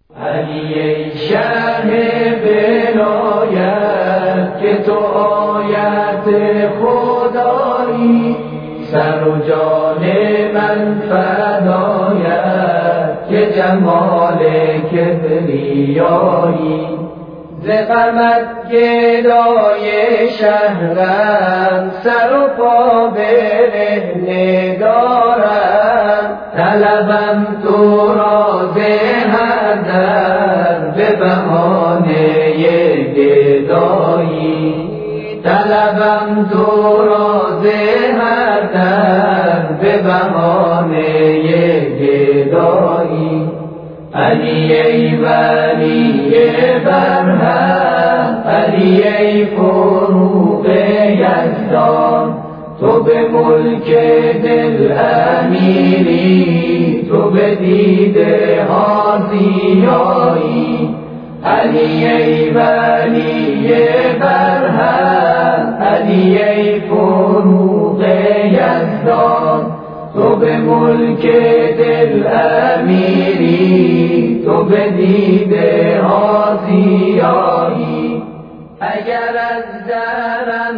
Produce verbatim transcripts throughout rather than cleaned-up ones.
علی ای شرح ولایت که تو آیت خدایی، سر و جان من فدایت که جمال کبریایی. ز غمت گدای شهرم، سر و پا برهنه دارم، طلبم تو را ز هر در به بهانه گدایی. طلبم تو را ز هر در به بهانه گدایی. علی ای ولی برهم، علی ای فروغ یزدان، تو به ملک دل امیری، تو به دیده ها زیایی. علی ای ولی برهم، علی ای فروغ یزدان، تو به ملک دل امیری، تو به دیده ها زیایی. اگر از درم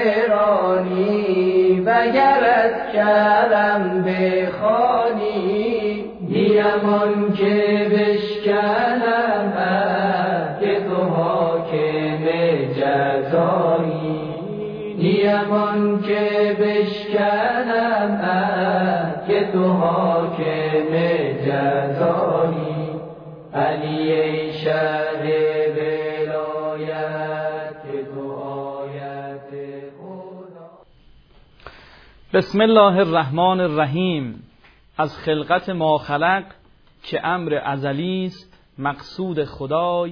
برانی، وگر از کرم بخوانی، نیم آن که بشکنم که تو حاکم جزایی. نیم آن که بشکنم که تو حاکم جزایی. علی ای شرح ولایت که تو آیت خدا. بسم الله الرحمن الرحیم. از خلقت ما خلق که امر ازلی است، مقصود خدای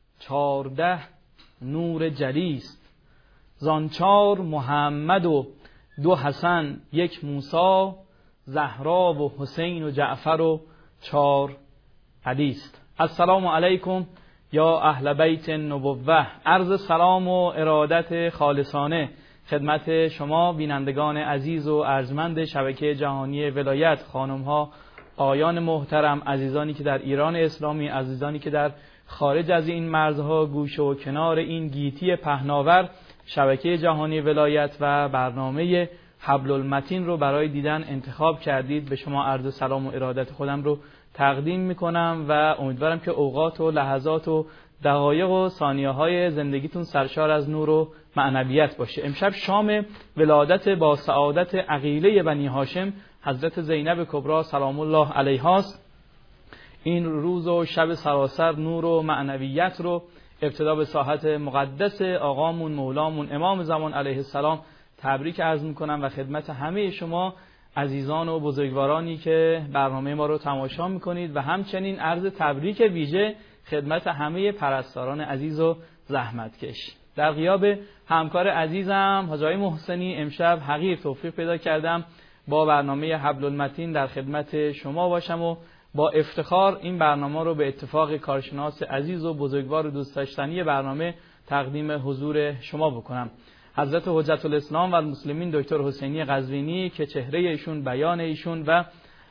چارده نور جلی است. زان چار محمد و دو حسن، یک موسی، زهرا و حسین و جعفر و چار علی است. السلام علیکم یا اهل بیت النبوه. عرض سلام و ارادت خالصانه خدمت شما بینندگان عزیز و ارجمند شبکه جهانی ولایت، خانم‌ها، آقایان محترم، عزیزانی که در ایران اسلامی، عزیزانی که در خارج از این مرزها گوشه و کنار این گیتی پهناور شبکه جهانی ولایت و برنامه حبل المتین رو برای دیدن انتخاب کردید. به شما عرض سلام و ارادت خودم رو تقدیم میکنم و امیدوارم که اوقات و لحظات و دقایق و ثانیه های زندگیتون سرشار از نور و معنویت باشه. امشب شام ولادت با سعادت عقیله بنی هاشم حضرت زینب کبری سلام الله علیها است. این روز و شب سراسر نور و معنویت رو ابتدا به ساحت مقدس آقامون مولامون امام زمان علیه السلام تبریک عرض میکنم و خدمت همه شما عزیزان و بزرگوارانی که برنامه ما رو تماشا میکنید و همچنین عرض تبریک ویژه خدمت همه پرستاران عزیز و زحمتکش. در غیاب همکار عزیزم حاج آقای محسنی امشب حقیر توفیق پیدا کردم با برنامه حبل المتین در خدمت شما باشم و با افتخار این برنامه رو به اتفاق کارشناس عزیز و بزرگوار و دوست داشتنی برنامه تقدیم حضور شما بکنم. حضرت حجت الاسلام و المسلمین دکتر حسینی قزوینی که چهره ایشون، بیان ایشون و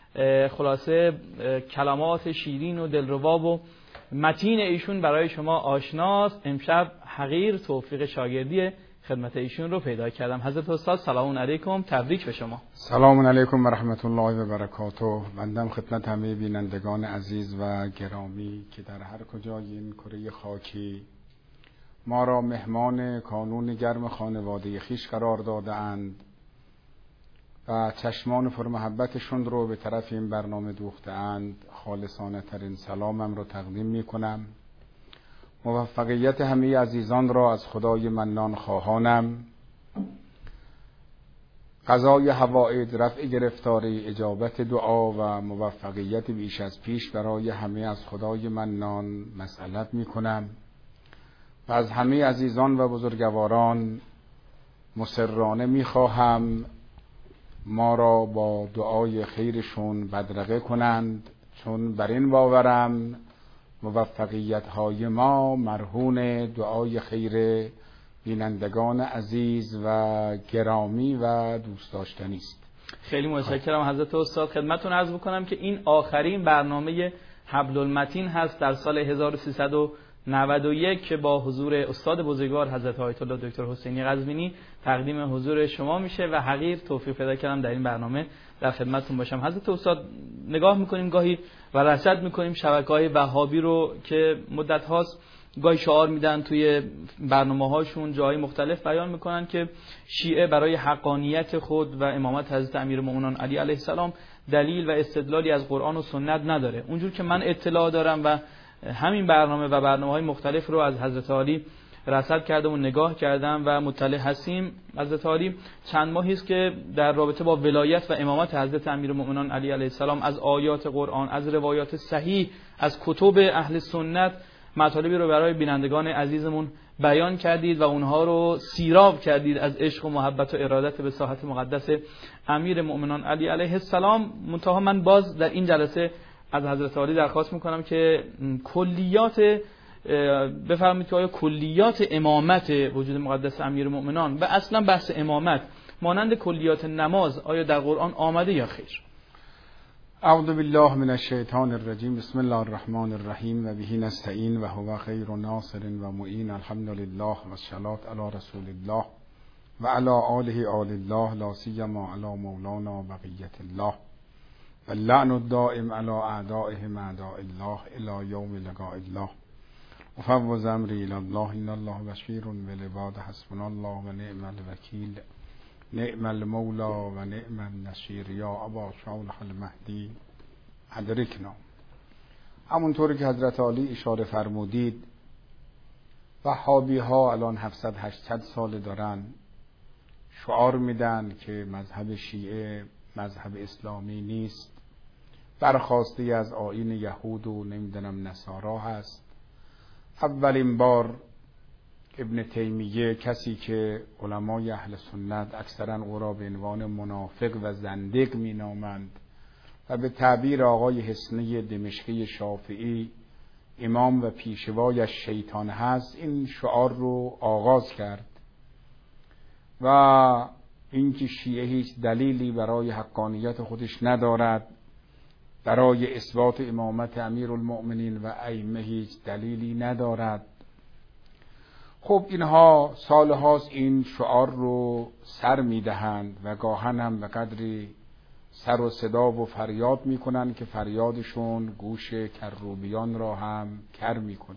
خلاصه کلمات شیرین و دلربا و متین ایشون برای شما آشناست، امشب حقیر توفیق شاگردی خدمت ایشون رو پیدا کردم. حضرت استاد سلام علیکم، تبریک به شما. سلام علیکم و رحمت الله و برکاته. بندم خدمت همه بینندگان عزیز و گرامی که در هر کجای این کره خاکی ما را مهمان کانون گرم خانواده خیش قرار داده اند و چشمان پرمحبتشون رو به طرف این برنامه دوخته اند، خالصانه ترین سلامم رو تقدیم می کنم. موفقیت همه عزیزان را از خدای منان خواهانم. قضای حوائج، رفع گرفتاری، اجابت دعا و موفقیت بیش از پیش برای همه از خدای منان مسئلت می کنم و از همه عزیزان و بزرگواران مسررانه می خواهم ما را با دعای خیرشون بدرقه کنند، چون بر این باورم موفقیت های ما مرهون دعای خیر بینندگان عزیز و گرامی و دوست داشتنی است. خیلی متشکرم حضرت استاد. خدمتتون عرض بکنم که این آخرین برنامه حبل المتین هست در سال هزار و سیصد و نود و یک که با حضور استاد بزرگوار حضرت آیت الله دکتر حسینی قزوینی تقدیم حضور شما میشه و حقیر توفیق پیدا کردم در این برنامه در خدمتتون باشم. حضرت استاد نگاه میکنیم گاهی و رصد میکنیم شبکه‌های وهابی رو که مدت هاست گاهی شعار میدن توی برنامه‌هاشون جای مختلف بیان میکنن که شیعه برای حقانیت خود و امامت حضرت امیرالمومنین علی علیه السلام دلیل و استدلالی از قرآن و سنت نداره. اونجور که من اطلاع دارم و همین برنامه و برنامه‌های مختلف رو از حضرت علی رصد کردم و نگاه کردم و مطلع هستیم. حضرت علی چند ماهی است که در رابطه با ولایت و امامت حضرت امیرالمومنین علی علیه السلام از آیات قرآن، از روایات صحیح، از کتب اهل سنت مطالبی رو برای بینندگان عزیزمون بیان کردید و اونها رو سیراب کردید از عشق و محبت و ارادت به ساحت مقدس امیر مؤمنان علی علیه السلام. منتها من باز در این جلسه از حضرت علی درخواست میکنم که کلیات بفرمایید که آیا کلیات امامت وجود مقدس امیر مؤمنان و اصلا بحث امامت مانند کلیات نماز آیا در قرآن آمده یا خیر؟ اعوذ بالله من الشیطان الرجیم. بسم الله الرحمن الرحیم و به نستعین و هو خیر ناصر و معین. الحمد لله و الصلاة علی رسول الله و علی آله آل الله لا سیما علی مولانا بقیت الله و اللعن الدائم علی اعدائهم اعداء الله الی یوم لقاء الله. افوض امری الی الله ان الله بشیر بالعباد حسبنا الله و نعم الوکیل نعم المولا و نعم النصیر یا ابا شولح المهدی ادرکنا. همونطوری که حضرت علی اشاره فرمودید وهابی ها الان هفتصد هشتصد سال دارن شعار میدن که مذهب شیعه مذهب اسلامی نیست، برخواسته از آیین یهود و نمیدونم نصارا هست. اولین بار ابن تیمیه، کسی که علمای اهل سنت اکثرا او را به عنوان منافق و زندق می نامند و به تعبیر آقای حسنی دمشقی شافعی امام و پیشوایش شیطان هست، این شعار رو آغاز کرد و اینکه شیعه هیچ دلیلی برای حقانیت خودش ندارد، برای اثبات امامت امیرالمؤمنین و ائمه هیچ دلیلی ندارد. خب اینها سال هاست این شعار رو سر میدهند و گاهن هم به قدری سر و صدا و فریاد میکنن که فریادشون گوش کروبیان را هم کر میکنه.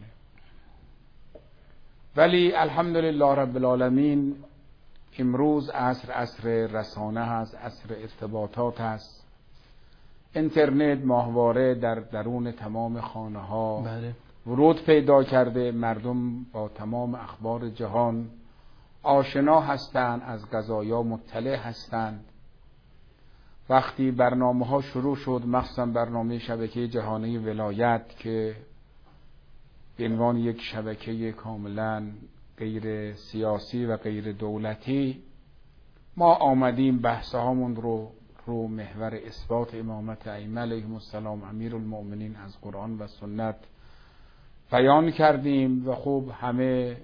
ولی الحمدلله رب العالمین امروز عصر عصر رسانه هست، عصر ارتباطات هست. اینترنت ماهواره در درون تمام خانه ها بله. ورود پیدا کرده، مردم با تمام اخبار جهان آشنا هستند، از قضایا مطلع هستند. وقتی برنامه ها شروع شد، مخصوصا برنامه شبکه جهانی ولایت که به عنوان یک شبکه کاملا غیر سیاسی و غیر دولتی، ما آمدیم بحث هامون رو رو محور اثبات امامت ائمه علیهم السلام امیرالمؤمنین از قرآن و سنت بیان کردیم و خب همه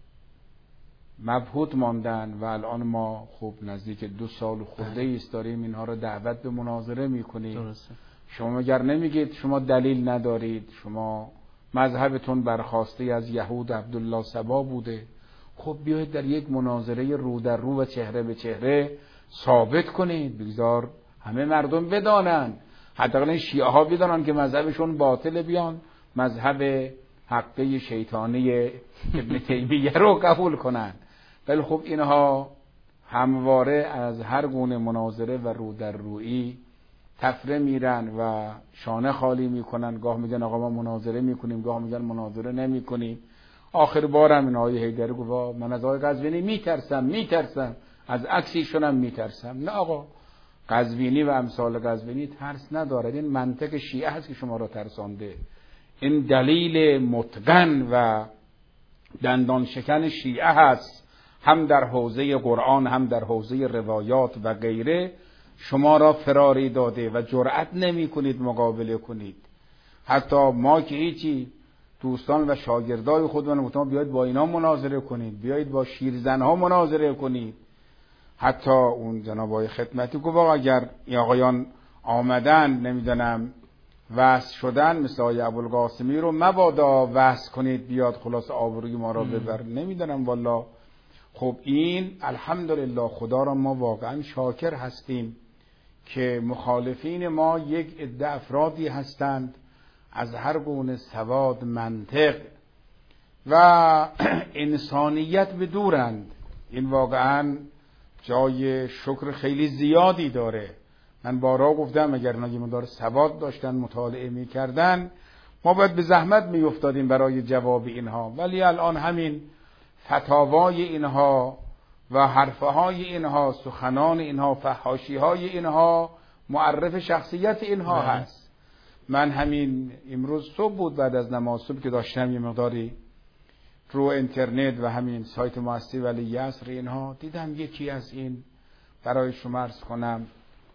مبهوت ماندن و الان ما خب نزدیک دو سال خورده ایست داریم اینها رو دعوت به مناظره میکنیم. شما مگر نمیگید شما دلیل ندارید، شما مذهبتون برخواسته از یهود عبدالله سبا بوده؟ خب بیایید در یک مناظره رو در رو و چهره به چهره ثابت کنید، بگذار همه مردم بدانن، حداقل شیعه ها بدانن که مذهبشون باطل، بیان مذهب حقه شیطانی ابن تیمیه رو قبول کنن. ولی خب اینها همواره از هر گونه مناظره و رو در رویی تفره میرن و شانه خالی میکنن. گاه میگن آقا ما مناظره میکنیم، گاه میگن مناظره نمیکنیم. آخر بارم این آقای حیدری گفت من از آقای قزوینی میترسم میترسم از عکسیشون هم میترسم. نه آقا، قزوینی و امثال قزوینی ترس ندارد. این منطق شیعه هست که شما را ترسانده. این دلیل متقن و دندان شکن شیعه هست، هم در حوزه قرآن هم در حوزه روایات و غیره شما را فراری داده و جرأت نمی کنید مقابله کنید. حتی ما که هیچی، دوستان و شاگردای خودمون گفتم بیایید با اینا مناظره کنید، بیایید با شیرزنها مناظره کنید. حتی اون جناب آقای خدمتی گفت اگر این آقایان آمدن نمیدونم وصل شدن مثل آقای ابوالقاسمی رو مبادا وصل کنید بیاد خلاص آبروی ما را ببر. نمیدونم والا. خب این الحمدلله خدا را ما واقعا شاکر هستیم که مخالفین ما یک عده افرادی هستند از هر گونه سواد، منطق و انسانیت به دورند. این واقعا جای شکر خیلی زیادی داره. من بارها گفتم اگر اینا یه مقدار سواد داشتن، مطالعه میکردن، ما باید به زحمت میافتادیم برای جواب اینها، ولی الان همین فتاوای اینها و حرفهای اینها، سخنان اینها، فحاشیهای اینها معرف شخصیت اینها بله. هست. من همین امروز صبح بود بعد از نماز صبح که داشتم یه مقداری رو اینترنت و همین سایت مؤسسه ولی عصر اینها دیدم یکی از این برای شما عرض کنم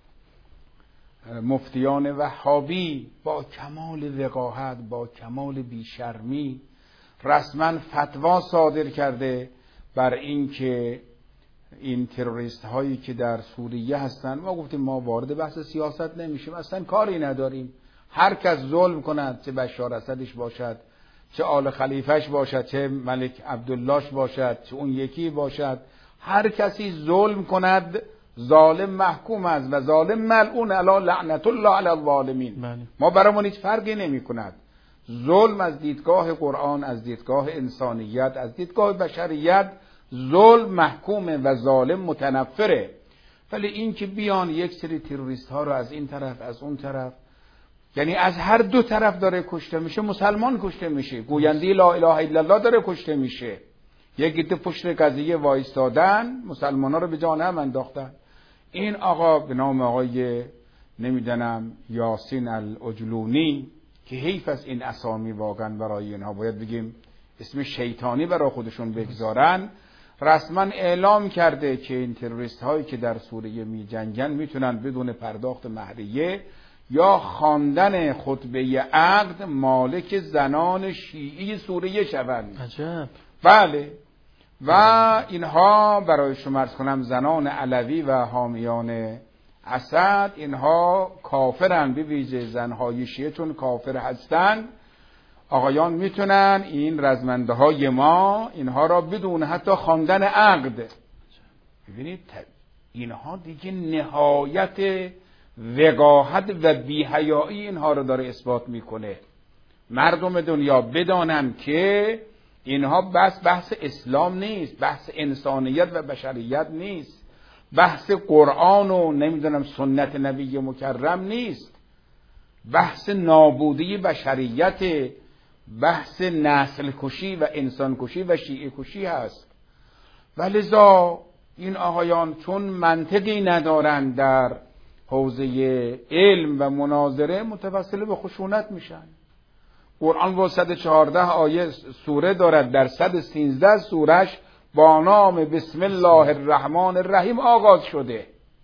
مفتیان وهابی با کمال وقاحت، با کمال بیشرمی رسما فتوا صادر کرده بر این که این تروریست هایی که در سوریه هستن، ما گفتیم ما وارد بحث سیاست نمیشیم، اصلا کاری نداریم، هر کس ظلم کند، چه بشار اسدش باشد، چه آل خلیفهش باشد، چه ملک عبداللهش باشد، چه اون یکی باشد، هر کسی ظلم کند ظالم محکوم است و ظالم ملعون، الا لعنت الله علی الظالمین. بله. ما برامون هیچ فرقی نمی کند. ظلم از دیدگاه قرآن، از دیدگاه انسانیت، از دیدگاه بشریت ظلم محکومه و ظالم متنفره. ولی این که بیان یک سری تروریست ها رو از این طرف از اون طرف، یعنی از هر دو طرف داره کشته میشه، مسلمان کشته میشه، گوینده لا اله الا الله داره کشته میشه، یک عده پشت قضیه وایستادن، مسلمانا رو به جان هم انداختن. این آقا به نام آقای نمیدونم یاسین الاجلونی که حیف از این اسامی واقعا برای اینها باید بگیم اسم شیطانی برای خودشون بگذارن، رسما اعلام کرده که این تروریست هایی که در سوریه می جنگن میتونن بدون پرداخت مهریه یا خواندن خطبه عقد مالک زنان شیعی سوریه شوند. عجب. بله. و اینها برای شما عرض کنم زنان علوی و حامیان اسد اینها کافرن، به ویژه زنهای شیعه چون کافر هستن. آقایان میتونن این رزمنده های ما اینها را بدون حتی خواندن عقد، ببینید اینها دیگه نهایت وقاحت و بی‌حیایی اینها رو داره اثبات میکنه. مردم دنیا بدانن که اینها بس بحث اسلام نیست، بحث انسانیت و بشریت نیست، بحث قرآن و نمیدونم سنت نبی مکرم نیست، بحث نابودی بشریت، بحث نسل کشی و انسان کشی و شیعه کشی هست. ولذا این آقایان چون منطقی ندارن در حوزه علم و مناظره متوسل به خشونت میشن. قرآن با صد و چهارده آیه سوره دارد، در صد و سیزده سورش با نام بسم الله الرحمن الرحیم آغاز شده.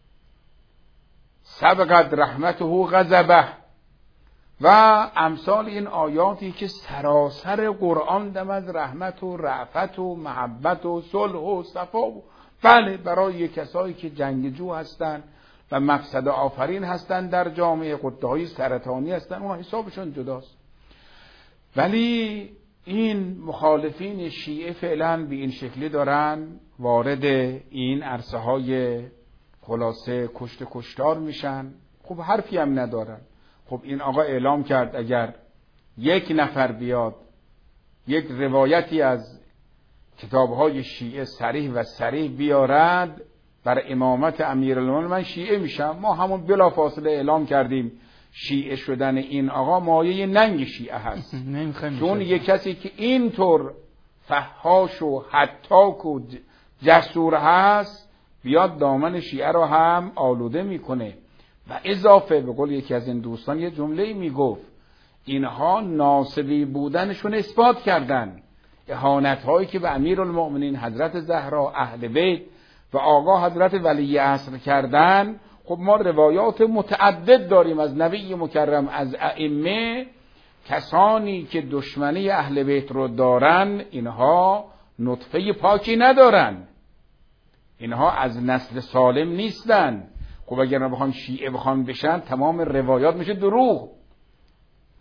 سبقت رحمته غضبه و امثال این آیاتی که سراسر قرآن دم از رحمت و رأفت و محبت و صلح و صفا و بله برای کسایی که جنگجو هستن و مفسد آفرین هستن در جامعه، غده‌های سرطانی هستن، اونها حسابشون جداست. ولی این مخالفین شیعه فعلا به این شکلی دارن وارد این عرصه های خلاصه کشت کشتار میشن. خب حرفی هم ندارن. خب این آقا اعلام کرد اگر یک نفر بیاد یک روایتی از کتابهای شیعه صریح و صریح بیارد بر امامت امیرالمومنین من شیعه میشم، ما همون بلافاصله اعلام کردیم شیعه شدن این آقا مایه ننگ شیعه هست. چون یک کسی که اینطور فحاش و حتاک و جسور هست بیاد دامن شیعه رو هم آلوده میکنه. و اضافه به قول یکی از این دوستان یه جمله‌ای میگفت اینها ناصبی بودنشون اثبات کردن. اهانت هایی که به امیرالمومنین حضرت زهرا اهل بیت و آقا حضرت ولی عصر کردن، خب ما روایات متعدد داریم از نبی مکرم، از ائمه، کسانی که دشمنی اهل بیت رو دارن اینها نطفه پاکی ندارن، اینها از نسل سالم نیستن. خب اگر بخوان شیعه بخوان بشن تمام روایات میشه دروغ.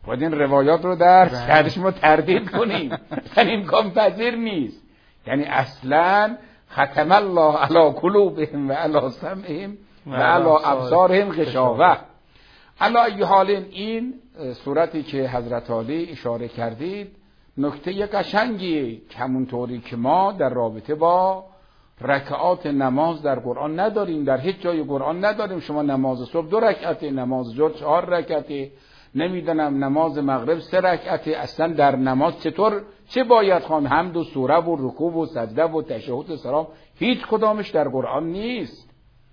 باید این روایات رو در سرش ما تردید کنیم. یعنی امکان پذیر نیست. یعنی اصلا ختم الله علی قلوبهم و علی سمعهم و علی ابصارهم غشاوه. علی ای حال این صورتی که حضرت علی اشاره کردید نکته قشنگی، همونطوری که ما در رابطه با رکعات نماز در قرآن نداریم، در هیچ جای قرآن نداریم. شما نماز صبح دو رکعته، نماز ظهر چهار رکعته، نمیدونم نماز مغرب سه رکعته. اصلا در نماز چطور چه باید خوان؟ حمد و سوره و رکوع و سجده و تشهد و سلام، هیچ کدامش در قرآن نیست.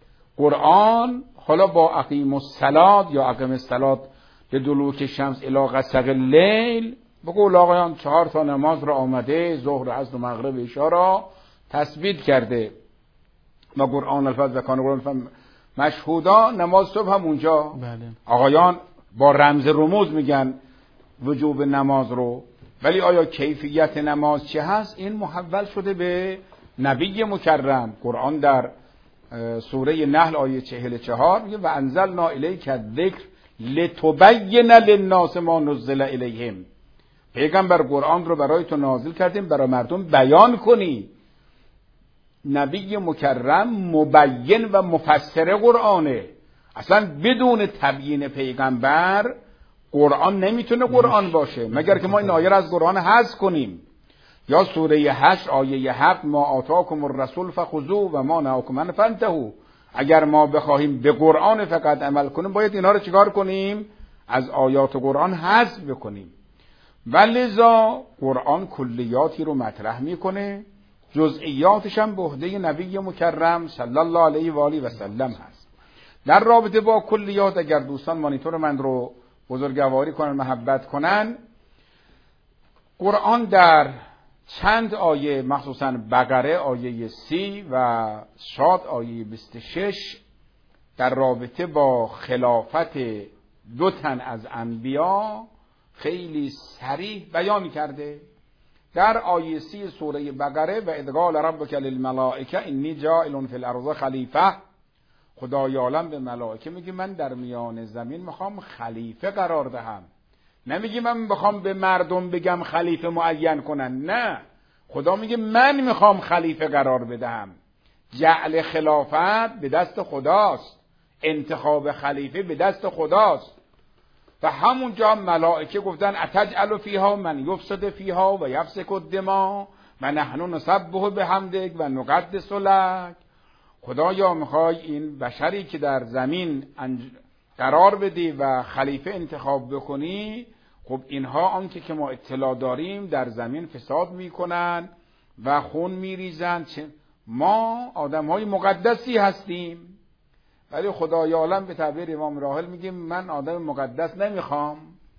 قرآن حالا با اقیم الصلاة یا اقیم الصلاة به دلوک شمس الی غسق اللیل، بقول آقایان چهار تا نماز را آمده، ظهر، عصر و مغرب و عشا را تثبیت کرده و قرآن الفجر و کان قرآن الفجر مشهودا. نماز صبح هم اونجا بله. آقایان با رمز رموز میگن وجوب نماز رو، ولی آیا کیفیت نماز چه هست؟ این محول شده به نبی مکرم. قرآن در سوره نحل آیه چهل و چهار میگه و انزلنا الیک الذکر لتبین للناس ما نزل الیهم. پیغمبر قرآن رو برای تو نازل کردیم برای مردم بیان کنی. نبی مکرم مبین و مفسر قرآنه. اصلا بدون تبیین پیغمبر قرآن نمیتونه قرآن باشه، مگر که ما این آیه را از قرآن حذف کنیم. یا سوره هشت آیه هفت ما آتاکم الرسول فخذوه و ما نهاکم عنه فانتهوا. اگر ما بخواهیم به قرآن فقط عمل کنیم باید اینا رو چیکار کنیم؟ از آیات قرآن حذف بکنیم. ولذا قرآن کلیاتی رو مطرح میکنه، جزئیاتش هم به عهده نبی مکرم صلی الله علیه و آله و سلم هست. در رابطه با کلیات اگر دوستان مانیتور من رو بزرگواری کنن، محبت کنن، قرآن در چند آیه مخصوصا بقره آیه سی و شاد آیه بیست و شش در رابطه با خلافت دو تن از انبیا خیلی صریح بیان کرده. در آیه سی سوره بقره و اذ قال ربک للملائکه انی جاعل فی الارض خلیفه، خدای عالم به ملائکه میگه من در میان زمین میخوام خلیفه قرار دهم. نمیگه من میخوام به مردم بگم خلیفه معین کنن، نه، خدا میگه من میخوام خلیفه قرار بدهم. جعل خلافت به دست خداست، انتخاب خلیفه به دست خداست. و همونجا ملائکه گفتن اتجعل فیها من یفسد فیها و یفسک الدماء و نحن نسبح بحمدک و نقدس لک. خدایا میخوای این بشری که در زمین قرار بدی و خلیفه انتخاب بکنی، خب اینها آنکه که ما اطلاع داریم در زمین فساد میکنن و خون میریزن. ما آدمهای مقدسی هستیم، ولی خدای عالم به تعبیر امام راحل میگه من آدم مقدس نمیخوام.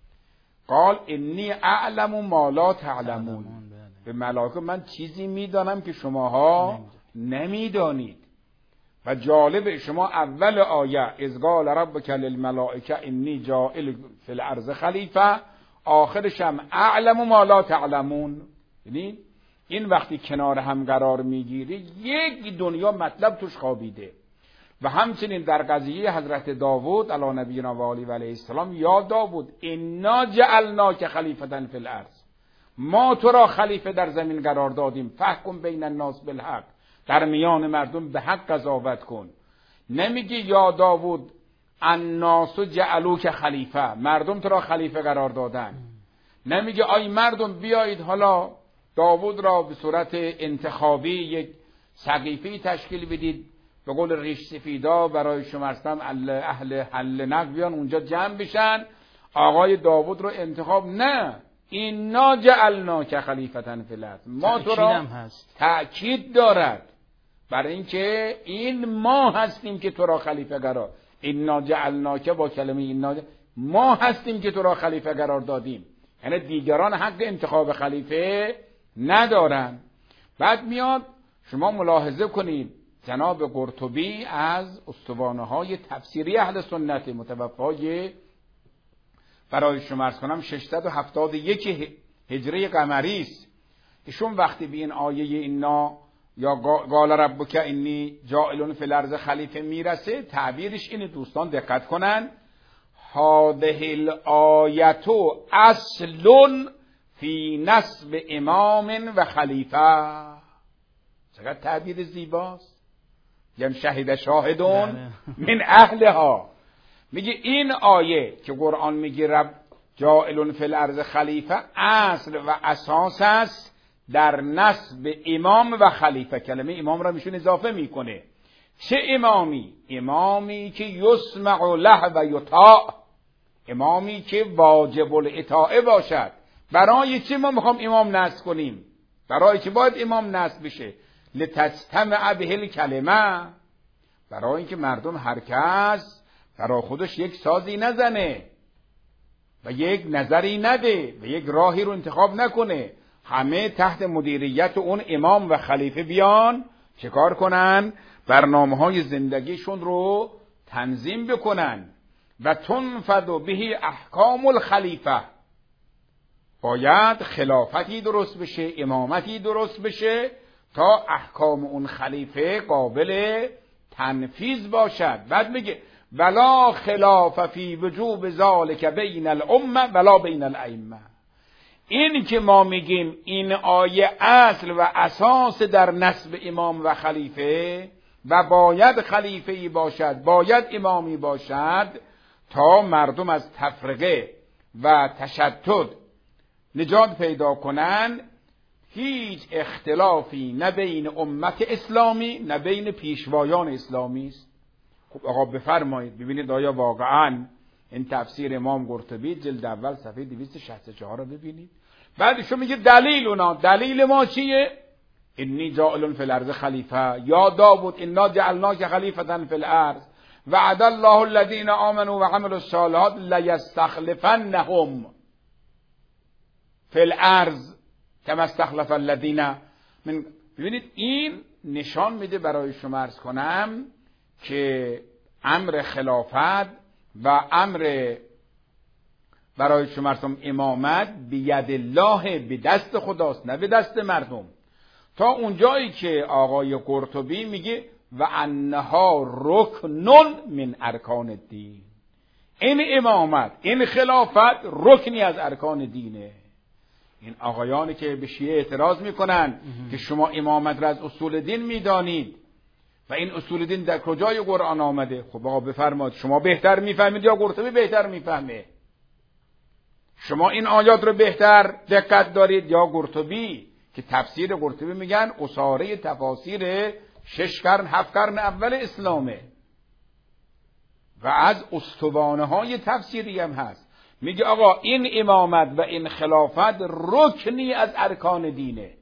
قال انی اعلم ما لا تعلمون. به ملائکه من چیزی میدانم که شماها نمیدانید. و جالب شما اول آیه اذ قال ربک للملائکه انی جاعل فی الارض خلیفه، آخرش هم اعلم ما لا تعلمون. یعنی این وقتی کنار هم قرار میگیره یک دنیا مطلب توش خوابیده. و همچنین در قضیه حضرت داوود علی نبینا و آله و علیه السلام، یا داوود انا جعلناک خلیفة فی الارض، ما تو را خلیفه در زمین قرار دادیم، فحکم بین الناس بالحق، در میان مردم به حق قضاوت کن. نمیگی یا داوود الناس جعلوک خلیفه، مردم تو را خلیفه قرار دادن. نمیگه آی مردم بیایید حالا داوود را به صورت انتخابی یک سقیفه تشکیل بدید، به قول ریش سفیدا برای شما هستم اهل حل نقد بیان اونجا جمع بشن، آقای داوود رو انتخاب. نه، اینا جعلناک خلیفة فی الارض، ما تو را تأکید دارد برای اینکه این ما هستیم که تو را خلیفه قرار. اینا جعلناک با کلمه اینا ما هستیم که تو را خلیفه قرار دادیم، یعنی دیگران حق انتخاب خلیفه ندارن. بعد میاد شما ملاحظه کنید جناب قرطبی از استوانه های تفسیری اهل سنت متوفای برای شما عرض کنم ششصد و هفتاد و یک هجری قمری است. ایشون وقتی به این آیه اینا یا قال ربک انی جاعل فی الارض خلیفه میرسه، تعبیرش اینه دوستان دقت کنن، هذه الآیت اصل فی نسب امام و خلیفه. چقدر تعبیر زیباست. یعنی شهید شاهدون من اهلها. میگه این آیه که قرآن میگه رب جاعل فی الارض خلیفه اصل و اساس است در نسب امام و خلیفه. کلمه امام را میشون اضافه میکنه. چه امامی؟ امامی که یسمع له و یطاع، امامی که واجب الاطاعه باشد. برای چه ما میخوام امام نصب کنیم؟ برای چه باید امام نصب بشه؟ لتجتمع به الکلمه، برای اینکه مردم هر کس برای خودش یک سازی نزنه و یک نظری نده و یک راهی رو انتخاب نکنه، همه تحت مدیریت اون امام و خلیفه بیان چه کار کنن؟ برنامه های زندگیشون رو تنظیم بکنن. و تنفذ به احکام الخلیفه، باید خلافتی درست بشه، امامتی درست بشه تا احکام اون خلیفه قابل تنفیذ باشد. بعد میگه ولا خلاف فی وجوب ذلک بین الامه ولا بین الائمه. این که ما میگیم این آیه اصل و اساس در نسب امام و خلیفه و باید خلیفه‌ای باشد، باید امامی باشد تا مردم از تفرقه و تشتت نجات پیدا کنن، هیچ اختلافی نه بین امت اسلامی نه بین پیشوایان اسلامی است. خب آقا بفرمایید ببینید آیا واقعا این تفسیر امام قرطبی جلد اول صفحه دویست و شصت و چهار رو ببینید. بعدشو میگه دلیل اونا، دلیل ما چیه؟ انی جاعل فی الارض خلیفه، یا داوود انا جعلناک خلیفة فی الارض وعد الله الذین آمنوا وعملوا الصالحات لیستخلفنهم فی الارض کما استخلف الذین من. ببینید این نشان میده برای شما عرض کنم که امر خلافت و امر برای شما عرض کنم امامت بید الله، به دست خداست نه به دست مردم. تا اونجایی که آقای قرطبی میگه و انها رکن من ارکان الدین، این امامت این خلافت رکنی از ارکان دینه. این آقایانی که به شیعه اعتراض میکنن که شما امامت را از اصول دین میدانید و این اصول دین در کجای قرآن آمده؟ خب آقا بفرمایید شما بهتر میفهمید یا قرطبی بهتر میفهمه؟ شما این آیات رو بهتر دقت دارید یا قرطبی؟ که تفسیر قرطبی میگن اساره تفاسیر شش قرن هفت قرن اول اسلامه و از استوانه های تفسیری هم هست. میگه آقا این امامت و این خلافت رکنی از ارکان دینه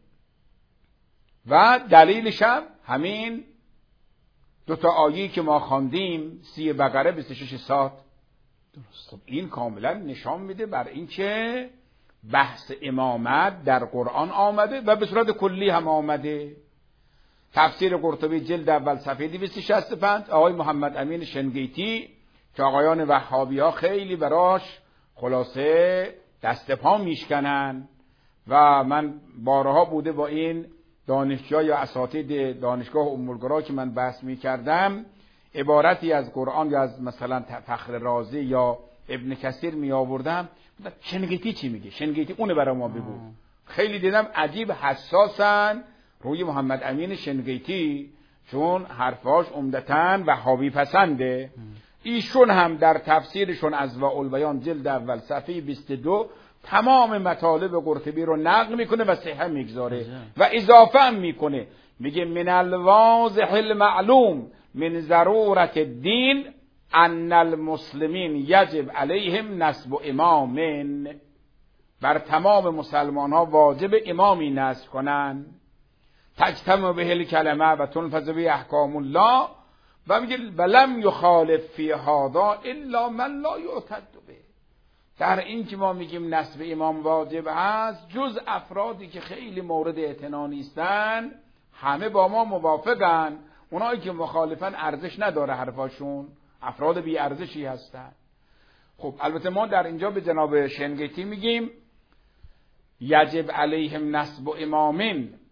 و دلیلش هم همین دوتا آیه‌ای که ما خواندیم، سی بقره بیست و شش صاد. درست. این کاملا نشان میده بر این که بحث امامت در قرآن آمده و به صورت کلی هم آمده. تفسیر قرطبی جلد اول صفحه دویست و شصت و پنج، آقای محمد امین شنگیتی که آقایان وهابی ها خیلی براش خلاصه دست پا میشکنن و من بارها بوده با این دانشجوها یا اساتید دانشگاه ام القرا که من بحث میکردم، عبارتی از قرآن یا از مثلا فخر رازی یا ابن کثیر می آوردم، شنگیتی چی میگه؟ شنگیتی اونه برای ما بگو. خیلی دیدم عجیب حساسن روی محمد امین شنگیتی، چون حرفاش عمدتاً وهابی پسنده. ایشون هم در تفسیرشون اضواء البیان جلد اول صفحه بیست و دو تمام مطالب قرطبی رو نقل میکنه و صحیح میگذاره و اضافه هم میکنه. میگه من الواضح المعلوم من ضرورت الدین ان المسلمین یجب علیهم نصب امام، بر تمام مسلمان ها واجب امامی نصب کنن تجتمع به الکلمه و تنفذ به احکام الله. و میگه ولم یخالف فی هذا الا من لا یعتد به. در این که ما میگیم نصب امام واجب است، جز افرادی که خیلی مورد اعتنا نیستن همه با ما موافقن. اونایی که مخالفن ارزش نداره حرفاشون، افراد بی ارزشی هستن. خب البته ما در اینجا به جناب شنگیتی میگیم یجب علیهم نصب امامین،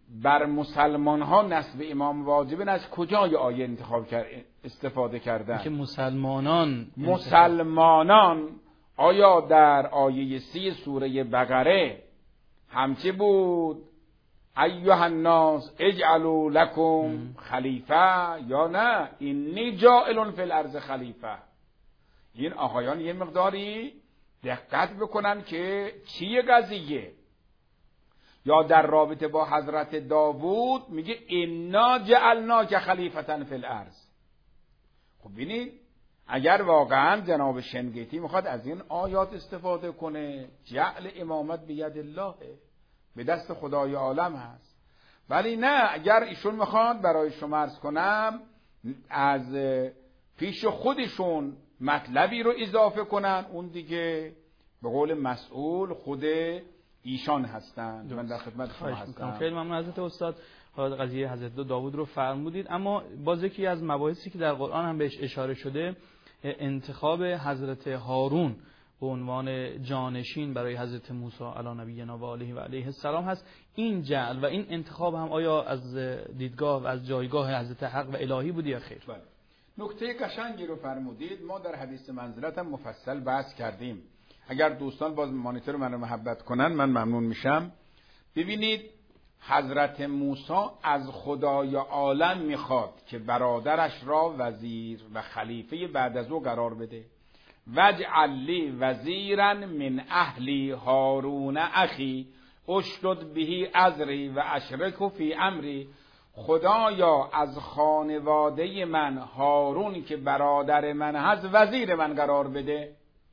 بر مسلمان ها نصب امام واجبه، از کجای آیه انتخاب کرد استفاده کردن؟ که مسلمانان مسلمانان آیا در آیه سی سوره بقره همچه بود ایها الناس اجعلوا لکم خلیفه یا نه انی جاعل فی الارض خلیفه؟ این آقایان یه مقداری دقت بکنن که چیه قضیه. یا در رابطه با حضرت داوود میگه انا جعلناک خلیفة فی الارض. خب ببینید اگر واقعا جناب شنگیتی میخواد از این آیات استفاده کنه، جعل امامت بید الله، به دست خدای عالم هست. ولی نه، اگر ایشون میخواد برای شما عرض کنم از پیش خودشون مطلبی رو اضافه کنن، اون دیگه به قول مسئول خود ایشان هستند. من در خدمت شما هستم. خیلی ممنون حضرت استاد. حالا قضیه حضرت داوود رو فرمودید، اما باز یکی از مباحثی که در قرآن هم بهش اشاره شده انتخاب حضرت هارون به عنوان جانشین برای حضرت موسی علی نبینا و علیه و علیه السلام هست. این جعل و این انتخاب هم آیا از دیدگاه و از جایگاه حضرت حق و الهی بودی یا خیر؟ بله. نکته قشنگی رو فرمودید. ما در حدیث منزلت هم مفصل بحث کردیم. اگر دوستان باز مانیتور من رو محبت کنن من ممنون میشم. ببینید حضرت موسی از خدای عالم میخواد که برادرش را وزیر و خلیفه بعد از او قرار بده. وجعل لی وزیرا من اهلی هارون اخی اشدد به ازری و اشرکه فی امری. خدایا از خانواده من هارون که برادر من هست وزیر من قرار بده.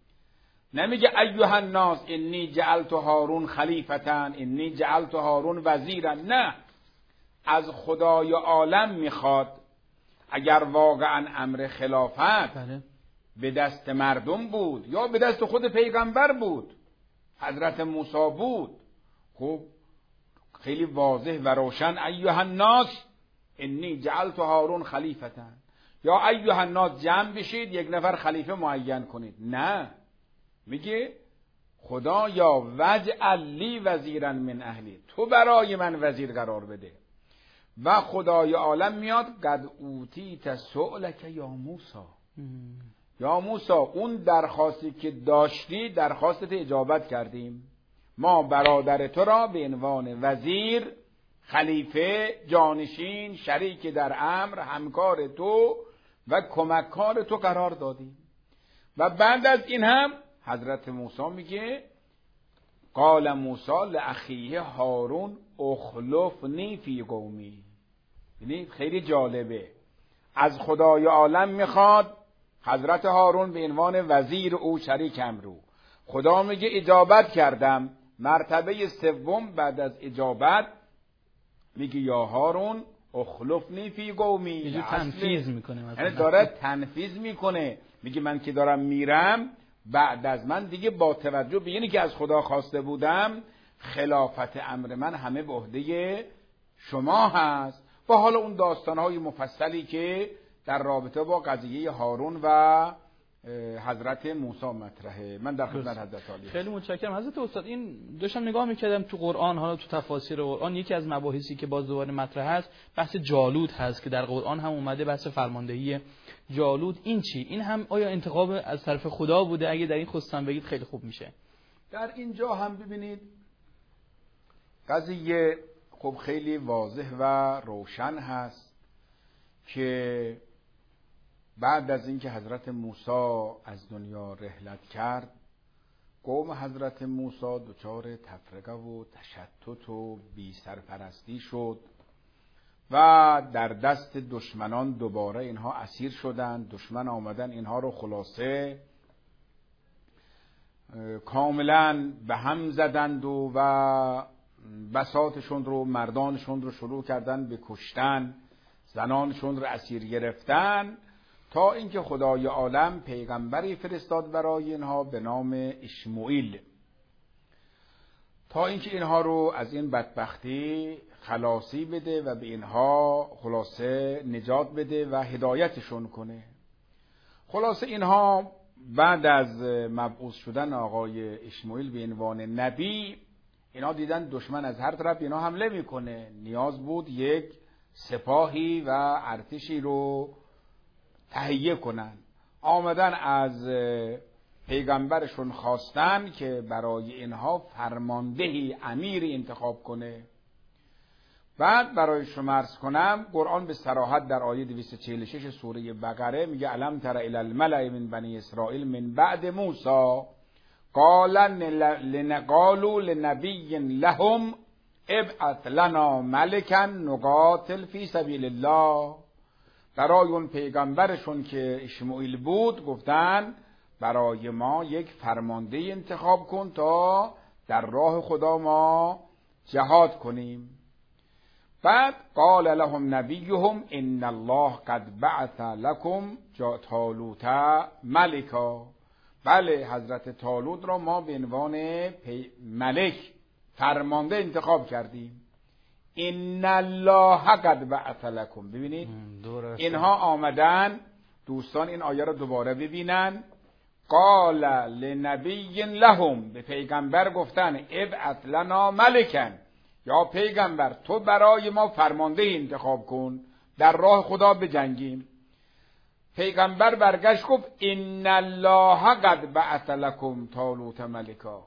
نمیگه ایها الناس انی جعلت هارون خلیفتن، انی جعلت هارون وزیرا. نه، از خدای عالم میخواد اگر واقعا امر خلافت بله. به دست مردم بود یا به دست خود پیغمبر بود، حضرت موسی بود، خب خیلی واضح و روشن ایها الناس انی جعلت هارون خلیفتن، یا ایها الناس جمع بشید یک نفر خلیفه معین کنید. نه، میگه خدایا وجعل لی وزیرا من اهلی، تو برای من وزیر قرار بده. و خدای عالم میاد قد اوتیت سؤلک یا موسی، یا موسی اون درخواستی که داشتی درخواستت اجابت کردیم. ما برادر تو را به عنوان وزیر، خلیفه، جانشین، شریک در امر، همکار تو و کمککار تو قرار دادیم. و بعد از این هم حضرت موسی میگه قال موسی لاخیه هارون اخلفنی فی قومی. یعنی خیلی جالبه، از خدای عالم میخواد حضرت هارون به عنوان وزیر او، شریک امرو. خدا میگه اجابت کردم. مرتبه سوم بعد از اجابت میگه یا هارون اخلفنی فی قومی. یه تنفیذ میکنه، یعنی داره تنفیذ میکنه. میگه من که دارم میرم بعد از من دیگه با توجه به اینی که از خدا خواسته بودم خلافت امر من همه به عهده شما هست. و حالا اون داستانهای مفصلی که در رابطه با قضیه هارون و حضرت موسی مطرحه. من در خدمت حضرت عالی. خیلی متشکرم حضرت استاد. این داشتم نگاه میکردم تو قرآن، حالا تو تفاسیر قرآن یکی از مباحثی که باز دوباره مطرح هست بحث جالوت هست که در قرآن هم اومده، بحث فرماندهی جالوت. این چی؟ این هم آیا انتخاب از طرف خدا بوده؟ اگه در این خصوصا بگید خیلی خوب میشه. در اینجا هم ببینید قضیه خب خیلی واضح و روشن هست که بعد از اینکه حضرت موسی از دنیا رحلت کرد، قوم حضرت موسی دچار تفرقه و تشتت و بی سرپرستی شد و در دست دشمنان دوباره اینها اسیر شدند. دشمن آمدن اینها رو خلاصه کاملا به هم زدند و, و بساطشون رو، مردانشون رو شروع کردن به کشتن، زنانشون رو اسیر گرفتن، تا اینکه خدای عالم پیغمبری فرستاد برای اینها به نام اشمعیل، تا اینکه اینها رو از این بدبختی خلاصی بده و به اینها خلاصه نجات بده و هدایتشون کنه. خلاصه اینها بعد از مبعوث شدن آقای اشمعیل به عنوان نبی، اینا دیدن دشمن از هر طرف اینا حمله میکنه، نیاز بود یک سپاهی و ارتشی رو تهیه کنن. آمدن از پیغمبرشون خواستن که برای اینها فرماندهی امیری انتخاب کنه. بعد برای شما عرض کنم، قرآن به صراحت در آیه دویست و چهل و شش سوره بقره میگه الم تر الی الملأ من بنی اسرائیل من بعد موسی قال لنقالوا لنبی لهم ابعث لنا ملکا نقاتل فی سبیل الله. برای اون پیغمبرشون که اشمعیل بود گفتن برای ما یک فرمانده انتخاب کن تا در راه خدا ما جهاد کنیم. بعد قال لهم نبیهم ان الله قد بعث لكم طالوت ملکا. بله، حضرت طالوت را ما به عنوان ملک فرمانده انتخاب کردیم. ان الله قد بعث لكم. ببینید اینها آمدن، دوستان این آیه را دوباره ببینن. قال لنبی لهم، به پیغمبر گفتن ابعث لنا ملکا، یا پیغمبر تو برای ما فرمانده انتخاب کن در راه خدا بجنگیم. پیغمبر برگشت گفت ان الله قد بعث لكم طالوت ملکا.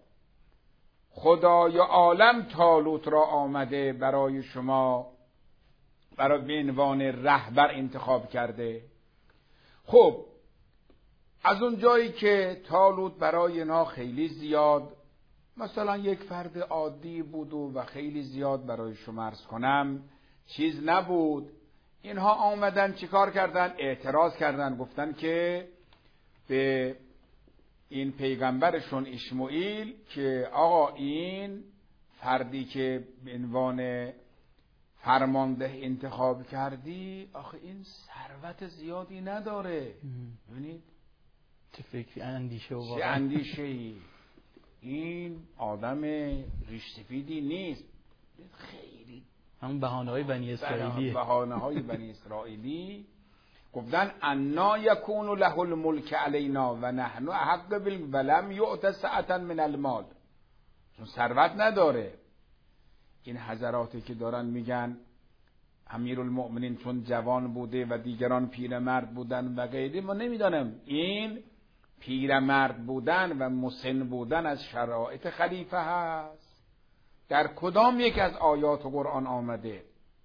خدای عالم طالوت را آمده برای شما برای به عنوان رهبر انتخاب کرده. خب از اون جایی که طالوت برای اینا خیلی زیاد مثلا یک فرد عادی بود و, و خیلی زیاد برای شما عرض کنم چیز نبود، اینها آمدن چیکار کردن؟ اعتراض کردن، گفتن که به این پیغمبرشون اشمعیل که آقا این فردی که به عنوان فرمانده انتخاب کردی آخه این ثروت زیادی نداره. ببینید چه فکری اندیشه و چه اندیشه‌ای، این آدم ریش سفیدی نیست. خیلی همون بهانه‌های بنی اسرائیلی بهانه‌های بنی اسرائیلی گفتن انا یکون له الملک علینا و نحن احق بال ولم یؤت سعة من المال. چون ثروت نداره. این حضراتی که دارن میگن امیرالمؤمنین چون جوان بوده و دیگران پیرمرد بودن و غیره، ما نمیدانم این پیرمرد بودن و مسن بودن از شرایط خلیفه هست. در کدام یک از آیات قرآن آمده،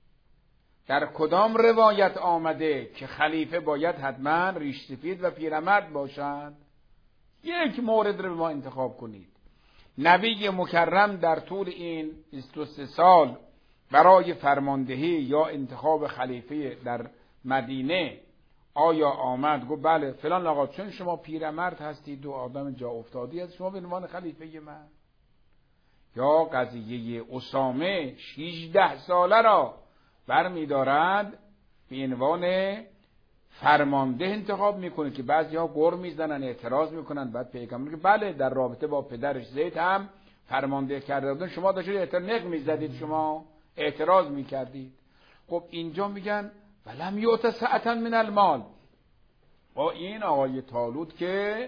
در کدام روایت آمده که خلیفه باید حتما ریش سفید و پیرمرد باشند؟ یک مورد رو ما انتخاب کنید. نبی مکرم در طول این بیست و سه سال برای فرماندهی یا انتخاب خلیفه در مدینه آیا آمد گفت بله فلان آقا چون شما پیرمرد هستید و آدم جا افتادی از شما به عنوان خلیفه من؟ یا قضیه اسامه شانزده ساله را برمی دارد به عنوان فرمانده انتخاب میکنه که بعضی ها گر میزنن اعتراض میکنن. بعد پیغمبر که بله در رابطه با پدرش زید هم فرمانده کرده بودن، شما داشتید اعتراض میزدید، شما اعتراض میکردید. خب اینجا میگن ولم یؤت سعة من المال. با این آقای طالوت که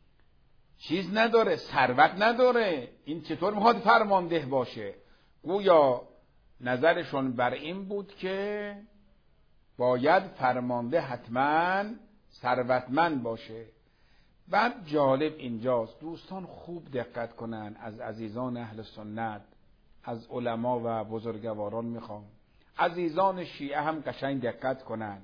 چیز نداره، ثروت نداره، این چطور میخواد فرمانده باشه؟ گویا نظرشون بر این بود که باید فرمانده حتما ثروتمند باشه. بعد جالب اینجاست، دوستان خوب دقت کنن، از عزیزان اهل سنت، از علما و بزرگواران میخوام، عزیزان شیعه هم قشنگ دقت کنن.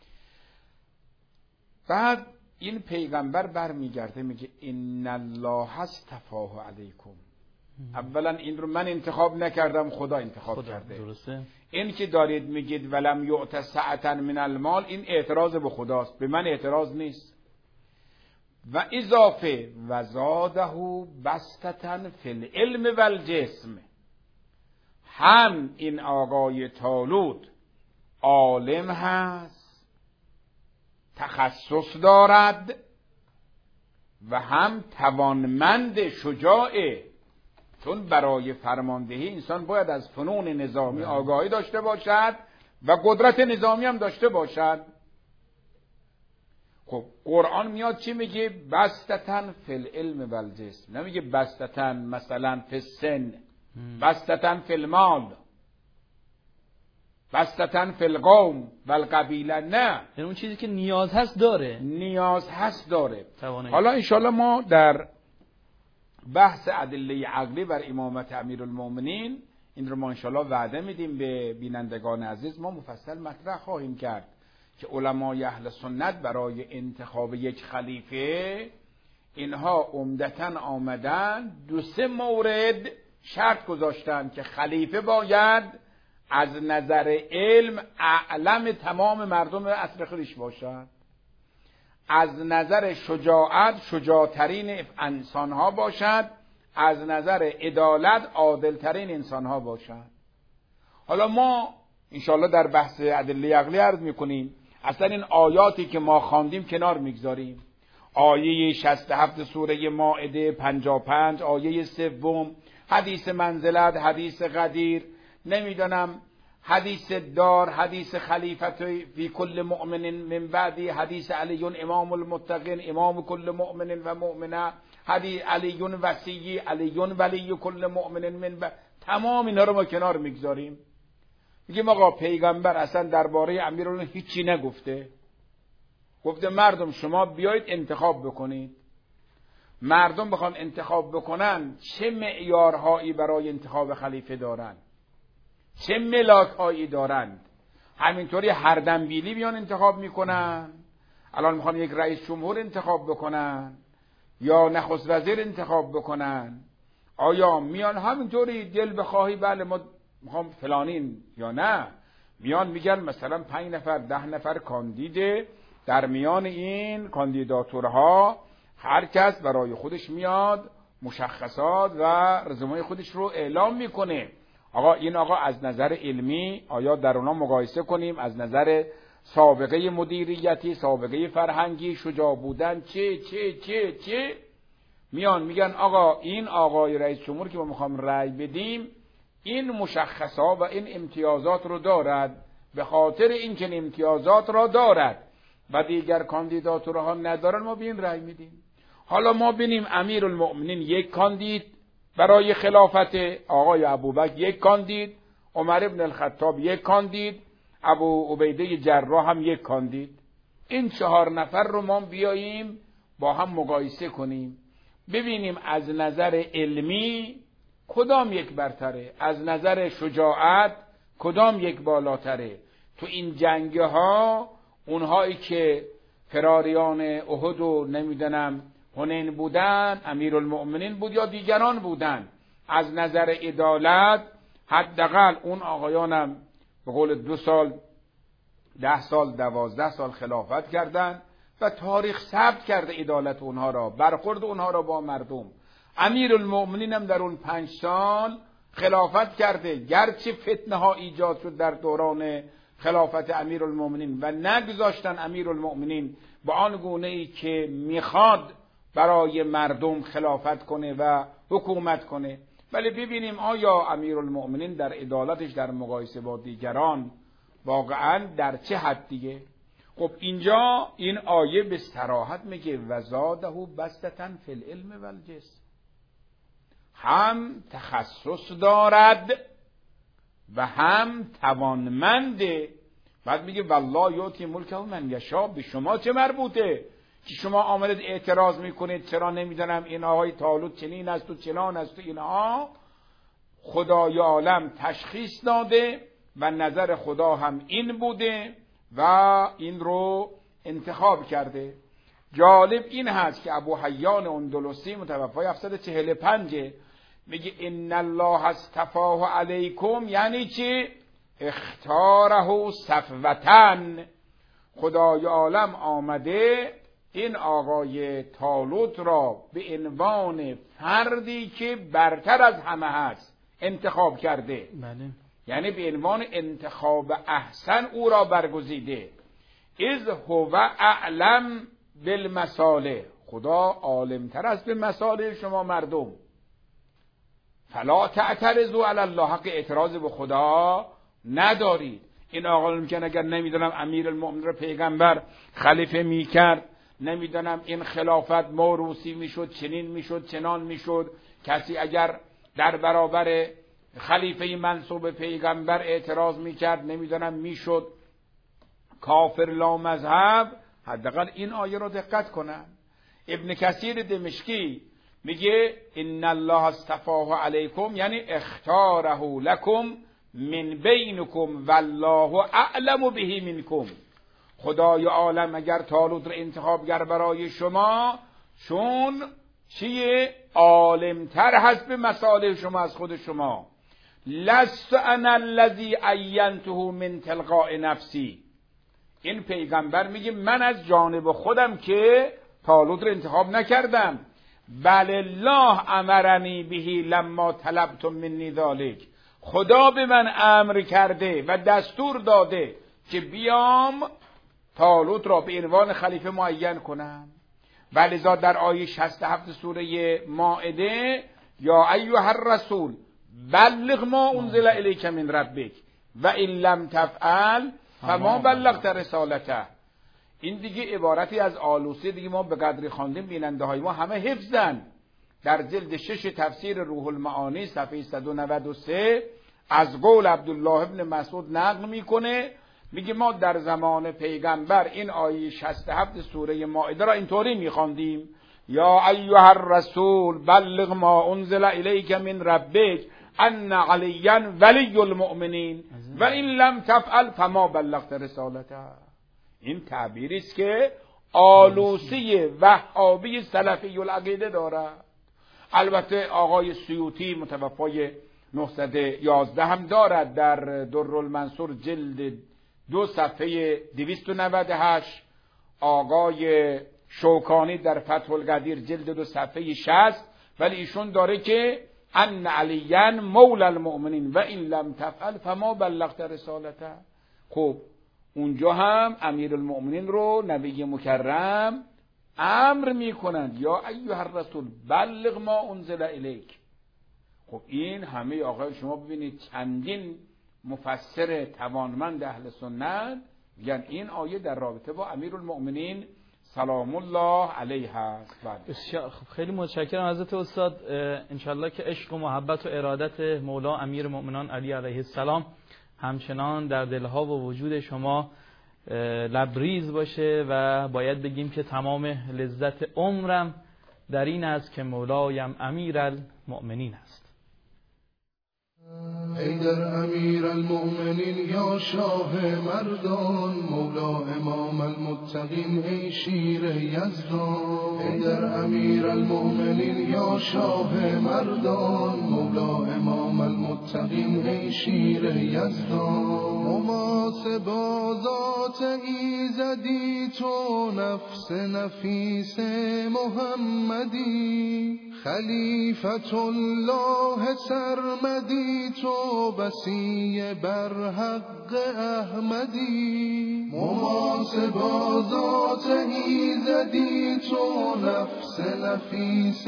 بعد این پیغمبر برمیگرده میگه ان الله اصطفاه علیکم. اولا این رو من انتخاب نکردم، خدا انتخاب خدا کرده. درسته. این که دارید میگید ولم یؤت سعة من المال، این اعتراض به خداست، به من اعتراض نیست. و اضافه و زاده بسطة فی العلم و الجسم. هم این آقای طالوت عالم هست، تخصص دارد و هم توانمند شجاعه. چون برای فرماندهی انسان باید از فنون نظامی آگاهی داشته باشد و قدرت نظامی هم داشته باشد. خب قرآن میاد چی میگه؟ بسطة فی العلم و الجسم، نمیگه بسطة مثلا فی السن. بسطتن فی المال، بسطتن فی القوم و القبیله، نه، یعنی اون چیزی که نیاز هست داره، نیاز هست داره. توانایی. حالا انشالله ما در بحث ادله عقلی بر امامت امیرالمومنین، این رو ما انشالله وعده میدیم به بینندگان عزیز، ما مفصل مطرح خواهیم کرد که علمای اهل سنت برای انتخاب یک خلیفه اینها عمدتاً آمدن دو سه مورد شرط گذاشتن که خلیفه باید از نظر علم اعلم تمام مردم عصر خودش باشد، از نظر شجاعت شجاعترین انسانها باشد، از نظر عدالت عادلترین انسانها باشد. حالا ما انشاءالله در بحث ادله عقلی عرض میکنیم، اصلا این آیاتی که ما خواندیم کنار میگذاریم، آیه شصت و هفت سوره مائده، پنجاه و پنج آیه سوم، حدیث منزلت، حدیث غدیر، نمیدانم حدیث دار، حدیث خلیفت فی کل مؤمن من بعدی، حدیث علی امام المتقین، امام کل مؤمن و مؤمنه، حدیث علی وصی، علی ولی کل مؤمن من بعد. تمام اینا رو ما کنار میگذاریم، میگیم آقا پیغمبر اصلا درباره امیرالمومنین هیچی نگفته، گفته مردم شما بیایید انتخاب بکنید. مردم بخوان انتخاب بکنن چه معیارهایی برای انتخاب خلیفه دارن، چه ملاکهایی دارند. همینطوری هر دنبیلی بیان انتخاب میکنن، الان میخوان یک رئیس جمهور انتخاب بکنن یا نخست وزیر انتخاب بکنن، آیا میان همینطوری دل بخواهی بله ما میخوام فلانین یا نه؟ میان میگن مثلا پنج نفر ده نفر کاندیده، در میان این کاندیداتورها هر کس برای خودش میاد مشخصات و رزومه خودش رو اعلام میکنه. آقا این آقا از نظر علمی آیا در اونا مقایسه کنیم، از نظر سابقه مدیریتی، سابقه فرهنگی، شجاع بودن، چه چه چه چه میان میگن آقا این آقای رئیس جمهور که ما میخوام رأی بدیم این مشخصات و این امتیازات رو دارد، به خاطر این که امتیازات را دارد و دیگر کاندیداتورها ندارن ما به این رأی میدیم. حالا ما بینیم امیرالمؤمنین یک کاندید برای خلافت، آقای ابوبکر یک کاندید، عمر ابن الخطاب یک کاندید، ابو عبیده جراح هم یک کاندید. این چهار نفر رو ما بیاییم با هم مقایسه کنیم، ببینیم از نظر علمی کدام یک برتره، از نظر شجاعت کدام یک بالاتره. تو این جنگ ها اونهایی که فراریان احد و نمیدونم حنین بودن امیرالمؤمنین بود یا دیگران بودن؟ از نظر عدالت حداقل اون آقایانم به قول دو سال ده سال دوازده سال خلافت کردند و تاریخ ثبت کرده عدالت اونها را، برخورد اونها را با مردم. امیرالمؤمنین هم در اون پنج سال خلافت کرده، گرچه فتنه ها ایجاد شد در دوران خلافت امیرالمؤمنین و نگذاشتن امیرالمؤمنین با آن گونه ای که میخواد برای مردم خلافت کنه و حکومت کنه. ولی ببینیم آیا امیرالمؤمنین در عدالتش در مقایسه با دیگران واقعا در چه حدیه؟ خب اینجا این آیه به صراحت میگه وزاده بسطتن فی العلم والجسم، هم تخصص دارد و هم توانمنده. بعد میگه والله یؤتی ملکه من یشاء، به شما چه مربوطه که شما آمدید اعتراض میکنید چرا نمیدونم این آقای طالوت چنین است و چنان است و اینها؟ خدای عالم تشخیص داده و نظر خدا هم این بوده و این رو انتخاب کرده. جالب این هست که ابو حیان اندلسی متوفی هفتصد و چهل و پنج میگه ان الله اصطفاه علیکم، یعنی چی؟ اختاره صفوتن، خدای عالم آمده این آقای طالوت را به عنوان فردی که برتر از همه هست انتخاب کرده. بله. یعنی به عنوان انتخاب احسن او را برگزیده. اذ هو اعلم بالمصالح، خدا عالمتر است به مصالح شما مردم. فلا تعترضوا علی الله، حق اعتراض به خدا ندارید. این آقا میگن اگر نمیدونم امیرالمؤمنین را پیغمبر خلیفه میکرد، نمیدونم این خلافت موروثی میشد، چنین میشد، چنان میشد، کسی اگر در برابر خلیفه منصوب پیغمبر اعتراض میکرد، نمیدونم میشد کافر لا مذهب، حداقل این آیه رو دقت کنن. ابن کثیر دمشقی میگه ان الله اصطفاه علیکم، یعنی اختاره لکم من بینکم والله اعلم به منکم. خدای عالم اگر طالوت رو انتخاب کرد برای شما، چون چیه؟ عالمتر هست به مصالح شما از خود شما. لست انا الذی عینته من تلقاء نفسی. این پیغمبر میگه من از جانب خودم که طالوت رو انتخاب نکردم، بل الله امرنی بهی لما طلبتم منی ذلک. خدا به من امر کرده و دستور داده که بیام طالوت را به عنوان خلیفه معین کنم. ولذا در آیه شصت و هفت سوره مائده یا ایها الرسول بلغ ما انزل الیک من ربک و ان لم تفعل فما بلغت رسالته. این دیگه عبارتی از آلوسی دیگه ما به قدری خواندیم، بیننده های ما همه حفظن. در جلد شش تفسیر روح المعانی صفحه صد و نود و سه از قول عبدالله ابن مسعود نقل میکنه، میگه ما در زمان پیغمبر این آیه شصت و هفت سوره مائده را اینطوری میخواندیم یا ایها الرسول بلغ ما انزل الیک من ربک ان علیا ولی المؤمنین و این لم تفعل فما بلغت رسالته. این تعبیری است که آلوسی وهابی سلفی العقیده دارد. البته آقای سیوطی متوفای نهصد و یازده هم دارد در درالمنصور جلد دو صفحه دویست و نود و هشت، آقای شوکانی در فتح القدیر جلد دو صفحه شصت، ولی ایشون داره که ان علیا مولا المؤمنین و این لم تفعل فما بلغت رسالته. خب اونجا هم امیر المؤمنین رو نبی مکرم امر میکنند یا ایها الرسول بلغ ما انزل الیک. خب این همه آقای شما ببینید چندین مفسر توانمند اهل سنت میگن این آیه در رابطه با امیر المؤمنین سلام الله علیه است. بسیار خب، خیلی متشکرم ازت استاد. انشالله که عشق و محبت و ارادت مولا امیر المؤمنان علی علیه السلام همچنان در دلها و وجود شما لبریز باشه و باید بگیم که تمام لذت عمرم در این است که مولایم امیر المؤمنین است. ای در امیر المؤمنین یا شاه مردان، مولا امام المتقین ای شیر یزدان. ای در امیر المؤمنین یا شاه مردان، مولا امام المتقین ای شیر یزدان. مماس بازات ایزدی تو نفس نفیس محمدی، خلیفت الله سرمدی تو بسی بر حق احمدی. محاسبا ذات ایزدی تو نفس نفیس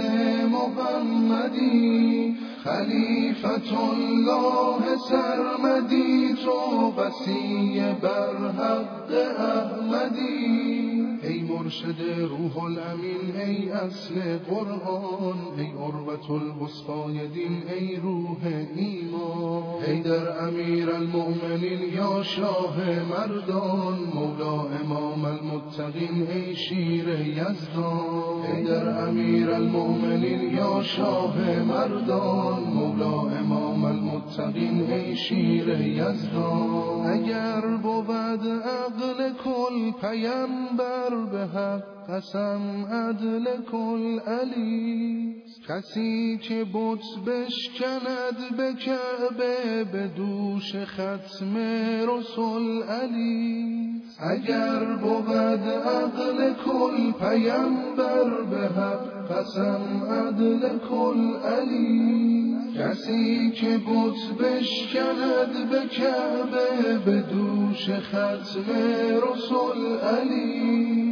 محمدی، خلیفت الله سرمدی تو بسی بر حق احمدی. ای مرشد روح الامین ای اصل قرآن، ای عروة الوثقی دین ای روح ایمان. ای در امیر المؤمنین یا شاه مردان، مولا امام المتقین ای شیر یزدان. ای در امیر المؤمنین یا شاه مردان، مولا امام المتقین ای شیر یزدان. اگر بود عقل کل پیمبر به حق قسم عدل کل علی، کسی که بت بشکند به کعبه به دوش ختم رسول علی. اگر بود عقل کل پیمبر به حق قسم عدل کل علی، کسی که بت بشکند به کعبه به دوش ختم رسول علی. ای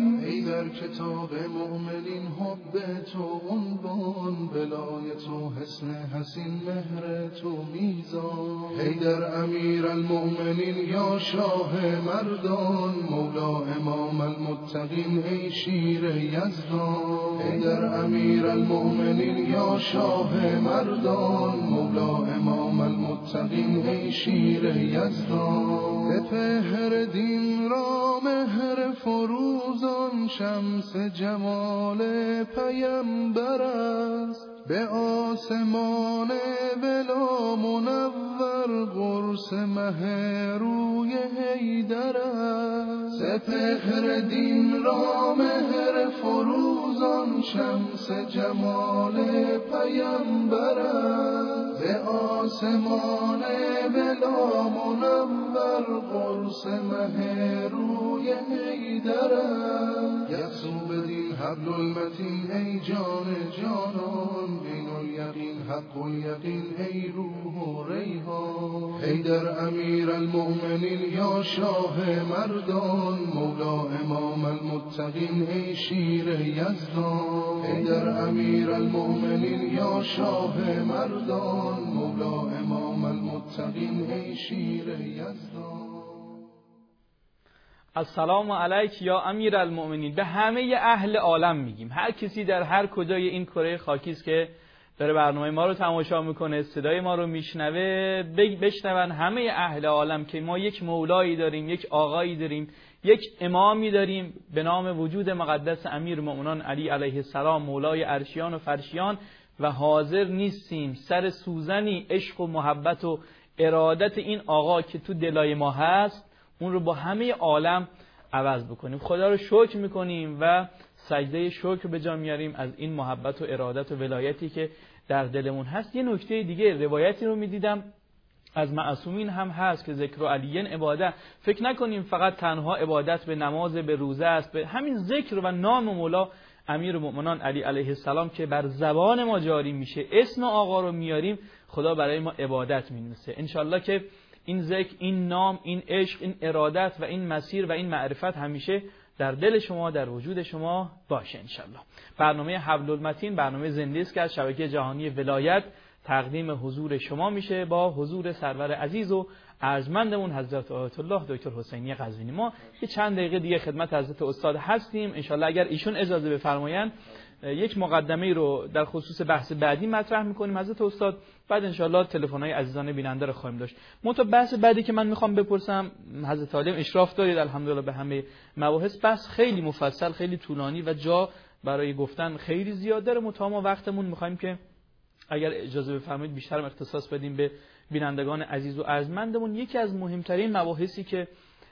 در کتاب مؤمنین حب تو عنوان، ولایت و حسن حسین مهر تو میزان. حیدر امیر المؤمنین یا شاه مردان، مولا امام المتقین ای شیر یزدان. حیدر امیر المؤمنین یا شاه مردان، مولا امام المتقین ای شیر یزدان. به پهر دین را مهر فروزان، شمس جمال پیمبر است. به آسمان بلا منور، قرص مه روی حیدر است. سپهر دین را مهر فروزان، شمس جمال پیمبر است. به آسمان بلا منور، قرص مه روی حیدر است. یسو بدین حبل المتین ای جان جانان، بین الیقین حق الیقین ای روح و ریحان. حیدر امیر المؤمنین یا شاه مردان، مولا امام المتقین ای شیر یزدان. حیدر امیر المؤمنین یا شاه مردان، مولا امام المتقین ای شیر یزدان. السلام علیک یا امیر المؤمنین. به همه اهل عالم میگیم، هر کسی در هر کجای این کره خاکی است که داره برنامه ما رو تماشا میکنه، صدای ما رو میشنوه، بشنون همه اهل عالم که ما یک مولایی داریم، یک آقایی داریم، یک امامی داریم به نام وجود مقدس امیر مومنان علی علیه السلام، مولای عرشیان و فرشیان، و حاضر نیستیم سر سوزنی عشق و محبت و ارادت این آقا که تو دلای ما هست اون رو با همه عالم عوض بکنیم. خدا رو شکر میکنیم و سجده شکر به جا میاریم از این محبت و ارادت و ولایتی که در دلمون هست. یه نکته دیگه، روایتی رو میدیدم از معصومین هم هست که ذکر علیین عبادت. فکر نکنیم فقط تنها عبادت به نماز، به روزه است، به همین ذکر و نام مولا امیر المؤمنان علی علیه السلام که بر زبان ما جاری میشه، اسم آقا رو میاریم، خدا برای ما عبادت مینویسه. انشالله که این ذکر، این نام، این عشق، این ارادت و این مسیر و این معرفت همیشه در دل شما، در وجود شما باشه انشالله. برنامه حبل المتین برنامه زنده است که از شبکه جهانی ولایت تقدیم حضور شما میشه با حضور سرور عزیز و ارجمندمون حضرت آیت الله دکتر حسینی قزوینی. ما یه چند دقیقه دیگه خدمت حضرت استاد هستیم انشالله اگر ایشون اجازه بفرمایند یک مقدمه رو در خصوص بحث بعدی مطرح میکنیم حضرت استاد، بعد انشالله تلفن‌های عزیزان بیننده رو خواهیم داشت. منتها بحث بعدی که من میخوام بپرسم، حضرت عالم اشراف دارید الحمدلله به همه مباحث، بحث خیلی مفصل، خیلی طولانی و جا برای گفتن خیلی زیاد داره، منتها ما وقتمون میخوایم که اگر اجازه بفرمایید بیشتر اختصاص بدیم به بینندگان عزیز و ارجمندمون. یکی از مهمترین مباحثی که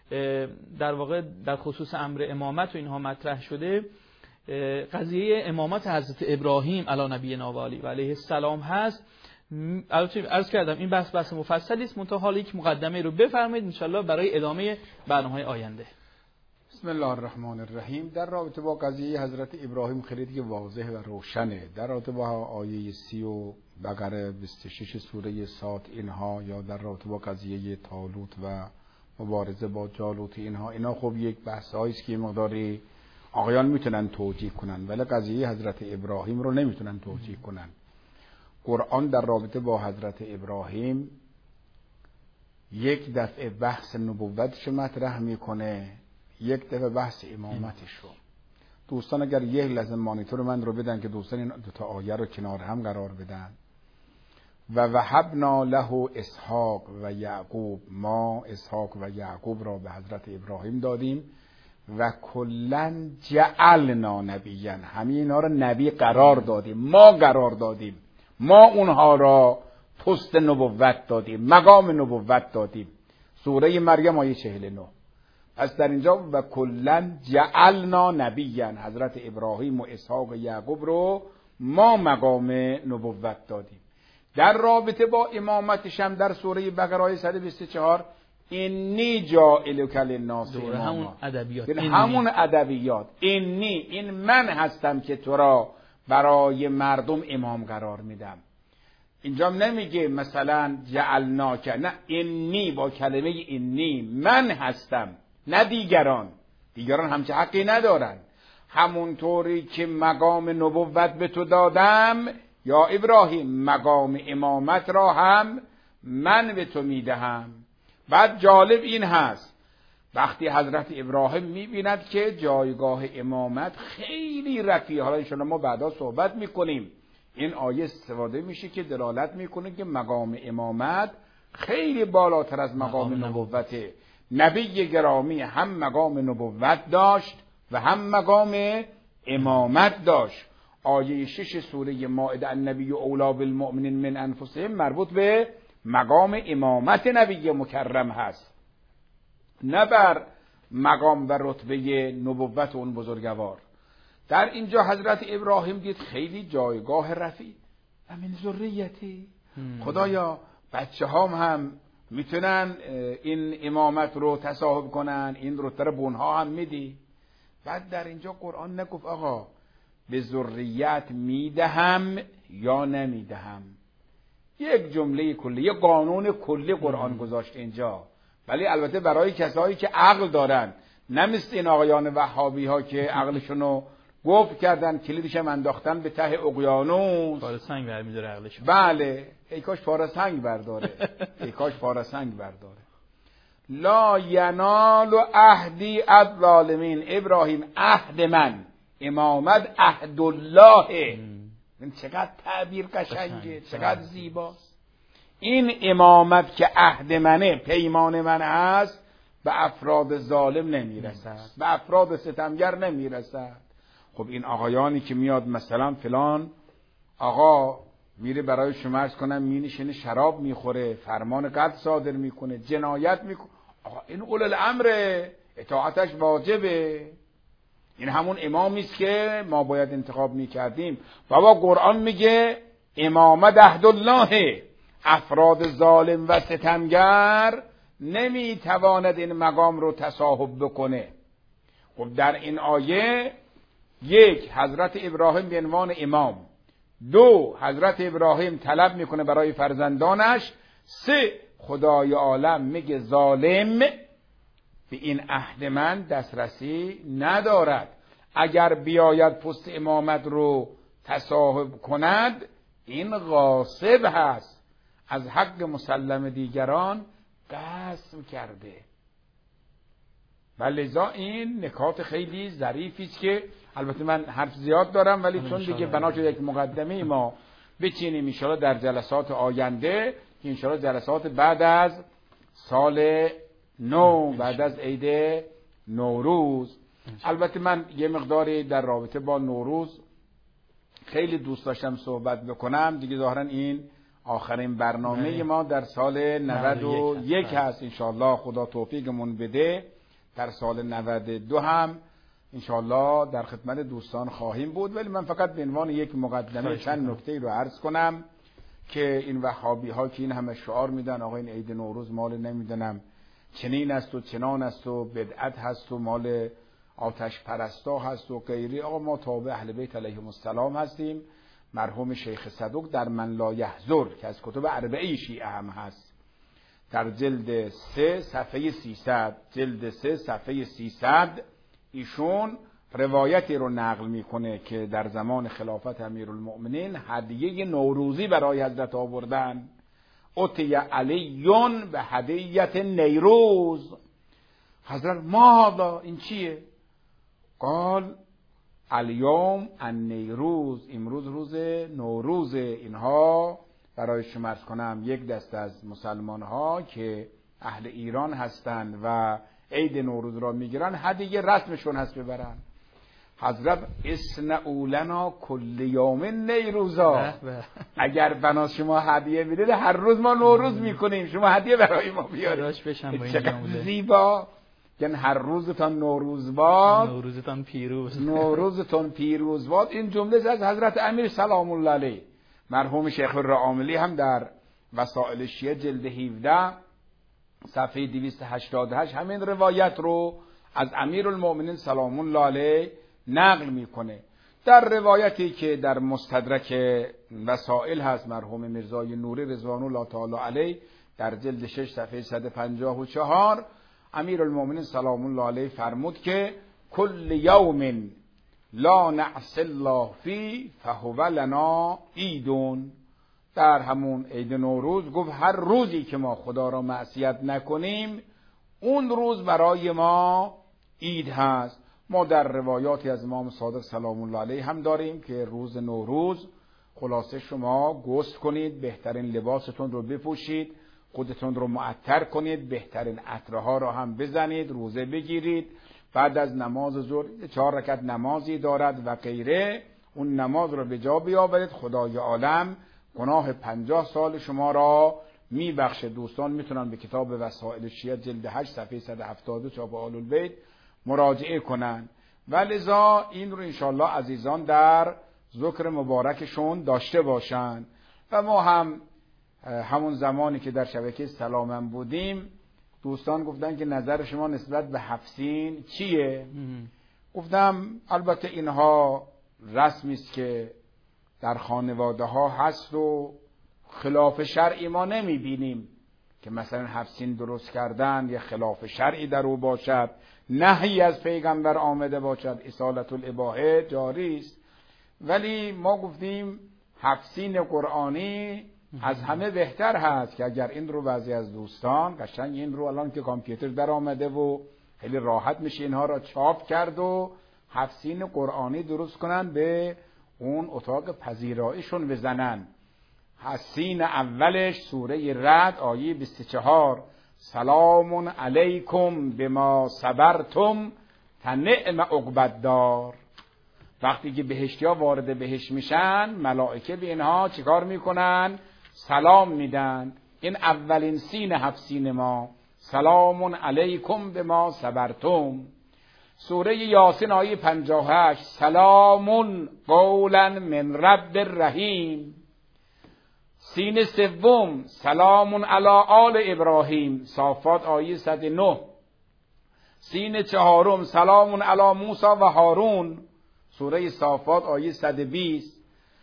در واقع در خصوص امر امامت و اینها مطرح شده، قضیه امامت حضرت ابراهیم علی نبینا و علیه السلام هست. عرض کردم این بحث بحث مفصلی است، منتها حالا یک مقدمه رو بفرمایید انشالله برای ادامه برنامه‌های آینده. بسم الله الرحمن الرحیم. در رابطه با قضیه حضرت ابراهیم خیلی دیگه واضح و روشنه. در رابطه با آیه سی و بقره بیست و شش سوره صاد اینها، یا در رابطه با قضیه طالوت و مبارزه با جالوت اینها، اینا خب یک بحثایی است که مقداری آقایان میتونن توجیه کنن، ولی قضیه حضرت ابراهیم رو نمیتونن توجیه کنن. قرآن در رابطه با حضرت ابراهیم یک دفعه بحث نبوتش مطرح میکنه، یک دفعه بحث امامتش رو. دوستان اگر یک لحظه مانیتور من رو بدن که دوستان این دو تا آیه رو کنار هم قرار بدن. و وهبنا له اسحاق و یعقوب، ما اسحاق و یعقوب را به حضرت ابراهیم دادیم و کلن جعلنا نبیا، همه اینا رو نبی قرار دادیم، ما قرار دادیم، ما اونها را پست نبوت دادیم، مقام نبوت دادیم. سوره مریم آیه چهل و نه. پس در اینجا و کلن جعلنا نبیا، حضرت ابراهیم و اسحاق و یعقوب رو ما مقام نبوت دادیم. در رابطه با امامتش هم در سوره بقره آیه صد و بیست و چهار اینی جاعلک للناس اماما، همون ادبیات، همون ادبیات اینی، این من هستم که تو را برای مردم امام قرار میدم. اینجا نمیگه مثلا جعلناک، نه، اینی با کلمه اینی من هستم، نه دیگران. دیگران همچه حقی ندارن. همونطوری که مقام نبوت به تو دادم یا ابراهیم مقام امامت را هم من به تو میدهم. بعد جالب این هست وقتی حضرت ابراهیم میبیند که جایگاه امامت خیلی رفیع، حالا انشاءالله ما بعدا صحبت میکنیم، این آیه استفاده میشه که دلالت میکنه که مقام امامت خیلی بالاتر از مقام, مقام نبوته. نبی گرامی هم مقام نبوت داشت و هم مقام امامت داشت. آیه شش سوره مائده النبی اولی بالمؤمنین من انفسهم مربوط به مقام امامت نبی مکرم هست، نه بر مقام و رتبه نبوت اون بزرگوار. در اینجا حضرت ابراهیم دید خیلی جایگاه رفیع و من ذریتی، خدایا بچه هام هم میتونن این امامت رو تصاحب کنن، این رتبه رو بونها هم میدی. بعد در اینجا قرآن نگفت آقا به ذریت میدهم یا نمیدهم، یک جمله کلی، یک قانون کلی قرآن گذاشت اینجا، ولی البته برای کسایی که عقل دارن، نه مثل این آقایان وهابی ها که عقلشونو گفت کردن کلیدش هم انداختن به ته اقیانوس، پاره سنگ برمی‌داره عقلشون. بله ای کاش پاره سنگ برداره، ای کاش پاره سنگ برداره. لا ینال عهدی الظالمین، ابراهیم عهد من امامت عهد الله. این چقدر تعبیر قشنگه، چقدر زیباست. این امامت که عهد منه، پیمان من هست، به افراد ظالم نمیرسد، به افراد ستمگر نمیرسد. خب این آقایانی که میاد مثلا فلان آقا میره برای شما عرض کنم مینشینه شراب میخوره، فرمان قتل صادر میکنه، جنایت میکنه، آقا این اول الامره، اطاعتش واجبه. این همون امامی است که ما باید انتخاب میکردیم. بابا قرآن میگه امامت عهد الله، افراد ظالم و ستمگر نمیتواند این مقام رو تصاحب بکنه. خب در این آیه یک، حضرت ابراهیم به عنوان امام، دو، حضرت ابراهیم طلب میکنه برای فرزندانش، سه، خدای عالم میگه ظالم به این عهد من دسترسی ندارد، اگر بیاید پست امامت رو تصاحب کند این غاصب هست، از حق مسلم دیگران قسم کرده. و لذا این نکات خیلی ظریفی است که البته من حرف زیاد دارم ولی چون دیگه بنا شده یک مقدمه ما بچینیم ان شاءالله در جلسات آینده، که ان شاءالله جلسات بعد از سال نو، بعد از عید نوروز. البته من یه مقداری در رابطه با نوروز خیلی دوست داشتم صحبت بکنم دیگه، ظاهرا این آخرین برنامه ما در سال نود و یک هست. انشاءالله خدا توفیقمون بده در سال نود و دو هم انشاءالله در خدمت دوستان خواهیم بود. ولی من فقط به عنوان یک مقدمه چند نکته رو عرض کنم که این وهابی ها که این همه شعار میدن آقا این عید نوروز مال نمیدونم چنین است و چنان است و بدعت هست و مال آتش پرستا هست و غیره، آقا ما تابع اهل بیت علیهم السلام هستیم. مرحوم شیخ صدوق در من لا یحضر که از کتب اربعه شیعه هم هست، در جلد سه صفحه سیصد، جلد سه صفحه سیصد ایشون روایتی رو نقل میکنه که در زمان خلافت امیرالمؤمنین هدیه نوروزی برای حضرت آوردن. اتی علیون به هدیت نیروز. حضرت ما هذا، این چیه؟ قال الیوم النیروز، امروز روز نوروز. اینها برای شما عرض کنم یک دست از مسلمان ها که اهل ایران هستند و عید نوروز را میگیرن، هدیه رسمشون هست ببرن. حضرت اصنعوا لنا کل یوم نیروزا، اگر بنا شما هدیه میدید هر روز ما نوروز میکنیم، شما هدیه برای ما بیارید. چقدر زیبا، یعنی هر روزتان نوروز باد، نوروزتان پیروز، نوروزتان پیروز باد. این جمله از حضرت امیر سلام الله علیه. مرحوم شیخ الرعاملی هم در وسائل شیعه جلد هفده صفحه دویست و هشتاد و هشت همین روایت رو از امیرالمؤمنین سلام الله علیه نقل میکنه. در روایتی که در مستدرک وسائل هست، مرحوم میرزای نوری رضوان الله تعالی علیه در جلد شش صفحه صد و پنجاه و چهار امیرالمؤمنین سلام الله علیه فرمود که کل یوم لا نعصی الله فی فهو لنا عیدون. در همون عید نوروز گفت هر روزی که ما خدا را معصیت نکنیم اون روز برای ما عید هست. ما در روایاتی از امام صادق سلام الله علیه هم داریم که روز نوروز خلاصه شما غسل کنید، بهترین لباستون رو بپوشید، خودتون رو معطر کنید، بهترین عطرها رو هم بزنید، روزه بگیرید، بعد از نماز ظهر چهار رکعت نمازی دارد و غیره، اون نماز رو به جا بیاورید، خدای عالم گناه پنجاه سال شما را میبخشه. دوستان میتونن به کتاب وسائل شیعه جلد هشت صفحه صد و هفتاد چاپ آل البیت مراجعه کنن و لذا این رو انشاءالله عزیزان در ذکر مبارکشون داشته باشن. و ما هم همون زمانی که در شبکه سلامم بودیم دوستان گفتن که نظر شما نسبت به حفصین چیه؟ گفتم البته اینها رسمی است که در خانواده ها هست و خلاف شرعی ما نمی بینیم که مثلا حفصین درست کردن یا خلاف شرعی در او باشد، نهی از پیغمبر آمده باشد، اصالت الاباحه جاری است. ولی ما گفتیم حفصین قرآنی از همه بهتر هست که اگر این رو بعضی از دوستان قشنگ این رو الان که کامپیوتر در آمده و خیلی راحت میشه اینها را چاپ کرد و حفصین قرآنی درست کنن به اون اتاق پذیراییشون بزنن. حسین اولش سوره رعد آیه بیست و چهار سلام علیکم بما صبرتم فنعم عقبی الدار. وقتی که بهشتیا وارد بهشت میشن ملائکه به اینها چیکار میکنن؟ سلام میدن. این اولین سین حفصین ما، سلام علیکم بما صبرتم. سوره یاسین آیه پنجاه و هشت سلام قولا من رب رحیم. سین سوم سلام علی آل ابراهیم، صافات آیه صد و نه. سین چهارم سلام علی موسی و هارون، سوره صافات آیه صد و بیست.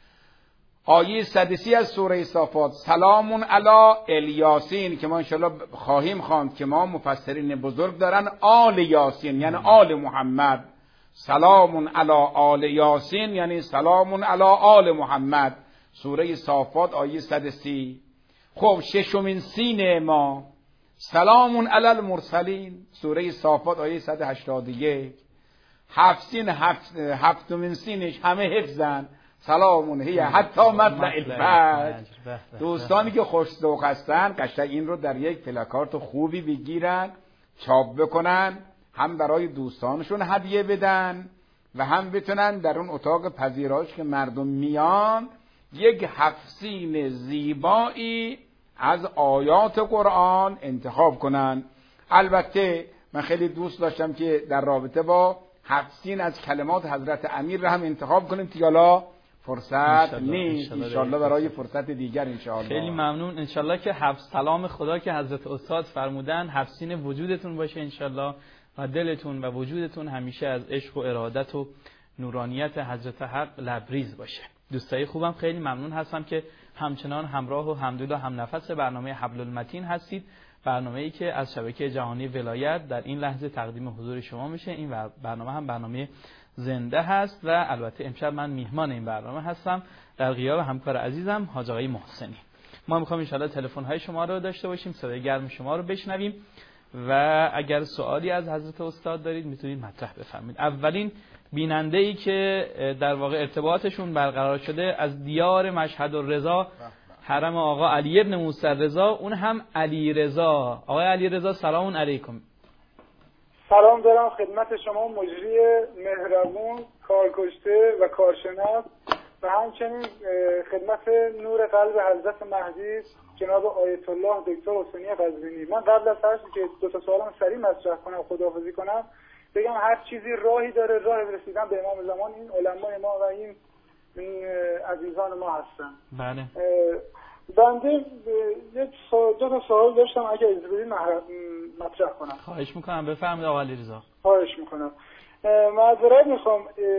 آیه صد و سی از سوره صافات سلام علی الیاسین که ما انشاءالله خواهیم خواند که ما مفسرین بزرگ دارن آل یاسین یعنی آل محمد. سلام علی آل یاسین یعنی سلام علی آل محمد، سوره صافات آیه صد و سی. خب ششمین سین ما سلام علی المرسلین، سوره صافات آیه صد و هشتاد و یک. هفتین هفت هفتمین سینش همه حفظن، سلامون هی حتی مطلع الفجر. دوستانی که خوش ذوق هستن قشنگ این رو در یک پلاکارت خوبی بگیرن، چاپ بکنن، هم برای دوستانشون هدیه بدن و هم بتونن در اون اتاق پذیرایش که مردم میان یک حفصین زیبایی از آیات قرآن انتخاب کنن. البته من خیلی دوست داشتم که در رابطه با حفصین از کلمات حضرت امیر را هم انتخاب کنیم که حالا فرصت نیست، انشالله برای فرصت دیگر انشالله. خیلی ممنون. انشالله که حفظ سلام خدا که حضرت استاد فرمودن حفصین وجودتون باشه انشالله و دلتون و وجودتون همیشه از عشق و ارادت و نورانیت حضرت حق لبریز باشه. دوستای خوبم خیلی ممنون هستم که همچنان همراه و همدل و هم نفس برنامه حبل المتین هستید، برنامه‌ای که از شبکه جهانی ولایت در این لحظه تقدیم حضور شما میشه. این برنامه هم برنامه زنده هست و البته امشب من میهمان این برنامه هستم در غیاب همکار عزیزم حاج آقای محسنی. ما میخوام ان شاءالله تلفن های شما رو داشته باشیم، صدای گرم شما رو بشنویم و اگر سوالی از حضرت استاد دارید میتونید مطرح بفرمایید. اولین بیننده ای که در واقع ارتباطشون برقرار شده از دیار مشهد الرضا حرم آقا علی ابن موسی رضا، اون هم علی رضا. آقای علی رضا سلام علیکم. سلام دارم خدمت شما مجری مهربون، کارکشته و کارشناس و همچنین خدمت نور قلب حضرت مهدی جناب آیت الله دکتر حسینی قزوینی. من قبل از هر که دو تا سوالم سریع مطرح کنم خداحافظی کنم بگم هر چیزی راهی داره، راه رسیدن به امام زمان این علمای ما و این این عزیزان ما هستن. بله. بنده یک دو تا سوال داشتم اگه اجازه بدید مطرح کنم. خواهش میکنم بفرمایید آقا علیرضا. خواهش میکنم. معذرت میخوام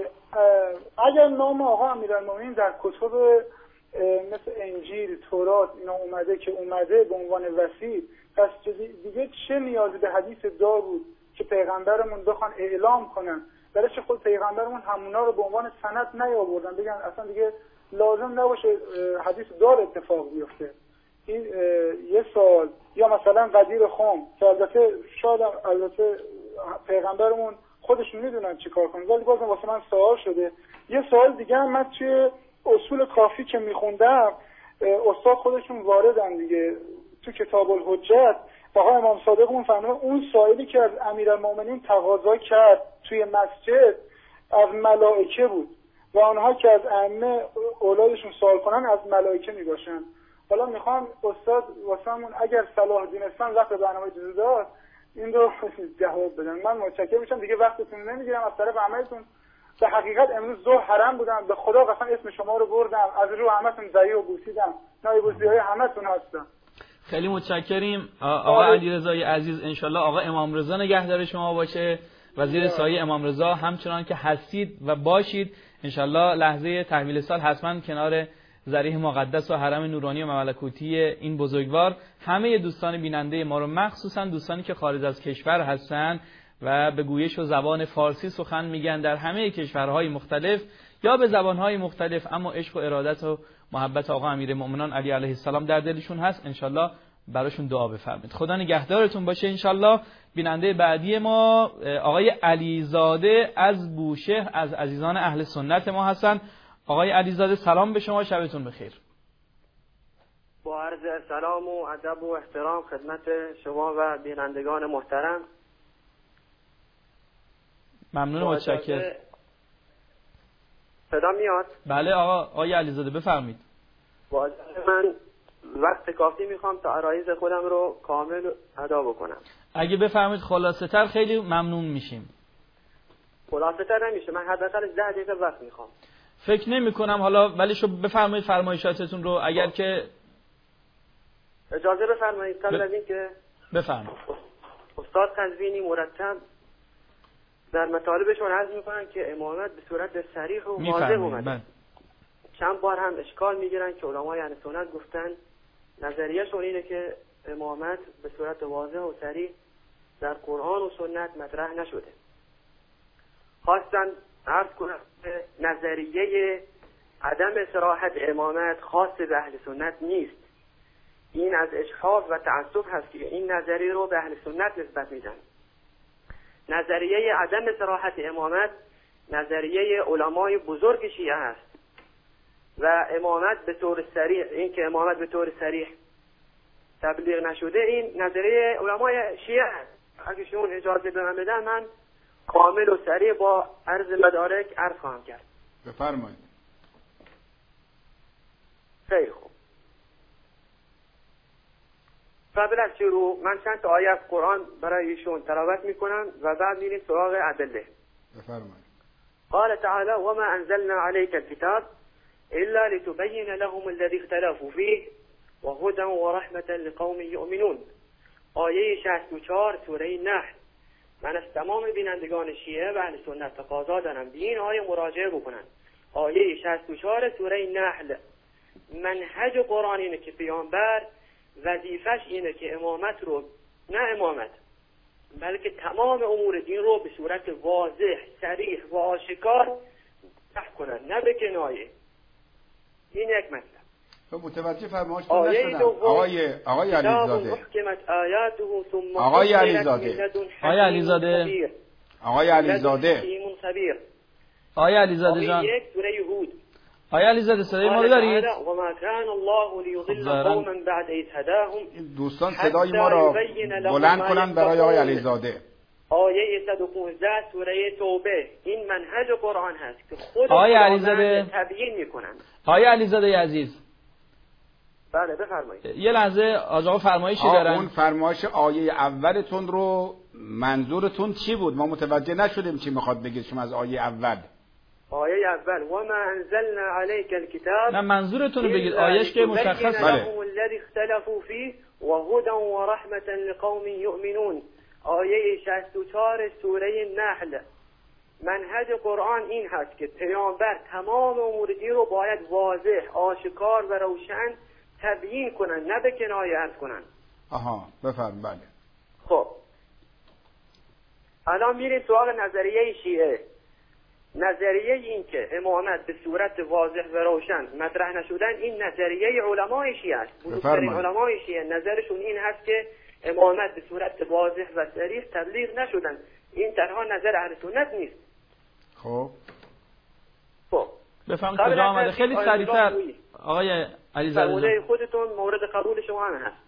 اگر نام آقا امیرالمومنین در کتب مثل انجیل، تورات اینا اومده که اومده به عنوان وصی، پس دیگه چه نیازی به حدیث داوود که پیغمبرمون بخوان اعلام کنن درش خود پیغمبرمون همونا رو به عنوان سند نیاوردن بگن اصلا دیگه لازم نباشه حدیث دار اتفاق بیفته. این یه سوال. یا مثلا قدیر خم که البته شاید البته پیغمبرمون خودشون میدونن چی کار کنن، ولی بازم واسه من سوال شده. یه سوال دیگه هم من توی اصول کافی که میخوندم استاد خودشون واردن دیگه تو کتاب الحجت، آقا امام صادقمون فرمودن اون سائلی که از امیرالمومنین تقاضا کرد توی مسجد از ملائکه بود و آنها که از ائمه اولادشون سوال کنن از ملائکه میباشن. حالا میخوام استاد واسمون اگر صلاح دونستان وقت برنامه جزو داد این رو جواب بدن. من متشکرم میشم دیگه، وقتتون نمیگیرم از طرف عملتون. به حقیقت امروز ظهر حرم بودم، به خدا قسم اسم شما رو بردم، از رو همتون زایی و بوسیدم، نایبوسی‌های همتون هستم. خیلی متشکریم آقا علیرضای عزیز. انشالله آقا امام رضا نگهدار شما باشه و زیر سایه امام رضا همچنان که هستید و باشید. انشالله لحظه تحویل سال حتما کنار ضریح مقدس و حرم نورانی و ملکوتی این بزرگوار همه دوستان بیننده ما رو، مخصوصا دوستانی که خارج از کشور هستن و به گویش و زبان فارسی سخن میگن در همه کشورهای مختلف یا به زبانهای مختلف، اما عشق و ارادت و محبت آقا امیرالمومنین علی علیه السلام در دلشون هست. انشالله براشون دعا بفرمایید. خدا نگهدارتون باشه. انشالله بیننده بعدی ما آقای علیزاده از بوشهر از عزیزان اهل سنت ما هستن. آقای علیزاده سلام به شما، شبتون بخیر. با عرض سلام و ادب و احترام خدمت شما و بینندگان محترم. ممنون و متشکرم. صدا میاد؟ بله آقا آقای علیزاده بفرمایید. با من وقت کافی میخوام تا عرایض خودم رو کامل ادا بکنم. اگه بفرمایید خلاصه تر خیلی ممنون میشیم. خلاصه تر نمیشه، من حداقل ده دقیقه وقت میخوام. فکر نمی کنم حالا، ولی شو بفرمایید فرمایشاتتون رو اگر که اجازه بفرمایید. قبل از این که بفرمایید. استاد قزوینی مرتب در مطالبشون عرض میکنن که امامت به صورت صریح و واضح اومده. چند بار هم اشکال میگیرن که علمای اهل سنت گفتن نظریهشون اینه که امامت به صورت واضح و صریح در قرآن و سنت مطرح نشده. خواستن عرض کنم که نظریه عدم صراحت امامت خاص به اهل سنت نیست. این از اجحاف و تعصب هست که این نظریه رو به اهل سنت نسبت میدن. نظریه عدم صراحت امامت نظریه علمای بزرگ شیعه است و امامت به طور صریح، این که امامت به طور صریح تبلیغ نشده این نظریه علمای شیعه است. اگه شما اجازه به من بدن من کامل و صریح با عرض مدارک عرض خواهم کرد. بفرمایید. خیلی خوب. قبل از شروع من چند تا آیه از قرآن برای ایشون تلاوت میکنم و بعد میریم سراغ ادله. بفرمایید. قال تعالى وما انزلنا عليك الكتاب الا لتبين لهم الذي اختلفوا فيه وهدى ورحمة لقوم يؤمنون. آیه شصت و چهار سوره نحل. من از تمام بینندگان شیعه و اهل سنت تقاضا دارم به این آیه مراجعه بکنن. آیه شصت و چهار سوره نحل منهج قرآن اینه که پیامبر وظیفش اینه که امامت رو، نه امامت بلکه تمام امور دین رو به صورت واضح، صریح و آشکار بیان کنن، نه به کنایه. این یک مطلب. تو متوجه فرمایشتون نشدم آقای آقای علیزاده. آقای علیزاده آقای علیزاده آقای علیزاده آقای علیزاده جان. یک سوره یهود. آقای علیزاده صدای ما رو دارید؟ و ما کان الله لیضل قوما بعد اذ هداهم. دوستان صدای ما را بلند کنن برای آقای علیزاده. آیه صد و پانزده سوره توبه. این منهج قرآن هست که خود آقای علیزاده تبیین میکنن. آقای علیزاده عزیز بله بفرمایید. یه لحظه آقا فرمایشی دارن. اون فرمایش آیه اولتون رو منظورتون چی بود؟ ما متوجه نشدیم چی میخواد بگید شما از آیه اول. آیه اول و ما انزلنا عليك الكتاب. نه منظورتون رو بگید، آیهش که مشخص بله. الذي اختلفوا فيه وهدى ورحمة لقوم يؤمنون. آیه شصت و چهار سوره نحل. منهج قرآن این هست که پیامبر تمام امور دین رو باید واضح، آشکار و روشن تبیین کنن، نه به کنایه عرض کنن. آها بفرم. بله. خب الان میریم سراغ نظریه شیعه. نظریه این که امامت به صورت واضح و روشن مطرح نشدن، این نظریه علمای شیعه است. بزرگترین علمای شیعه نظرشون این هست که امامت به صورت واضح و صریح تبلیغ نشدن. این تنها نظر اهل سنت نیست. خب خب بفهم کجا آمده؟ خیلی سریعتر آقای علیزاده خودتون مورد قبول شما هم هست.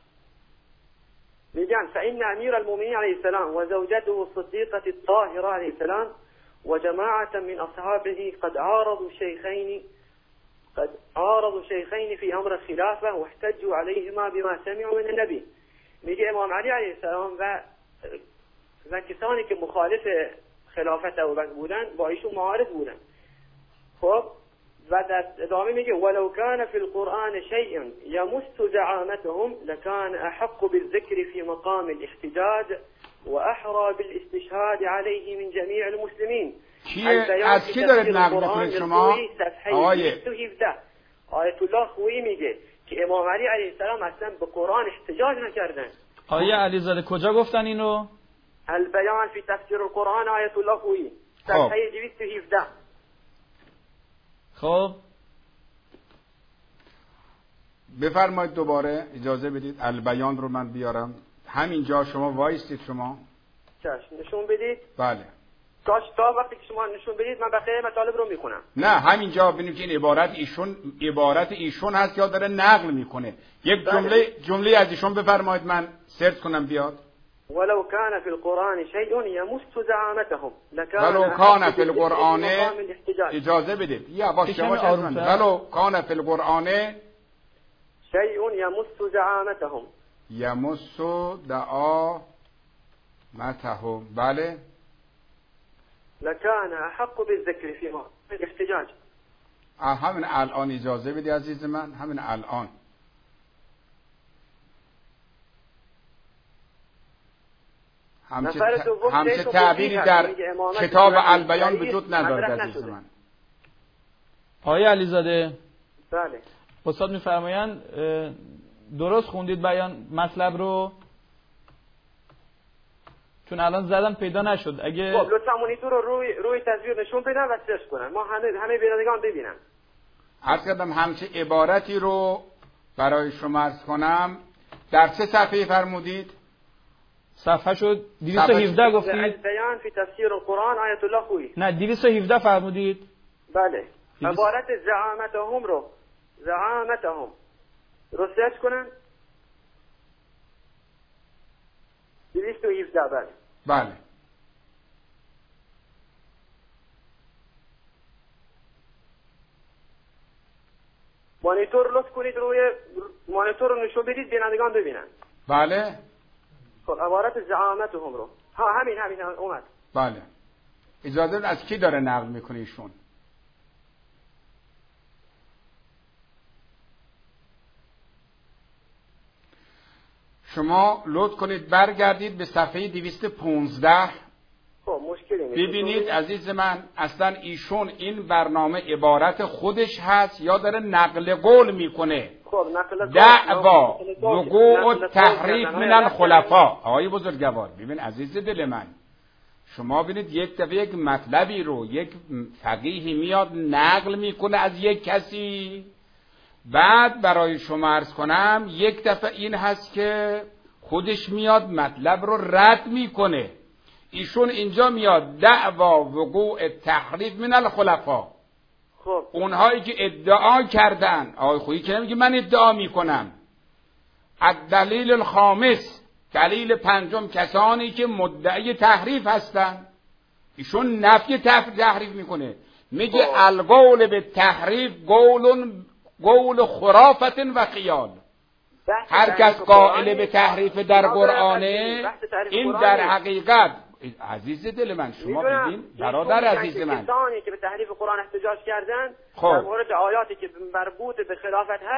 میگن فإن امیر المؤمنین علیه السلام و زوجته الصدیقة الطاهرة علیه السلام و جماعة من اصحابه قد عارضوا شيخين قد عارضوا شيخين في امر الخلافه واحتجوا عليهما بما سمعوا من النبي. میگه امام علی علیه السلام و و کسانی که مخالف خلافت ابوبکر بودن با ایشون معارض بودن. خب و در ادامه میگه ولو كان في القرآن شيء يمس زعامتهم لكان احق بالذكر في مقام الاحتجاج واحرى بالاستشهاد عليه من جميع المسلمين. از کی دارید نقل میکنید شما؟ آقای آیت الله خویی میگه که امام علی علیه السلام اصلا به قرآن احتجاج نکردن. آقای علیزاده کجا گفتن اینو؟ البیان فی تفسیر القرآن آیت الله خویی صفحه دویست و هفده. خب بفرمایید دوباره اجازه بدید البیان رو من بیارم. همینجا شما وایستید شما. چشم نشون بدید. بله. کاش تا وقتی که شما نشون بدید من بقیه مطالب رو میخونم. نه همینجا ببینید که این عبارت ایشون عبارت ایشون هست یا داره نقل میکنه. یک جمله جمله از ایشون بفرمایید من سرچ کنم بیاد. ولو كان في القرآن شيء يمس زعامتهم لكان ولو كان في القرآن اجازه بدید یا باشه باشه ولو كان في القرآن شيء يمس زعامتهم يمس دعامتهم بله لكان احق بالذكر في الاحتجاج. همین الان اجازه بدید عزیز من، همین الان همچه, همچه تعبیری در کتاب البیان وجود ندارد عزیز من. آقای علیزاده بله استاد میفرمایند درست خوندید بیان مطلب رو؟ چون الان زدم پیدا نشد. اگه خب لطفا مونیتور رو روی روی تصویر نشون بدن و سرچ کنن ما همه همه بینندگان ببینن. عرض کردم همچه عبارتی رو برای شما عرض کنم. در چه صفحه فرمودید؟ صفحه شد دویست و هفده گفتید؟ بیان فی تفسیر القرآن آیت الله خویی. نه دویست و هفده فرمودید؟ بله. عبارت زعامتهم رو زعامتهم رو سرچ کنن. دویست و هفده بله. بله. مانیتور لطف کنید روی مانیتور رو نشون بدید بینندگان ببینن. بله. خب عبارت زعامتهم رو ها همین همین اومد. بله. اجازه از کی داره نقل میکنه ایشون؟ شما لطف کنید برگردید به صفحه دویست و پانزده. خب مشکلی نیست. ببینید عزیز من اصلا ایشون این برنامه عبارت خودش هست یا داره نقل قول میکنه؟ خب نقل دعوا وقوع تحریف من الخلفاء. آقای بزرگوار ببین عزیز دل من، شما ببینید یک دفعه یک مطلبی رو یک فقیهی میاد نقل میکنه از یک کسی، بعد برای شما عرض کنم یک دفعه این هست که خودش میاد مطلب رو رد میکنه. ایشون اینجا میاد دعوا وقوع تحریف من الخلفاء. خب اونهایی که ادعا کردن، آقای خویی که نمیگه من ادعا میکنم. الدلیل الخامس، دلیل پنجم کسانی که مدعی تحریف هستن. ایشون نفی تحریف میکنه، میگه القول به تحریف قول قول خرافت و خیال. هر کس قائل به تحریف در قرآنه این در حقیقت عزیز دل من شما ببین برادر عزیز من کسانی که به تحریف قرآن احتجاج کردن خب. در مورد آیاتی که مربوط به خلافت هست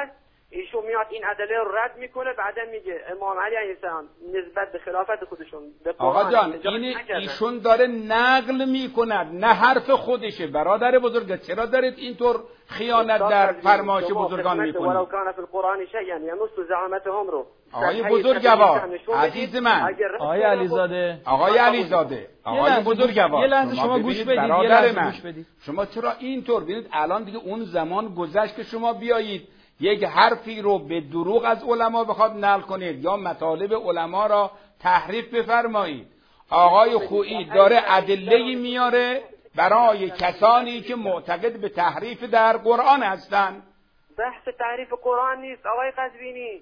ایشون میاد این ادله رو رد میکنه، بعدا میگه امام علی علیه السلام نسبت به خلافت خودشون به آقا جان این ایشون داره نقل میکند نه حرف خودشه. برادر بزرگ چرا دارید اینطور خیانت در فرمایش بزرگان میکنید؟ ولو کان فی القرآن شیئا یمس زعامتهم رو آقای بزرگوار عزیز من، آقای علیزاده آقای علیزاده آقای بزرگوار، یه لحظه شما گوش بدید، برادر یه لحظه من گوش بدید. شما چرا اینطور ببینید؟ الان دیگه اون زمان گذشت که شما بیایید یک حرفی رو به دروغ از علما بخواد نقل کنید یا مطالب علما را تحریف بفرمایید. آقای خویی داره ادله‌ای میاره برای کسانی که معتقد به تحریف در قرآن هستند. بحث تحریف قرآن نیست آقای قزوینی.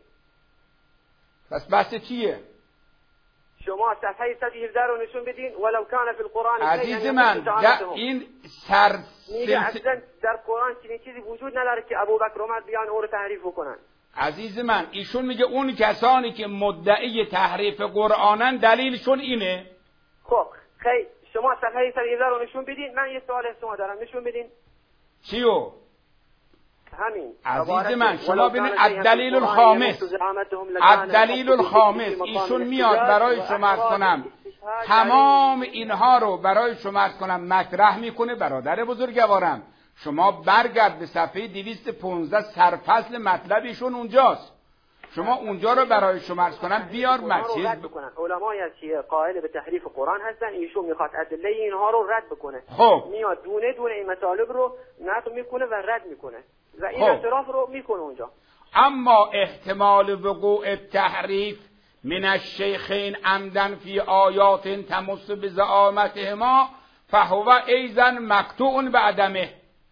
پس بحث چیه؟ شما صفحه صد و هفده رو نشون بدین ولو کان فی القرآن. عزیز من این سر میگه اصلا در قرآن چنین چیزی وجود نداره که ابوبکر اومد بیان اون رو تحریف کنن. عزیز من ایشون میگه اون کسانی که مدعی تحریف قرآنن دلیلشون اینه. خب خیلی شما صفحه صد و هفده رو نشون بدین. من یه سوال از شما دارم، نشون بدین. چیو؟ همین. عزیز من شما ببینید الدلیل الخامس، الدلیل الخامس ایشون میاد برای شما عرض کنم تمام اینها رو برای شما عرض کنم مطرح میکنه. برادر بزرگوارم شما برگرد به صفحه دویست و پانزده سرفصل مطلبیشون اونجاست. شما اونجا رو برای شما عرض کنم بیار مسجد بکنن. علمای از که قائل به تحریف قرآن هستن، ایشون میخواد ادله اینها رو رد بکنه. خب میاد دونه دونه این مطالب رو نقل میکنه و رد میکنه و این خب. اعتراف رو میکنه اونجا. اما احتمال وقوع التحریف من الشیخین عمدن فی آیات تمس بزعامتهما فهو ایضا مقطوع بعدمه.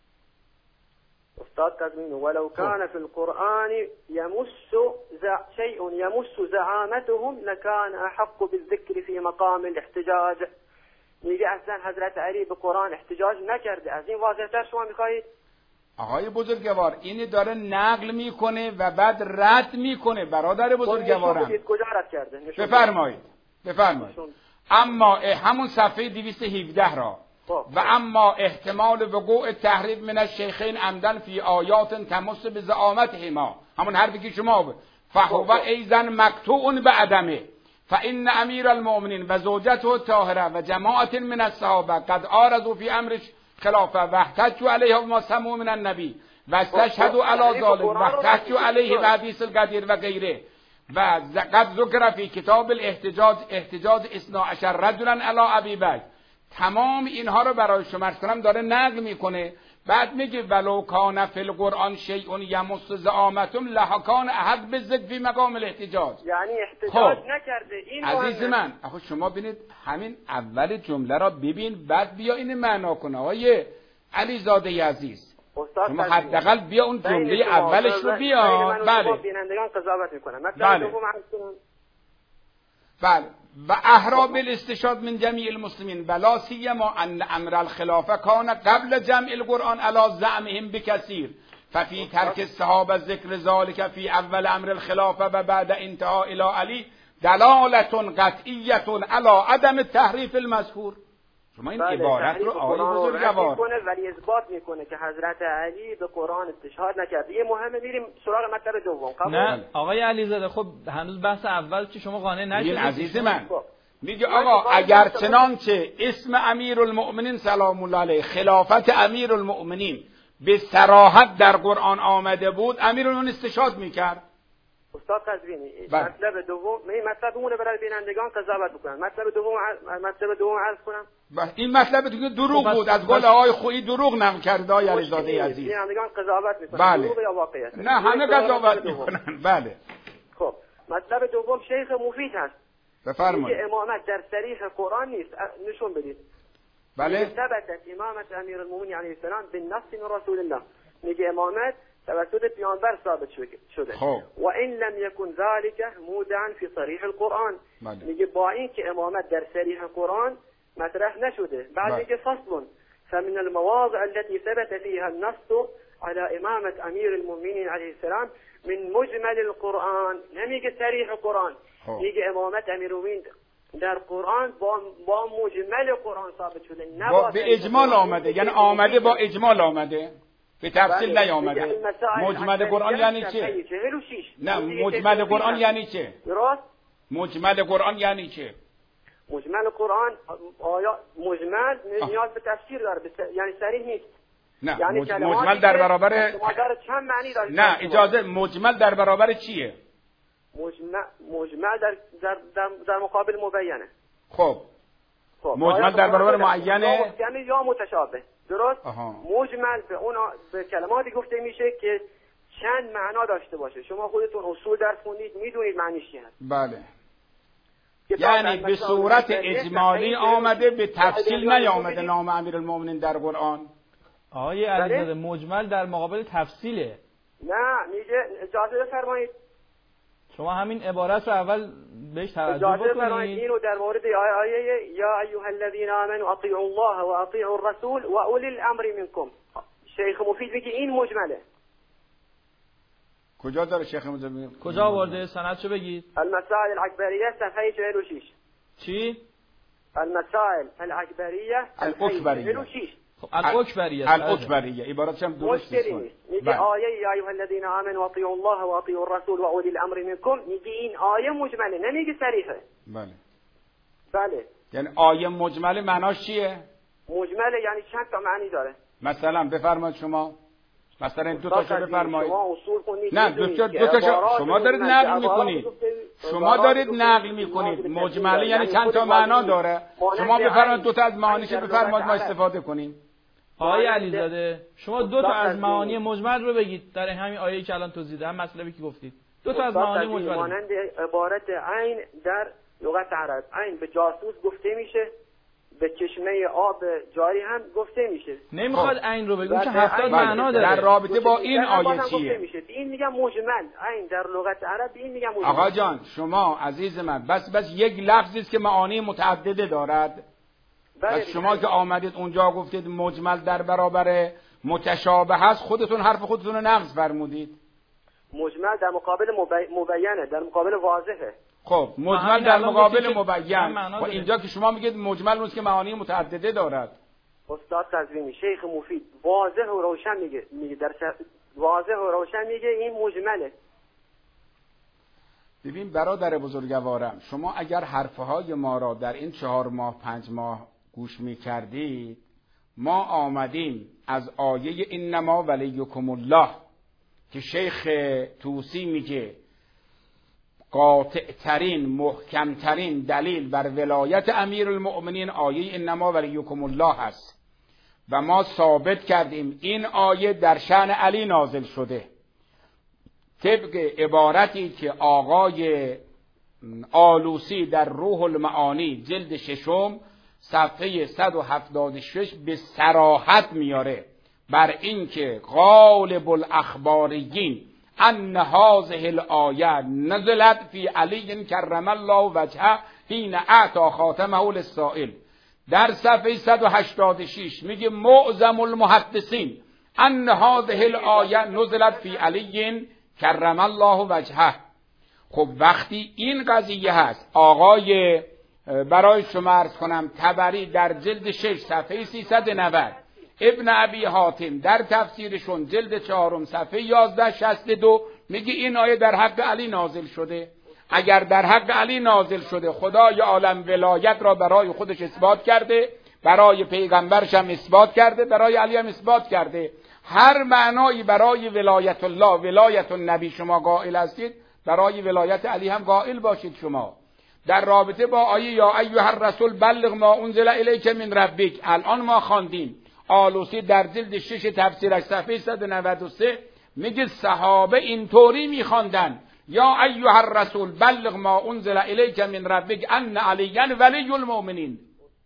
استاد قزوین ولو كان في القرآن يمس شيء يمس زعامتهم لكان احق بالذكر في مقام الاحتجاج. میگه اصلا حضرت علی به قرآن احتجاج نکرده. از این واضح‌تر شما میخواهید؟ آقای بزرگوار این داره نقل میکنه و بعد رد میکنه. برادر بزرگوارم کجا رد کرده؟ بفرمایید بفرمایید. اما همون صفحه دویست و هفده را و اما احتمال وقوع تحریف من الشیخین عمدن فی آیات تمس بزعامتهما، همون حرفی که شما بود، فهو ایضا مقطوع بعدمه فان امیر المؤمنین و زوجته الطاهره و جماعت من الصحابه قد عارضوا فی امرش خلافه و احتجوا علیه ما سمعوا من النبی و استشهدوا علی ذلك و احتجوا علیه بحدیث القدیر و غیره و قد ذکر فی کتاب الاحتجاج احتجاج اثنا عشر رجلا علی ابی بکر. تمام اینها رو برای شما عرض کنم داره نقل میکنه. بعد میگه ولو کان فی القرآن شیء یمس زعامتهم لکان احد بالذکر فی مقام الاحتجاج. یعنی احتجاج خب. نکرده. این عزیز من آخه شما ببینید همین اول جمله را ببین بعد بیا این معنا کن. آقای علیزاده عزیز شما حداقل بیا اون جمله اولش رو بیا. بله بینندگان قضاوت میکنن. بله بله و احرا بالاستشهاد من جمیع المسلمین ولا سیما ان امر الخلافه کان قبل جمع القرآن علی زعمهم بکثیر ففی ترک الصحابه ذکر ذلك فی اول امر الخلافه و بعد انتهاء الی علی دلالة قطعیة علی عدم التحریف المذکور. شما این عبارت رو آقای بزرگوار میکنه ولی اثبات میکنه که حضرت علی به قرآن استشهاد نکرد. یه مهمه میریم سراغ مطلب دوم. نه آقای علیزاده خب هنوز بحث اول که شما قانع نشدید. عزیز من میگه آقا اگر چنانچه اسم امیرالمؤمنین سلام الله علیه خلافت امیرالمؤمنین به صراحت در قرآن آمده بود امیرالمؤمنین استشهاد میکرد. استاد قزوینی مطلب دوم این مطلب اونه برای بینندگان قضاوت بکنن. مطلب دوم مطلب دوم عرض کنم. این مطلب دیگه دروغ بود از قول آقای خویی دروغ نقل کرده آقای علیزاده عزیز. بینندگان قضاوت میکنن. بله. دروغ یا واقعیت؟ نه همه قضاوت میکنن. بله. خب مطلب دوم شیخ مفید هست. بفرمایید. امامت در صریح قرآن نیست. نشون بدید. بله. ثبتت امامت امیرالمومنین علیه السلام بالنص من رسول الله. میگه امامت توسط پیامبر ثابت شده. خب. و این لم یکن ذلك مودعا فی صریح القرآن. میگه با این که امامت در صریح قرآن مطرح نشده. بعد میگه فصل فمن المواضع التي ثبت فيها النص على امامة امیر المؤمنین علیه السلام من مجمل القرآن. نمیگه صریح قرآن. میگه امامت امیرالمؤمنین در قرآن با با مجمل قرآن ثابت شده. نه با به اجمال آمده. یعنی آمده با اجمال آمده. به تفصیل نیامده. مجمل قرآن یعنی چه؟ نه مجمل قرآن یعنی چه؟ درست؟ مجمل قرآن یعنی چه؟ مجمل قرآن آیا مجمل نیاز به تفسیر داره، یعنی صریح نیست. نه یعنی مجمل در برابر چند معنی داره؟ نه اجازه، مجمل در برابر چیه؟ مجمل مجمل در در در, در مقابل مبینه. خب خب مجمل در برابر معینه یعنی یا متشابه. درست؟ آها. مجمل به اون به کلماتی گفته میشه که چند معنا داشته باشه. شما خودتون اصول درس خوندید، میدونید معنیش چیه. بله. یعنی به صورت اجمالی آمده، به تفصیل نیامده نام امیرالمومنین در قرآن. آقای علیزاده مجمل در مقابل تفصیله. نه میگه اجازه بفرمایید شما همین عبارت رو اول بهش توجه اجازه بکنید. بفرمایید اینو در مورد آیه یا ایها الذین آمنوا اطیعوا الله و اطیعوا الرسول و اولی الامر منکم. شیخ مفید میگه این مجمله. کجا داره شیخ مفید؟ کجا آورده؟ سندشو بگید. المسائل الاکبریه صفحه چهل و شش. چی؟ المسائل الاکبریه الاکبریه. چهل و شش. خب الاکبریه الاکبریه عبارتش هم درست نیست. میگه آیه یا ایها الذین آمنوا اطیعوا الله و اطیعوا الرسول و اولی الامر منکم. میگه این آیه مجمله، نمیگه صریحه. بله. بله. یعنی آیه مجمله معناش چیه؟ مجمله یعنی چند تا معنی داره. مثلا بفرمایید شما. مثلا این دو تاشو بفرمایید. نه دو تا دو تاشو شما دارید نقل میکنید. شما دارید نقل میکنید. مجمله یعنی چند تا معنا داره. شما بفرمایید دو تا از معانیش بفرمایید ما استفاده کنیم. آقای علیزاده شما دو تا از معانی مجمل رو بگید در همین آیه‌ای که الان توضیح دادم، مطلبی که گفتید. دو تا از معانی مجمل. مانند عبارت عین در لغت عرب، عین به جاسوس گفته میشه، به چشمه آب جاری هم گفته میشه. نمیخواد عین رو بگیم که هفتاد معنا داره. در رابطه با این آیه چیه؟ این میگم مجمل، عین در لغت عرب این میگم مجمل. آقا جان شما عزیز من بس بس یک لفظی است که معانی متعدده دارد. بس شما که آمدید اونجا گفتید مجمل در برابر متشابه هست، خودتون حرف خودتون رو نقض فرمودید. مجمل در مقابل مبینه، در مقابل واضحه. خب مجمل در مقابل مبین و اینجا که شما میگید مجمل اون که معانی متعدده دارد. استاد قزوینی شیخ مفید واضح و روشن میگه، میگه در واضح و روشن میگه این مجمله. ببین برادر بزرگوارم، شما اگر حرفهای ما را در این چهار ماه پنج ماه گوش میکردید، ما آمدیم از آیه انما ولیکم الله که شیخ طوسی میگه قاطع ترین محکم ترین دلیل بر ولایت امیرالمؤمنین آیه انما ولیکم الله است و ما ثابت کردیم این آیه در شأن علی نازل شده، طبق عبارتی که آقای آلوسی در روح المعانی جلد ششم صفحه صد و هفتاد و شش به صراحت میاره بر این که غالب الاخباریین ان هذه الآیه نزلت فی علی کرم الله وجهه حین اعطى خاتمه للسائل. در صفحه صد و هشتاد و شش میگه معظم المحدثین ان هذه الآیه نزلت فی علی کرم الله وجهه. خب وقتی این قضیه هست، آقای برای شما عرض کنم طبری در جلد شش صفحه سیصد و نود، ابن ابی حاتم در تفسیرشون جلد چهارم صفحه یازده شصت و دو میگه این آیه در حق علی نازل شده. اگر در حق علی نازل شده، خدای عالم ولایت را برای خودش اثبات کرده، برای پیغمبرش هم اثبات کرده، برای علی هم اثبات کرده. هر معنایی برای ولایت الله ولایت النبی شما قائل هستید، برای ولایت علی هم قائل باشید. شما در رابطه با آیه یا ایها الرسول بلغ ما انزل الیک من ربک، الان ما خواندیم آلوسی در جلد شش تفسیرش صفحه صد و نود و سه میگه صحابه اینطوری میخواندن یا ایها الرسول بلغ ما انزل الیک من ربک ان علی ولی المؤمنین.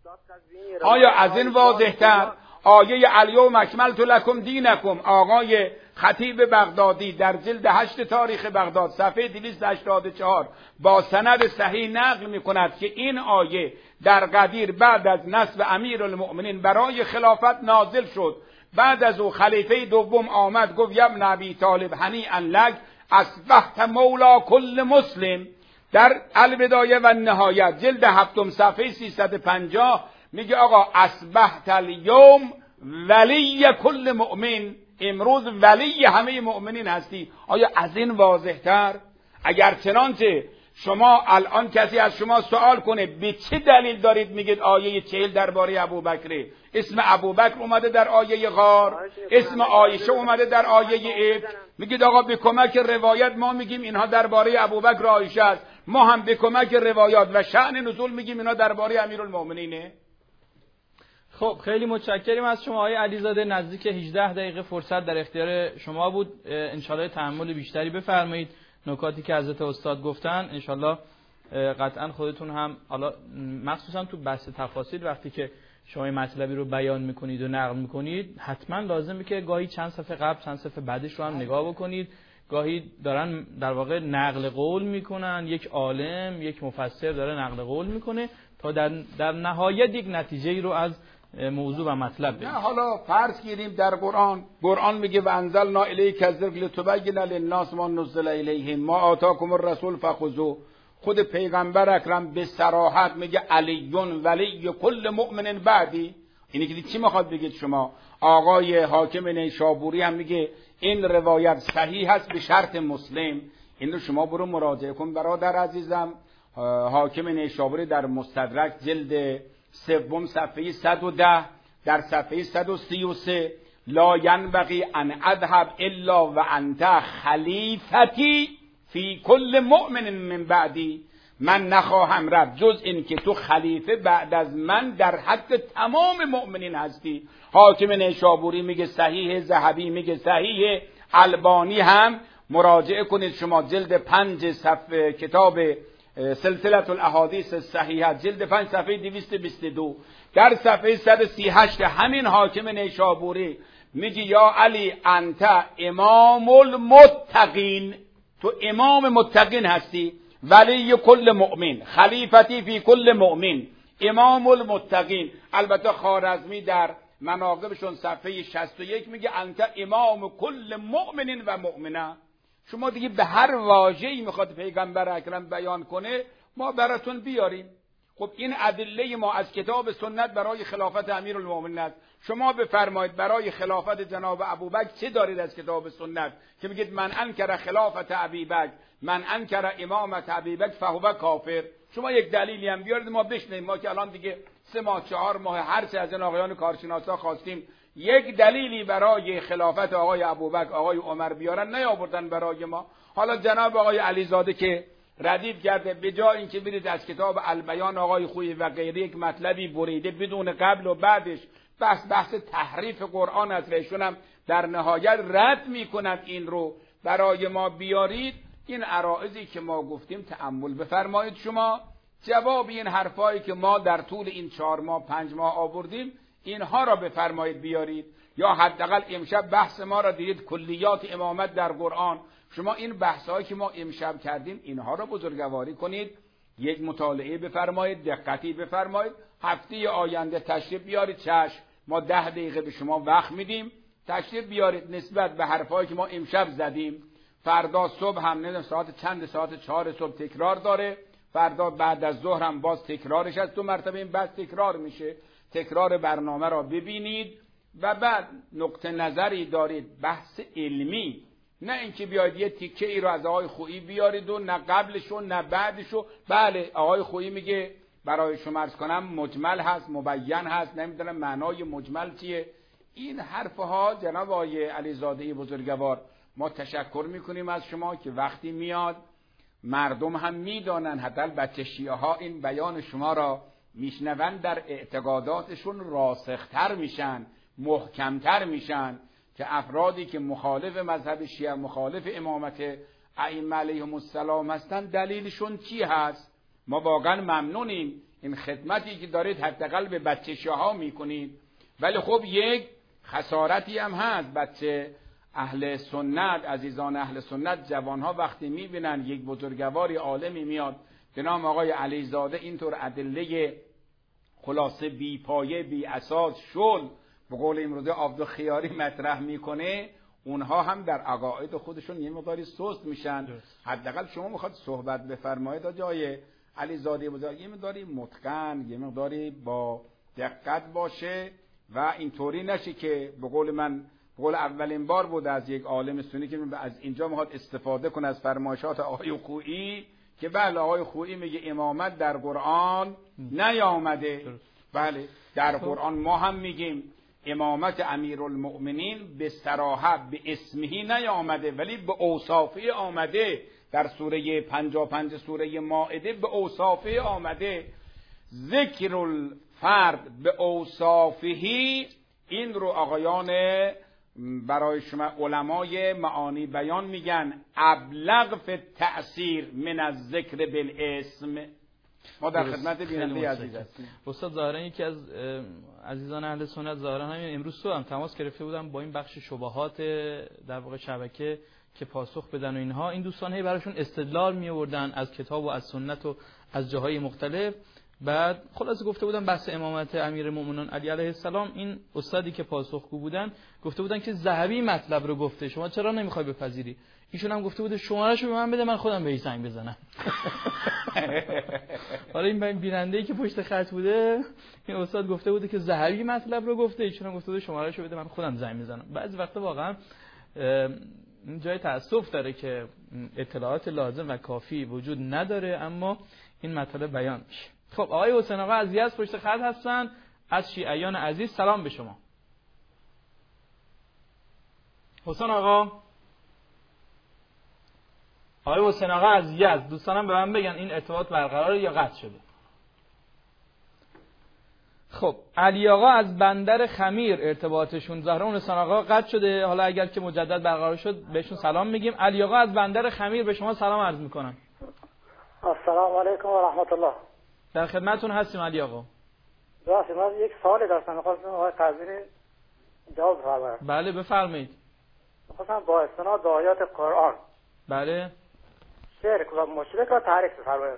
آیا از این واضح‌تر آیه الیوم اکملت لکم دینکم آقای خطیب بغدادی در جلد هشت تاریخ بغداد صفحه دویست و هشتاد و چهار با سند صحیح نقل میکند که این آیه در قدیر بعد از نصب امیرالمؤمنین برای خلافت نازل شد. بعد از او خلیفه دوم آمد گفت یا ابن ابی طالب هنیئا لک اصبحت مولا کل مسلم. در البدایه و نهایت جلد هفتم صفحه سیصد و پنجاه میگه آقا اصبحت الیوم ولی کل مؤمن، امروز ولی همه مؤمنین هستی. آیا از این واضح‌تر؟ اگر چنانچه شما الان کسی از شما سوال کنه به چه دلیل دارید میگید آیه چهل درباره ابوبکر، اسم ابوبکر اومده در آیه غار، اسم عایشه اومده در آیه افک، میگید آقا به کمک روایت ما میگیم اینها درباره ابوبکر و عایشه است، ما هم به کمک روایات و شأن نزول میگیم اینها درباره امیرالمؤمنینه. خب خیلی متشکریم از شما آقای علیزاده. نزدیک هجده دقیقه فرصت در اختیار شما بود، انشالله تحمل بیشتری بفرمایید. نکاتی که حضرت استاد گفتن انشالله قطعا خودتون هم حالا مخصوصا تو بحث تفاصیل وقتی که شما مطلبی رو بیان میکنید و نقل میکنید حتما لازمه که گاهی چند صفحه قبل چند صفحه بعدش رو هم نگاه بکنید. گاهی دارن در واقع نقل قول میکنن، یک عالم یک مفسر داره نقل قول میکنه تا در, در نهایت یک نتیجه رو از موضوع و مطلب بگیم. نه حالا فرض گیریم در قرآن، قرآن میگه و انزلنا الیک الذکر لتبین للناس ما نزل الیهم ما آتاکم الرسول فخذوه. خود پیغمبر اکرم به صراحت میگه علیون ولی کل مؤمن بعدی. اینی که چی میخواد بگید شما؟ آقای حاکم نیشابوری هم میگه این روایت صحیح هست به شرط مسلم. این رو شما برو مراجعه کن برادر عزیزم. حاکم نیشابوری در مستدرک جلد سوم صفحه صد و ده در صفحه صد و سی و سه لا ینبغی ان اذهب الا و انت خلیفتی فی کل مؤمن من بعدی. من نخواهم رفت جز این که تو خلیفه بعد از من در حق تمام مؤمنین هستی. حاکم نیشابوری میگه صحیح، ذهبی میگه صحیح، البانی هم مراجعه کنید شما جلد پنج صفحه کتاب سلسله الاحادیث الصحیحه جلد پنج صفحه دویست و بیست و دو در صفحه صد و سی و هشت همین حاکم نیشابوری میگه یا علی انت امام المتقین، تو امام متقین هستی، ولی کل مؤمن، خلیفتی فی کل مؤمن، امام المتقین. البته خوارزمی در مناقبشون صفحه شصت و یک میگه انت امام کل مؤمن و مؤمنه. شما دیگه به هر واژه‌ای میخواد پیغمبر اکرم بیان کنه ما براتون بیاریم. خب این ادله ما از کتاب سنت برای خلافت امیرالمؤمنین است. شما بفرمایید برای خلافت جناب ابوبکر چه دارید از کتاب سنت که میگید من انکر خلافت ابیبکر، من انکر امامت ابیبکر فهو کافر. شما یک دلیلی هم بیارید ما بشنیم. ما که الان دیگه سه ماه چهار ماه هر چه از این آقایان کارشناسا خواستیم یک دلیلی برای خلافت آقای ابوبکر آقای عمر بیارن نیاوردن برای ما. حالا جناب آقای علیزاده که ردیف کرده به جای اینکه برید از کتاب البیان آقای خویی و غیره یک مطلبی بریده بدون قبل و بعدش بحث بحث تحریف قرآن از ایشون هم در نهایت رد میکنند این رو برای ما بیارید. این عرائضی که ما گفتیم تأمل بفرمایید شما. جواب این حرفایی که ما در طول این چهار ماه پنج ماه آوردیم اینها را بفرمایید بیارید. یا حداقل امشب بحث ما را دیدید کلیات امامت در قرآن. شما این بحثایی که ما امشب کردیم اینها را بزرگواری کنید، یک مطالعه بفرمایید، دقتی بفرمایید. هفته آینده تشریف بیارید. چشم ما ده دقیقه به شما وقت میدیم، تشریف بیارید نسبت به حرفایی که ما امشب زدیم. فردا صبح هم نمیدونم ساعت چند، ساعت چهار صبح تکرار داره. فردا بعد از ظهر هم باز تکرارش از دو مرتبه این بحث تکرار میشه. تکرار برنامه را ببینید و بعد نقطه نظری دارید بحث علمی، نه اینکه بیاید یه تیکه ای رو از آقای خویی بیارید و نه قبلشو نه بعدشو. بله آقای خویی میگه برای شما عرض کنم مجمل هست، مبین هست، نمیدونم معنای مجمل چیه. این حرفها جناب آقای علیزاده بزرگوار ما تشکر میکنیم از شما که وقتی میاد مردم هم میدانن، حتی بچه شیعه ها این بیان شما را میشنون در اعتقاداتشون راسختر میشن، محکمتر میشن که افرادی که مخالف مذهب شیعه، مخالف امامت ائمه علیهم السلام هستن دلیلشون چی هست. ما واقعا ممنونیم این خدمتی که دارید حداقل به بچه شیعه ها میکنید. ولی خب یک خسارتی هم هست. بچه اهل سنت، عزیزان اهل سنت، جوانها وقتی میبینن یک بزرگواری عالمی میاد به نام آقای علیزاده اینطور ادله خلاصه بی پایه بی اساس شل به قول امروزه عبدالخیاری مطرح میکنه، اونها هم در عقاید خودشون یه مقداری سست میشن. حداقل شما میخواد صحبت بفرمایید جای علیزاده بزرگ یه مقداری متقن، یه مقداری با دقت باشه و اینطوری نشه که به قول من قول اولین بار بود از یک عالم سنی که از اینجا میخواد استفاده کنه از فرمایشات آقای خویی که بله آقای خویی میگه امامت در قرآن نیامده. بله در قرآن ما هم میگیم امامت امیرالمؤمنین به صراحت به اسمهی نیامده ولی به اوصافی آمده. در سوره پنجاه و پنج سوره مائده به اوصافی آمده. ذکر الفرد به اوصافهی، این رو آقایان برای شما علمای معانی بیان میگن ابلغ فی تأثیر من از ذکر بالاسم. ما در خدمت بیننده عزیز هستیم. استاد ظاهرا یکی از عزیزان اهل سنت ظاهرا همین امروز تو هم تماس گرفته بودم با این بخش شبهات در واقع شبکه که پاسخ بدن و اینها. این دوستان هی براشون استدلال می آوردن از کتاب و از سنت و از جاهای مختلف. بعد خلاصه گفته بودن بحث امامت امیرالمومنین علی علیه السلام، این استادی که پاسخگو بودن گفته بودن که ذهبی مطلب رو گفته، شما چرا نمیخوای بپذیری؟ ایشون هم گفته بوده شماره‌شو به من بده من خودم بهش زنگ بزنم. حالا این بیننده‌ای که پشت خط بوده این استاد گفته بوده که ذهبی مطلب رو گفته، ایشون هم گفته بوده شماره‌شو بده من خودم زنگ بزنم. بعضی وقتا واقعا جای تأسف داره که اطلاعات لازم و کافی وجود نداره اما این مطلب بیان میشه. خب آقای حسین آقا از یزد پشت خط هستن، از شیعیان عزیز سلام به شما. حسین آقا آقای حسین آقا از یزد، دوستانم به من بگن این ارتباط برقرار یا قطع شده؟ خب علی آقا از بندر خمیر ارتباطشون ظاهرا اون حسین آقا قطع شده، حالا اگر که مجدد برقرار شد بهشون سلام میگیم. علی آقا از بندر خمیر به شما سلام عرض میکنن. السلام علیکم و رحمت الله. در خدمتتون هستیم علی آقا. راستی من یک سوالی داشتم می‌خواستم آقای قزوینی جواب بفرمایید. بله بفرمایید. می‌خواستم با استناد به آیات قرآن بله شرک و مشرک را تعریف بفرمایید.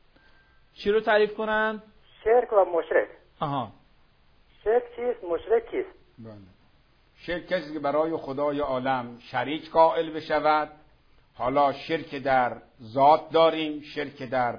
چی رو تعریف کنن؟ شرک و مشرک. آها. شرک چیست؟ مشرک کیست؟ بله. شرک کسی که برای خدای عالم شریک قائل بشود. حالا شرک در ذات داریم، شرک در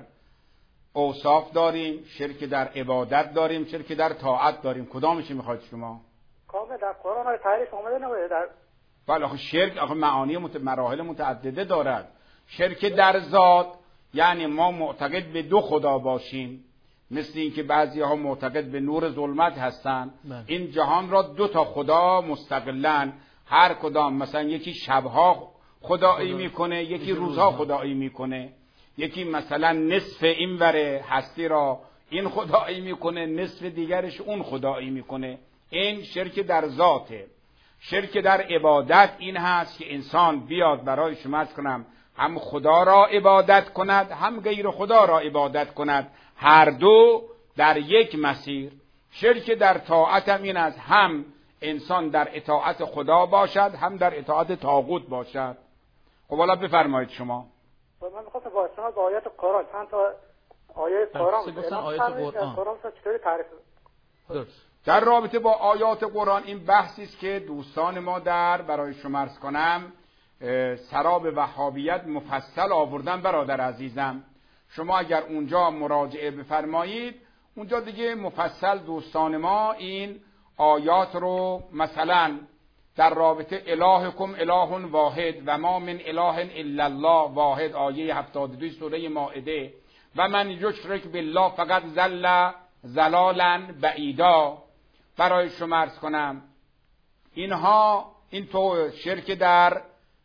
اوصاف داریم، شرک در عبادت داریم، شرک در طاعت داریم. کدامش میخواید شما؟ کامل در قرآن تعریف اومده نبوده در بله آخه شرک آخه معانی مت... مراحل متعدده دارد. شرک در ذات یعنی ما معتقد به دو خدا باشیم، مثل این که بعضی ها معتقد به نور ظلمت هستن. این جهان را دو تا خدا مستقلن، هر کدام مثلا یکی شبها خدایی میکنه، یکی روزها خدایی میکنه، یکی مثلا نصف این وره هستی را این خدایی میکنه، نصف دیگرش اون خدایی میکنه. این شرک در ذاته. شرک در عبادت این هست که انسان بیاد برای شما عرض کنم هم خدا را عبادت کند هم غیر خدا را عبادت کند، هر دو در یک مسیر. شرک در طاعت هم این است، هم انسان در اطاعت خدا باشد هم در اطاعت طاغوت باشد. خب حالا بفرمایید شما. من می‌خواستم با استناد به آیات قرآن چند تا آیه قرآن گفتن آیات قرآن قرآن چطوری تعریف درست در رابطه با آیات قرآن این بحثی است که دوستان ما در برای شما عرض کنم سراب وهابیت مفصل آوردن. برادر عزیزم شما اگر اونجا مراجعه بفرمایید اونجا دیگه مفصل دوستان ما این آیات رو مثلا در رابطه الهکم اله واحد و ما من اله الا الله واحد آیه هفتاد و دو سوره مائده و من یشرک بالله فقط ضل ضلالا بعیدا برای شما عرض کنم. اینها این تو شرک در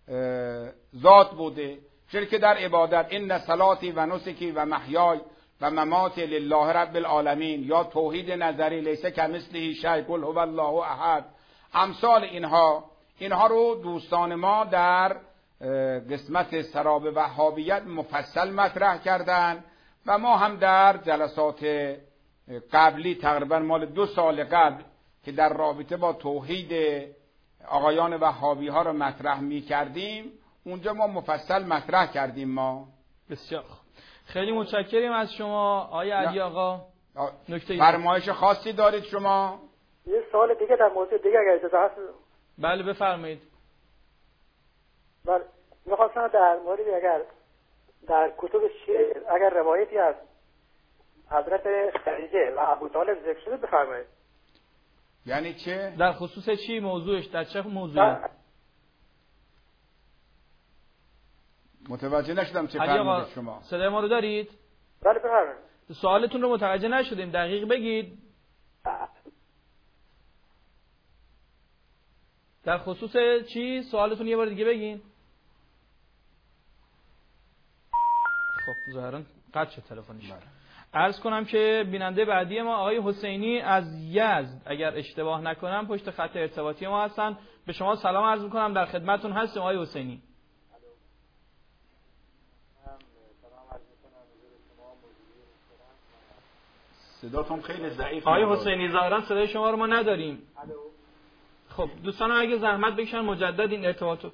ذات بوده، شرک در عبادت. این صلاتی و نسکی و محیای و ممات لله رب العالمین، یا توحید نظری لیس کمثله شیء قل هو الله احد. امثال اینها اینها رو دوستان ما در قسمت سراب وهابیت مفصل مطرح کردن و ما هم در جلسات قبلی تقریبا مال دو سال قبل که در رابطه با توحید آقایان وهابی ها رو مطرح می کردیم اونجا ما مفصل مطرح کردیم. ما بسیار خیلی متشکریم از شما آقای علی آقا. نکته فرمایش خاصی دارید شما؟ یه سوال دیگه در موضوع دیگه اگر اجازه هست. بله بفرمایید. بله میخواستم در مورد اگر در کتب شیعه اگر روایتی از حضرت خدیجه و ابو طالب ذکر شده بفرمایید. یعنی چه؟ در خصوص چی موضوعش؟ در چه موضوعی؟ متوجه نشدم چه فرمودید شما. صدای ما رو دارید؟ بله بفرمایید. سوالتون رو متوجه نشدیم، دقیق بگید. در خصوص چی؟ سوالتون یه بار دیگه بگین. خب ظاهرا قطع شد تلفنش. عرض کنم که بیننده بعدی ما آقای حسینی از یزد، اگر اشتباه نکنم پشت خط ارتباطی ما هستن. به شما سلام عرض میکنم، در خدمتتون هستیم آقای حسینی. صداتون خیلی ضعیفه آقای حسینی ظاهرا صدای شما رو ما نداریم. خب دوستان اگه زحمت بکشن مجدد این ارتباطو.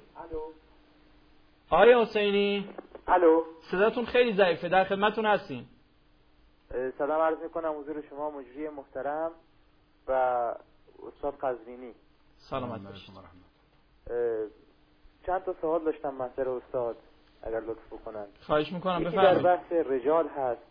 آقای حسینی الو، صداتون خیلی ضعیفه، در خدمتتون هستیم. سلام عرض میکنم حضور شما مجری محترم و استاد قزوینی. سلامت باشید. چند تا سوال داشتم محضر استاد اگر لطف بکنن. خواهش میکنم یکی بفرمایید. در بحث رجال هست.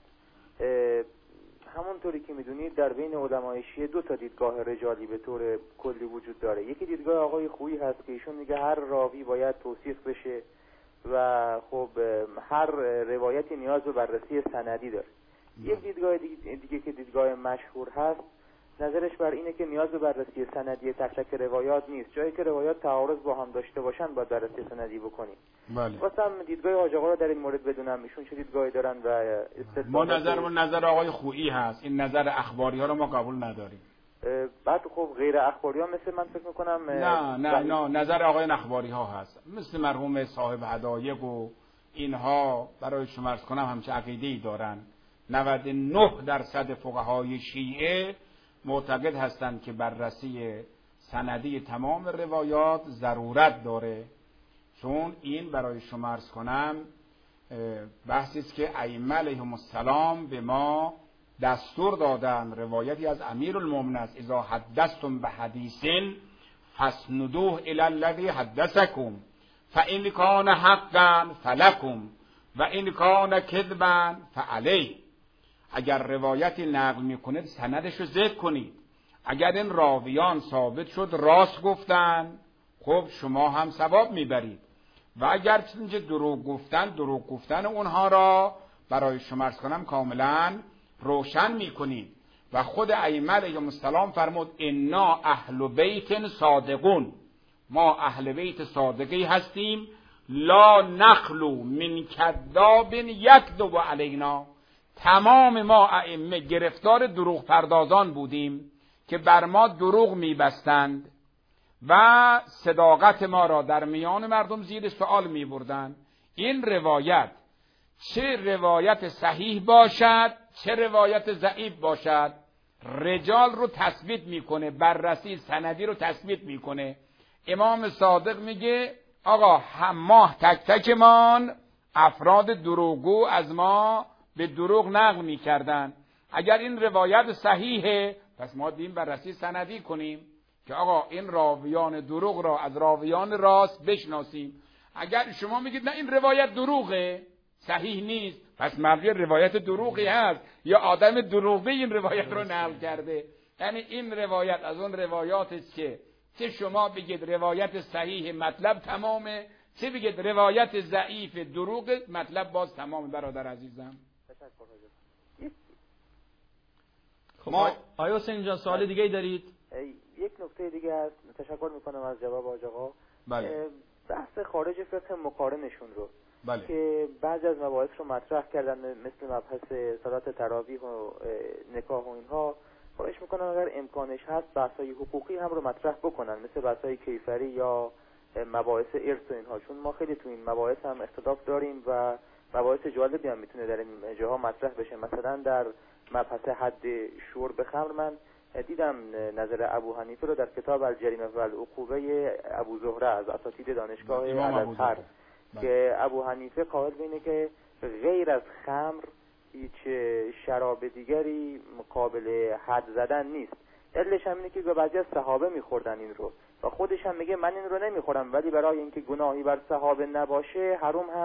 همونطوری که میدونید در بین علمای شیعه دو تا دیدگاه رجالی به طور کلی وجود داره. یکی دیدگاه آقای خویی هست که ایشون میگه هر راوی باید توصیف بشه و خب هر روایتی نیاز به بررسی سندی داره. یک دیدگاه دیگه, دیگه که دیدگاه مشهور هست نظرش بر اینه که نیاز به بررسی سندی تک تک روایات نیست، جایی که روایات تعارض با هم داشته باشن باید بررسی سندی بکنیم. بله. واسم دیدگاه حاج آقا رو در این مورد بدونم ایشون چه دیدگاهی دارن و استدلال. ما نظرمون نظر آقای خویی هست، این نظر اخباری ها رو ما قبول نداریم. بعد خب غیر اخباری ها مثل من فکر میکنم نه نه نه نظر آقای اخباری ها هست، مثل مرحوم صاحب هدایق و اینها برای شما عرض کنم همچه عقیده‌ای دارن. نود و نه درصد فقهای شیعه معتقد هستند که بررسی سندی تمام روایات ضرورت داره، چون این برای شما عرض کنم بحثی است که ائمه علیهم السلام به ما دستور دادن. روایتی از امیرالمومنین است: اذا حدثتم بحدیث فاسندوه الی الذی حدثکم فان کان حقا فلکم و ان کان کذبا فعلیه. اگر روایتی نقل میکنید سندش رو ذکر کنید. اگر این راویان ثابت شد راست گفتن، خب شما هم ثواب میبرید، و اگر چنانچه دروغ گفتن، دروغ گفتن اونها را برای شما عرض کنم کاملا روشن میکنید. و خود ائمه علیهم السلام فرمود انا اهل بیت صادقون، ما اهل بیت صادقی هستیم، لا نخلو من کذاب یکذب علینا. تمام ما ائمه گرفتار دروغ پردازان بودیم که بر ما دروغ میبستند و صداقت ما را در میان مردم زیر سوال میبردند. این روایت چه روایت صحیح باشد چه روایت ضعیف باشد رجال رو تثبیت میکنه، بررسی سندی رو تثبیت میکنه. امام صادق میگه آقا ما تک تکمان افراد دروغگو از ما به دروغ نقل میکردن. اگر این روایت صحیحه پس ما دیم بررسی سندی کنیم که آقا این راویان دروغ را از راویان راست بشناسیم. اگر شما میگید نه این روایت دروغه، صحیح نیست، پس مبنی روایت دروغی هست یا آدم دروغی این روایت رو نقل کرده. یعنی این روایت از اون روایات است که چه شما بگید روایت صحیح مطلب تمامه، چه بگید روایت ضعیف دروغ مطلب باز تمامه. برادر عزیزم خب ما آیا حسین جان سوال دیگه ای دارید؟ یک نکته دیگه هست، تشکر میکنم از جواب حاج آقا. بله. بحث خارج فقه مقارنشون رو بله. که بعضی از مباحث رو مطرح کردن مثل مبحث صلات تراویح و نکاح و اینها، خواهش میکنم اگر امکانش هست بحث‌های حقوقی هم رو مطرح بکنن مثل بحث‌های کیفری یا مباحث ارث و اینها، چون ما خیلی تو این مباحث هم اختلاف داریم و مباحث جالبی هم میتونه در این جاها مطرح بشه. مثلا در مبحث حد شرب خمر من دیدم نظر ابو حنیفه رو در کتاب الجریمه و العقوبه ابو زهره از اساتید دانشگاه الازهر که ابو حنیفه قائل به اینه که غیر از خمر هیچ شراب دیگری مقابل حد زدن نیست. دلیلش هم اینه که بعضی از صحابه میخوردن این رو و خودش هم میگه من این رو نمیخورم ولی برای اینکه گناهی بر صحابه نباشه حرام هم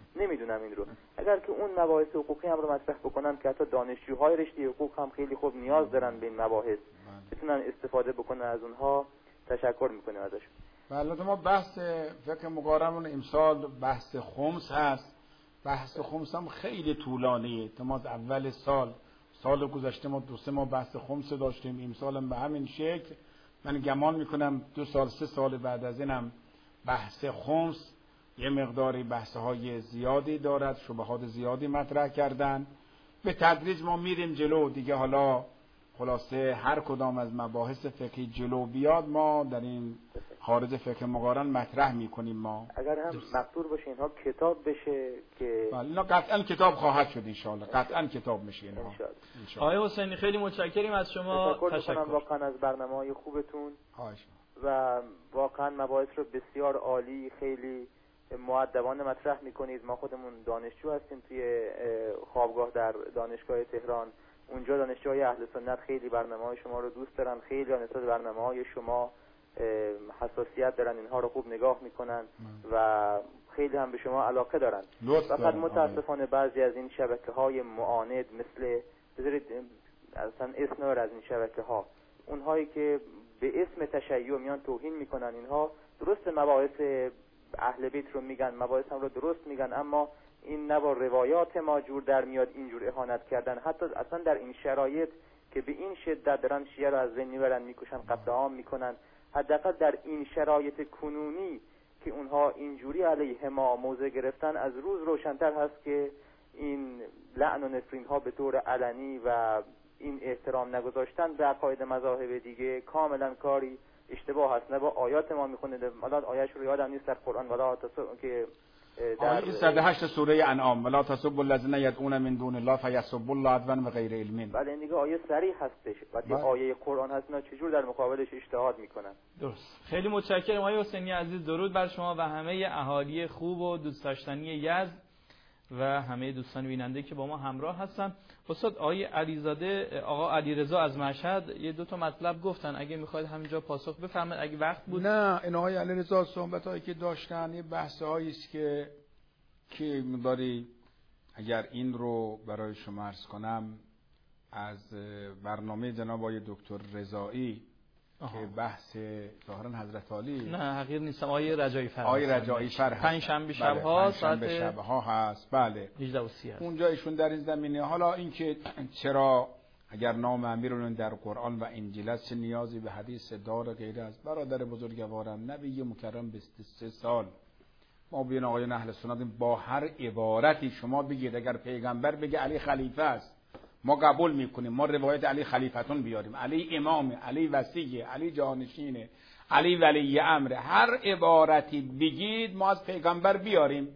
نمیدونم این رو. اگر که اون مباحث حقوقی هم رو مطرح بکنن که حتی دانشجوهای رشته حقوق هم خیلی خوب نیاز دارن به این مباحث، بتونن استفاده بکنن از اونها، تشکر میکنیم ازشون. بله، ما بحث فقه مقارن امسال بحث خمس هست. بحث خمس هم خیلی طولانیه. ما از اول سال سال گذشته ما دو سه ماه بحث خمس داشتیم، امسال هم به همین شکل. من گمان میکنم دو سال سه سال بعد از اینم بحث خمس یه مقداری بحث‌های زیادی دارد، شبهات زیادی مطرح کردن. به تدریج ما میریم جلو دیگه. حالا خلاصه هر کدام از مباحث فقهی جلو بیاد ما در این خارج فقه مقارن مطرح میکنیم. ما اگر هم مقدور باشه اینها کتاب بشه که بله، اینا قطعا کتاب خواهد شد ان شاء الله، قطعا کتاب میشه اینها. آقای حسینی خیلی متشکریم از شما. تشکر, تشکر. میکنم واقعا از برنامه‌های خوبتون. خواهش و واقعا مباحث رو بسیار عالی، خیلی مؤدبانه مطرح میکنید. ما خودمون دانشجو هستیم توی خوابگاه در دانشگاه تهران. اونجا دانشجوهای اهل سنت خیلی برنامه‌های شما رو دوست دارن، خیلی نسبت برنامه‌های شما حساسیت دارن، اینها رو خوب نگاه میکنن و خیلی هم به شما علاقه دارن. فقط متاسفانه بعضی از این شبکه‌های معاند مثل بذارید اصلا اسم از این شبکه‌ها، اونهایی که به اسم تشیع میان توهین میکنن، اینها درست مباحث اهل بیت رو میگن، مباحث هم رو درست میگن، اما این نه با روایات ما جور در میاد اینجور اهانت کردن. حتی اصلا در این شرایط که به این شدت دارن شیعه رو از بین میبرن، میکشن، قتل عام میکنن، حداقل در این شرایط کنونی که اونها اینجوری علیه ما موضع گرفتن، از روز روشن‌تر هست که این لعن و نفرین ها به طور علنی و این احترام نگذاشتن به عقاید مذاهب دیگه کاملا کاری اشتباه هست. نه با آیات ما میخونه، الان آیه‌اش رو یادم نیست در قرآن، ولا تصب که در صد و هشت سوره انعام، ولا تسبوا الذين يدعون من دون الله فيسبوا الله عدوا بغیر علم. بله این دیگه آیه صریح هستش. وقتی آیه قرآن هست اینا چجور در مقابلش اجتهاد میکنن؟ درست. خیلی متشکرم آقای حسینی عزیز. درود بر شما و همه اهالی خوب و دوست داشتنی یزد و همه دوستان بیننده که با ما همراه هستن. استاد آقای علیزاده، آقا علیرضا از مشهد یه دو تا مطلب گفتن، اگه میخواید همینجا پاسخ بفرمایید اگه وقت بود. نه، این آقای علیرضا صحبتایی که داشتن یه بحثایی است که که مقداری اگر این رو برای شما عرض کنم از برنامه جناب آقای دکتر رضایی که بحث ظاهرا حضرت علی، نه حقیر نیستم، آقای رجایی فر آقای رجایی فر پنج شنبه شب‌ها ساعت شب‌ها هست. بله هجده و سی هست. اونجا ایشون در این زمینه. حالا اینکه چرا اگر نام امیرالمومنین در قرآن و انجیل است چه نیازی به حدیث دار غیره است؟ برادر بزرگوارم، نبی مکرم بیست و سه سال ما بین آقایان اهل سنت با هر عبارتی شما بگید، اگر پیغمبر بگه علی خلیفه است ما قبول میکنیم، ما روایت علی خلیفتون بیاریم، علی امام، علی وصیه، علی جانشینه، علی ولی امر، هر عبارتی بگید ما از پیغمبر بیاریم،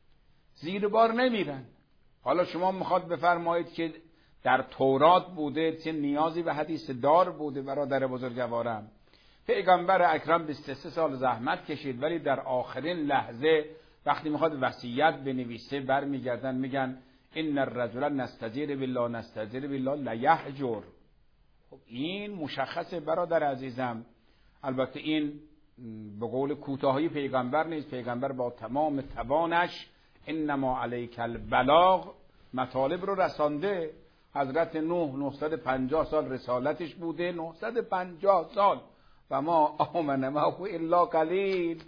زیر بار نمیرن. حالا شما میخواد بفرمایید که در تورات بوده چه نیازی به حدیث دار بوده؟ برادر بزرگوارم، پیغمبر اکرم بیست و سه سال زحمت کشید ولی در آخرین لحظه وقتی میخواد وصیت بنویسه برمیگردن میگن ان الرجل نستجیر بالله نستجیر بالله لیهجر. خب این مشخصه برادر عزیزم. البته این به قول کوتاهی پیغمبر نیست، پیغمبر با تمام توانش انما علیک البلاغ مطالب رو رسانده. حضرت نوح نهصد و پنجاه سال رسالتش بوده، نهصد و پنجاه سال و ما آمن معه الا قلیل،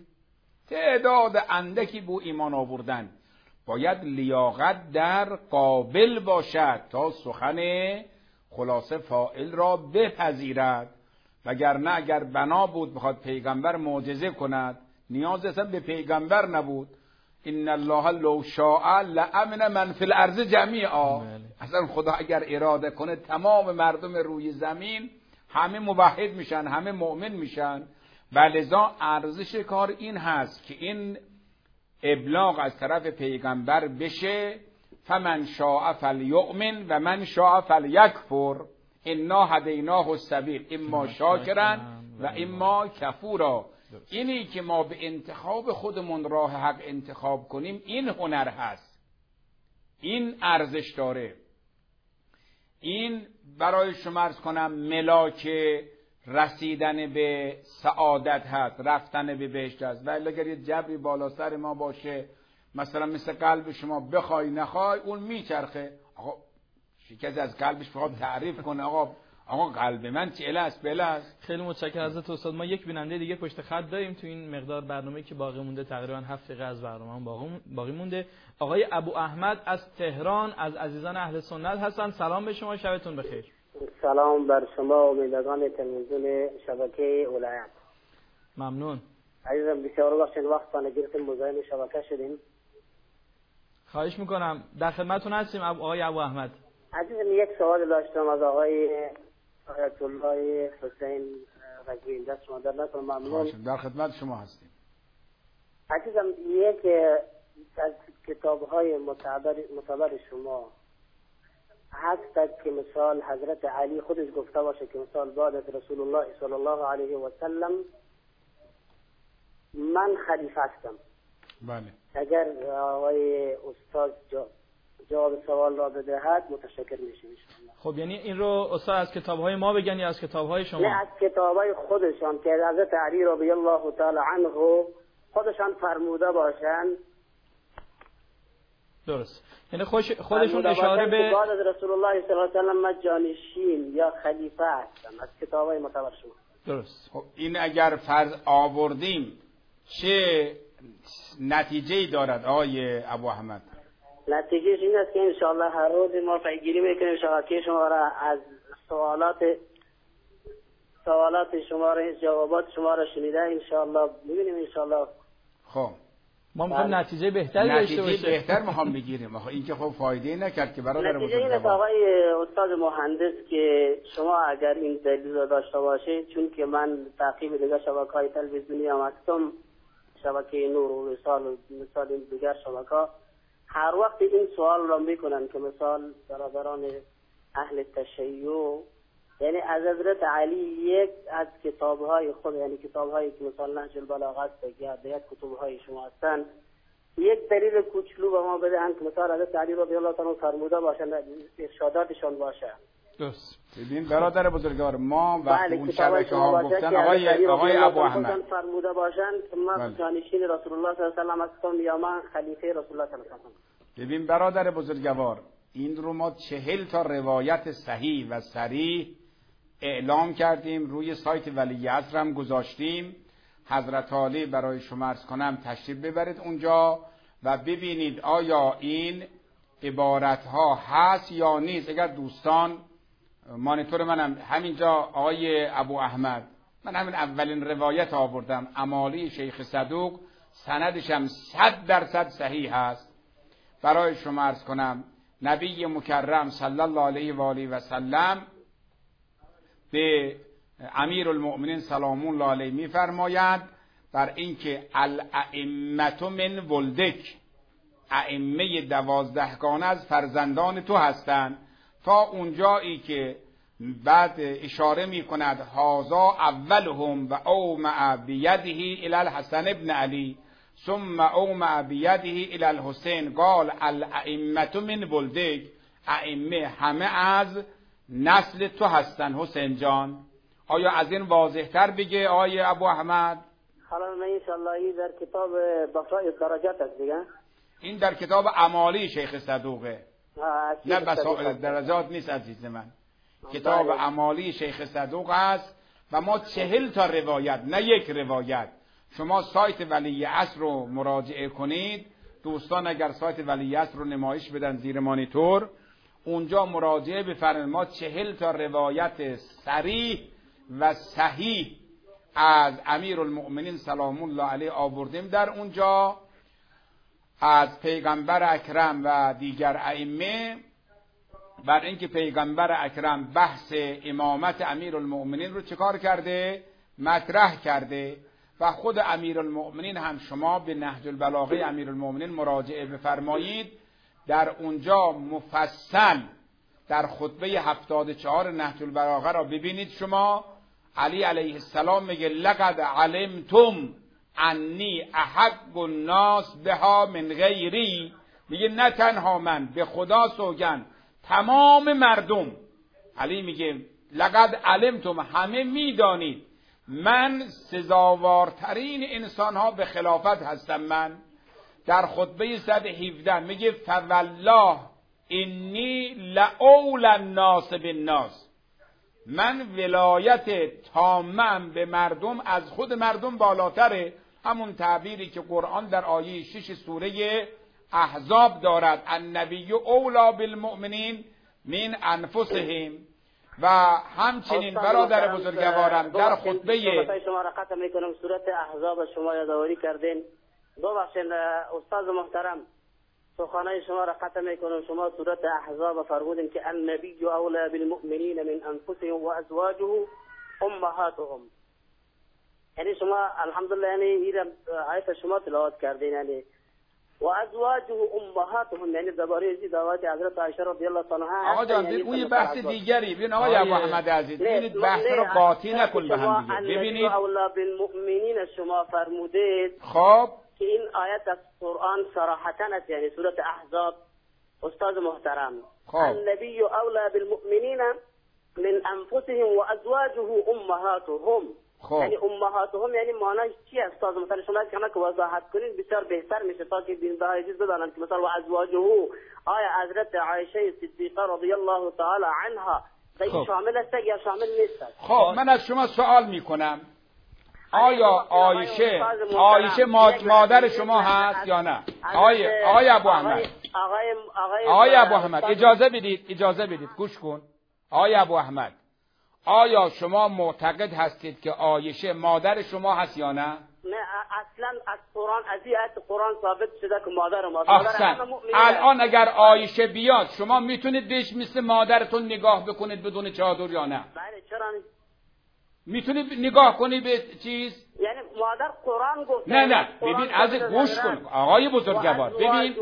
تعداد اندکی بو ایمان آوردن. باید لیاقت در قابل باشد تا سخن خلاصه فاعل را بپذیرد، وگرنه اگر بنا بود بخواد پیغمبر معجزه کند نیاز اصلا به پیغمبر نبود. ان الله لو شاء لامن من فی الارض جمیعا. اصلا خدا اگر اراده کنه تمام مردم روی زمین همه موحد میشن، همه مؤمن میشن. ولذا ارزش کار این هست که این ابلاغ از طرف پیغمبر بشه. فمن شاء فلیؤمن و من شاء فلیکفر انا هدیناه السبیل اما شاکرا و اما کفورا. اینی که ما به انتخاب خودمون راه حق انتخاب کنیم این هنر هست، این ارزش داره. این برای شما عرض کنم ملاک رسیدن به سعادت هست، رفتن به بهشت هست. ولی اگر یه جبری بالا سر ما باشه مثلا مثل قلب شما بخوای نخوای اون میچرخه. آقا کسی از قلبش بخواد تعریف کنه آقا آقا قلب من چله است بله است. خیلی متشکرم حضرت استاد. ما یک بیننده دیگه پشت خط داریم تو این مقدار برنامه‌ای که باقی مونده، تقریبا هفت دقیقه از برنامه باقی باقی مونده. آقای ابو احمد از تهران از عزیزان اهل سنت هستن. سلام به شما، شبتون بخیر. سلام بر شما و بینندگان تلویزیون شبکه ولایت. ممنون. عزیزم بسیار بخشید وقتتان گرفتیم، مزاحم شبکه شدیم. خواهش میکنم، در خدمتتون هستیم آقای ابو احمد. عزیزم یک سوال داشتم از آقای آیت الله حسین رضوی، دست شما در نکنم. ممنون. در خدمت شما هستیم. عزیزم یک از کتاب‌های معتبر معتبر شما هست که مثال حضرت علی خودش گفته باشه که مثال بعد از رسول الله صلی الله علیه و سلم من خلیفه هستم. بله. اگر آقای استاد جواب سوال را بدهد متشکر میشیم ان شاء الله. خب یعنی این رو استاد از کتاب‌های ما بگن یا از کتاب‌های شما؟ نه، از کتاب‌های خودشان که حضرت علی رضی الله تعالی عنه خودشان فرموده باشند. درست. یعنی خوش خودشون اشاره به بعد از رسول الله صلی الله علیه و سلم من جانشین یا خلیفه هستم، از کتاب‌های معتبر شما. درست. خب این اگر فرض آوردیم چه نتیجه‌ای دارد آقای ابو احمد؟ نتیجهش این است که انشاءالله هر روز ما پیگیری میکنیم شبکه شما را از سوالات سوالات شما را جوابات شما را شنیده انشاءالله ببینیم انشاءالله. خب ما میخوایم نتیجه بهتری داشته باشیم. نتیجه بهتر میخوام بگیریم. آخه این که خب فایده نکرد که برادر نتیجه این است آقای استاد مهندس که شما اگر این دلیل را داشته باشید، چون که من تعقیب دیگر شبکه‌های تلویزیونی هم هستم، شبکه نور و وصال و مثال این دیگر شبکه‌ها، هر وقت این سوال را میکنن که مثال برادران اهل تشیع یعنی از حضرت علی یک از کتاب‌های خود، یعنی کتاب‌هایی که مثلا نهج البلاغه است یا دیگر کتاب‌های شما هستند، یک دلیل کوچولو به ما بدهند که مثلا حضرت علی رضی الله تعالی فرموده باشند، ارشاداتشان باشه. درست. ببین برادر بزرگوار، ما وقتی اون شبکه ها گفتن آقای آقای ابو احمد فرموده باشند که ما جانشین رسول الله صلی الله علیه و آله هستم یا من خلیفه رسول الله صلی الله علیه و آله. ببین برادر بزرگوار، این رو ما چهل تا روایت صحیح و صریح اعلام کردیم، روی سایت ولی عصر هم گذاشتیم. حضرت علی برای شما عرض کنم تشریف ببرید اونجا و ببینید آیا این عبارت ها هست یا نیست. اگر دوستان مانیتور منم همینجا آقای ابو احمد، من همین اولین روایت آوردم، امالی شیخ صدوق، سندش هم صد درصد صحیح هست. برای شما عرض کنم نبی مکرم صلی الله علیه و آله و سلم به امیر المؤمنین سلام الله علیه میفرماید بر اینکه الائمه من ولدک، ائمه دوازدهگانه از فرزندان تو هستند، تا اونجایی که بعد اشاره می کند هازا اولهم و اومع بیده الی الحسن ابن علی ثم اومع بیده الی الحسین قال الائمه من ولدک، ائمه همه از نسل تو هستن حسین جان. آیا از این واضح تر بگه آقای ابو احمد؟ حالا من انشاءالله این در کتاب بصائر درجات است دیگه، این در کتاب امالی شیخ صدوقه، نه بصائر درجات نیست عزیز من. کتاب امالی شیخ صدوق است و ما چهل تا روایت، نه یک روایت. شما سایت ولی عصر رو مراجعه کنید، دوستان اگر سایت ولی عصر رو نمایش بدن زیر مانیتور، اونجا مراجعه بفرمایید. ما چهل تا روایت صریح و صحیح از امیر المؤمنین سلام الله علیه آوردیم در اونجا، از پیغمبر اکرم و دیگر ائمه، بر اینکه پیغمبر اکرم بحث امامت امیر المؤمنین رو چکار کرده؟ مطرح کرده. و خود امیر المؤمنین هم شما به نهج البلاغه امیر المؤمنین مراجعه بفرمایید، در اونجا مفصل در خطبه هفتاد و چهار نهج البلاغه را ببینید شما. علی علیه السلام میگه لقد علمتم انی احق الناس بها من غیری، میگه نه تنها من، به خدا سوگند تمام مردم. علی میگه لقد علمتم، همه میدانید من سزاوارترین انسان ها به خلافت هستم من، در خطبه صد و هفده میگه فوالله انی لأولی الناس بالناس، من ولایت تامم به مردم از خود مردم بالاتره. همون تعبیری که قرآن در آیه شش سوره احزاب دارد، النبی اولا بالمؤمنین من انفسهم. و همچنین برادر بزرگوارم در خطبه شما را ختم میکنم، سورت احزاب شما یادآوری کردین. دو بخشین استاد محترم، سخنان شما را ختم میکنم. شما سورت احزاب فرمودین که النبی اولا بالمؤمنین من انفسهم و ازواجه امهاتهم، یعنی شما الحمدلله یعنی این آیت شما تلاوت کردین، یعنی و ازواجه امهاتهم، یعنی درباره این دعوت حضرت عایشه رضی الله عنها. آقا جان اون یه بحث دیگری. ببین آقای ابو احمد عزیز، ببینید بحث رو قاطی نکن به هم دیگه. ببینید اولا بالمؤمنین شما فرمودید خب که این آیت از قرآن صراحتاً است، یعنی سورت احزاب استاد محترم. خب النبی اولا بالمؤمنین من انفسهم و ازواجه امهاتهم، خب یعنی امهاتهم یعنی معنیش چی است استاد محترم؟ شما که وضاحت کنید بسیار بهتر میشه تا که دیندار عزیز بدانند که مثلا و ازواجه آیا حضرت عایشه صدیقه رضی الله تعالی عنها این شامل است یا شامل نیست؟ خب من از شما سوال میکنم، آیا عایشه عایشه مادر شما هست یا نه؟ آقای آقای ابو احمد، آقای ابو احمد اجازه بدید، اجازه بدید گوش کن. آقای ابو احمد، آیا شما معتقد هستید که عایشه مادر شما هست یا نه؟ نه اصلا از قرآن، از این آیت قرآن ثابت شده که مادر ما. احسن. الان اگر عایشه بیاد شما میتونید بهش مثل مادرتون نگاه بکنید بدون چادر یا نه؟ بله. چرا میتونید نگاه کنی به چیز؟ یعنی مادر قرآن گفت. نه نه ببین از گوش کن آقای بزرگوار، ببین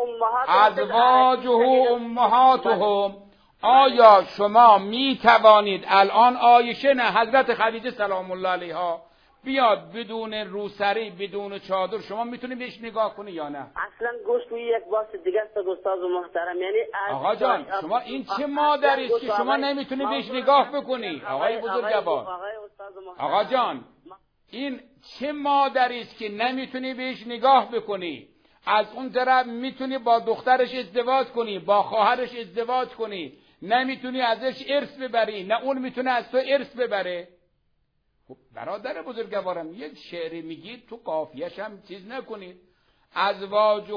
ازواجه امهاتهم، آیا شما می توانید الان عایشه نه حضرت خدیجه سلام الله علیها بیاد بدون روسری بدون چادر، شما میتونید بهش نگاه کنی یا نه؟ اصلا گوش توی یک باس دیگه است استاد محترم، یعنی آقا جان شما این چه مادری است که شما نمیتونی بهش نگاه بکنی؟ آقای بزرگوار، آقا جان این چه مادری است که نمیتونی بهش نگاه بکنی؟ از اون طرف میتونی با دخترش ازدواج کنی، با خواهرش ازدواج کنی، نمیتونی ازش ارث ببری، نه اون میتونه از تو ارث ببره. خب برادر بزرگوارم یک شعری میگید تو قافیه‌ش هم چیز نکنید. ازواجه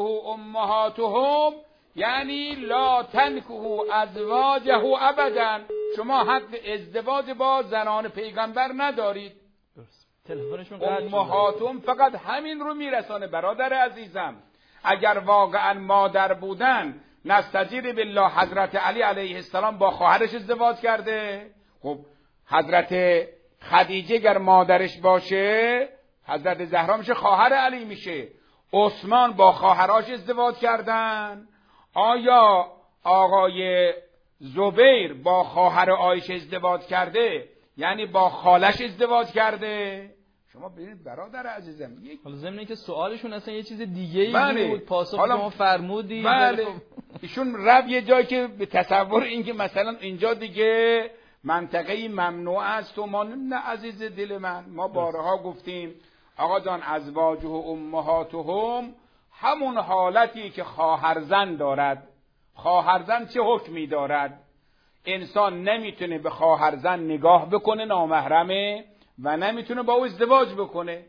امهاتهم یعنی لا تنکحوا ازواجه ابدا، شما حق ازدواج با زنان پیغمبر ندارید. تلفنشون امهاتهم فقط همین رو میرسانه. برادر عزیزم اگر واقعا مادر بودن نستجیر بالله حضرت علی علیه السلام با خواهرش ازدواج کرده. خب حضرت خدیجه گر مادرش باشه حضرت زهرا میشه خواهر علی میشه. عثمان با خواهراش ازدواج کردن. آیا آقای زبیر با خواهر عایشه ازدواج کرده؟ یعنی با خالش ازدواج کرده؟ شما ببینید برادر عزیزم، یک حالا ضمن که سوالشون اصلا یه چیز دیگه ای بله. بود، پاسخ حالا شما فرمودید. بله ایشون رفت یه جایی که به تصور این که مثلا اینجا دیگه منطقه ممنوع است و ما نه عزیز دل من، ما بارها گفتیم آقا جان ازواجه و امهاتهم همون حالتی که خواهرزن دارد. خواهرزن چه حکمی دارد؟ انسان نمیتونه به خواهرزن نگاه بکنه، نامحرمه، و نمیتونه با او ازدواج بکنه.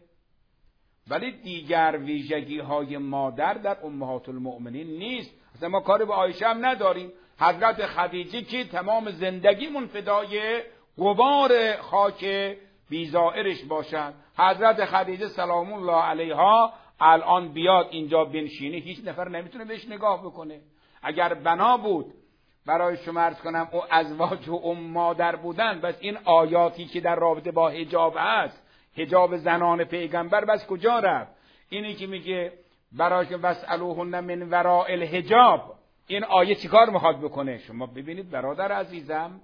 ولی دیگر ویژگی های مادر در امهات المؤمنین نیست. اصلا ما کاری به عایشه هم نداریم. حضرت خدیجه که تمام زندگیمون فدای غبار خاک بیزائرش باشد. حضرت خدیجه سلام الله علیها الان بیاد اینجا بنشینه هیچ نفر نمیتونه بهش نگاه بکنه. اگر بنا بود برای شما عرض کنم او ازواج و ام مادر بودن، بس این آیاتی که در رابطه با حجاب هست، حجاب زنان پیغمبر، بس کجا رفت؟ اینی که میگه برای که وسألوهن من وراء الحجاب، این آیه چیکار میخواد بکنه؟ شما ببینید برادر عزیزم،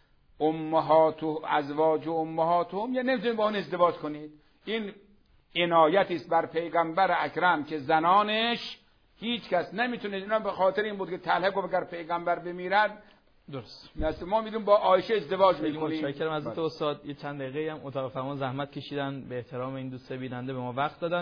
امهات و ازواج و امهاتهم یا نمیتونید با اون ازدواج کنید. این عنایتی است بر پیغمبر اکرم که زنانش هیچ کس نمیتونه. اینا به خاطر این بود که طلحه گفت اگر پیغمبر بمیرد درست مثلا ما میدونیم با عایشه ازدواج میکنیم. متشکرم از تو استاد. یه چند دقیقه هم اتاق فرمان زحمت کشیدن به احترام این دوست بیننده به ما وقت دادن.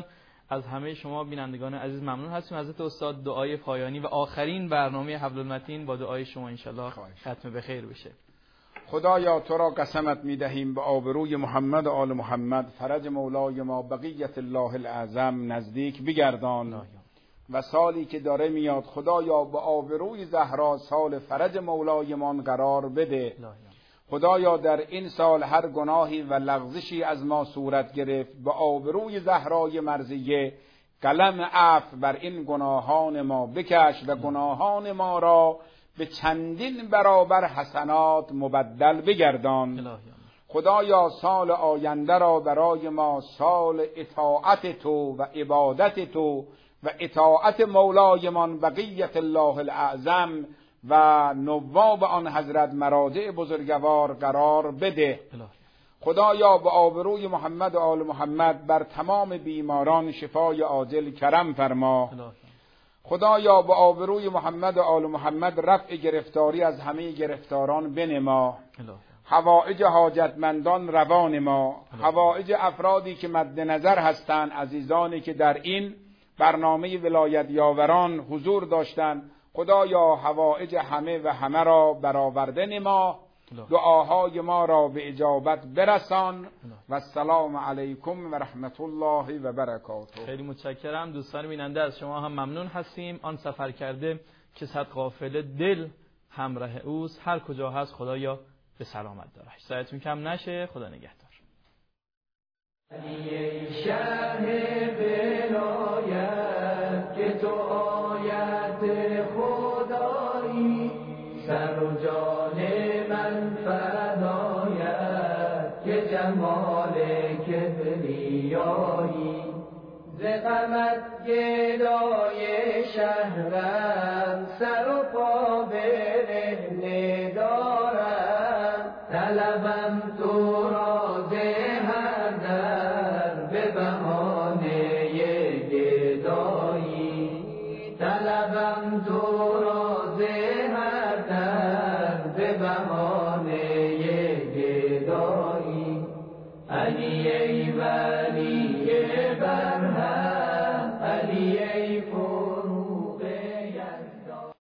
از همه شما بینندگان عزیز ممنون هستیم. حضرت استاد دعای پایانی و آخرین برنامه حبل المتین با دعای شما انشالله ختم به خیر بشه. خدایا تو را قسمت میدهیم به آبروی محمد و آل محمد فرج مولای ما بقیت الله الاعظم نزدیک بگردان و سالی که داره میاد خدایا به آبروی زهرا سال فرج مولایمان قرار بده. خدایا در این سال هر گناهی و لغزشی از ما صورت گرفت به آبروی زهرای مرضیه قلم عفو بر این گناهان ما بکش و گناهان ما را به چندین برابر حسنات مبدل بگردان. خدایا سال آینده را برای ما سال اطاعت تو و عبادت تو و اطاعت مولایمان بقیت الله الاعظم و نواب آن حضرت مراجع بزرگوار قرار بده. خدایا به آبروی محمد و آل محمد بر تمام بیماران شفای عاجل کرم فرما. خدایا به آبروی محمد و آل محمد رفع گرفتاری از همه گرفتاران بنما. حوائج حاجتمندان روان ما، حوائج افرادی که مد نظر هستند، عزیزانی که در این برنامه ولایت یاوران حضور داشتند، خدایا حوائج همه و همه را برآورده نما. دعاهای ما را به اجابت برسان و السلام علیکم و رحمت الله و برکاته. خیلی متشکرم دوستان بیننده، از شما هم ممنون هستیم. آن سفر کرده که صد قافله دل همراه اوست، هر کجا هست خدایا به سلامت دارش. سعیتون کم نشه. خدا نگهدار. ای شهر ولایت که تو آیت خدایی، سر و جان من فدایت که جمال کبریایی. ز غمت گدای شهرم سر و پا برهنه دارم. طلبم تو را ز هر در به بهانه گدایی. طلبم تو را ز هر در به بهانه گدایی. علی ای ولی برهم، علی ای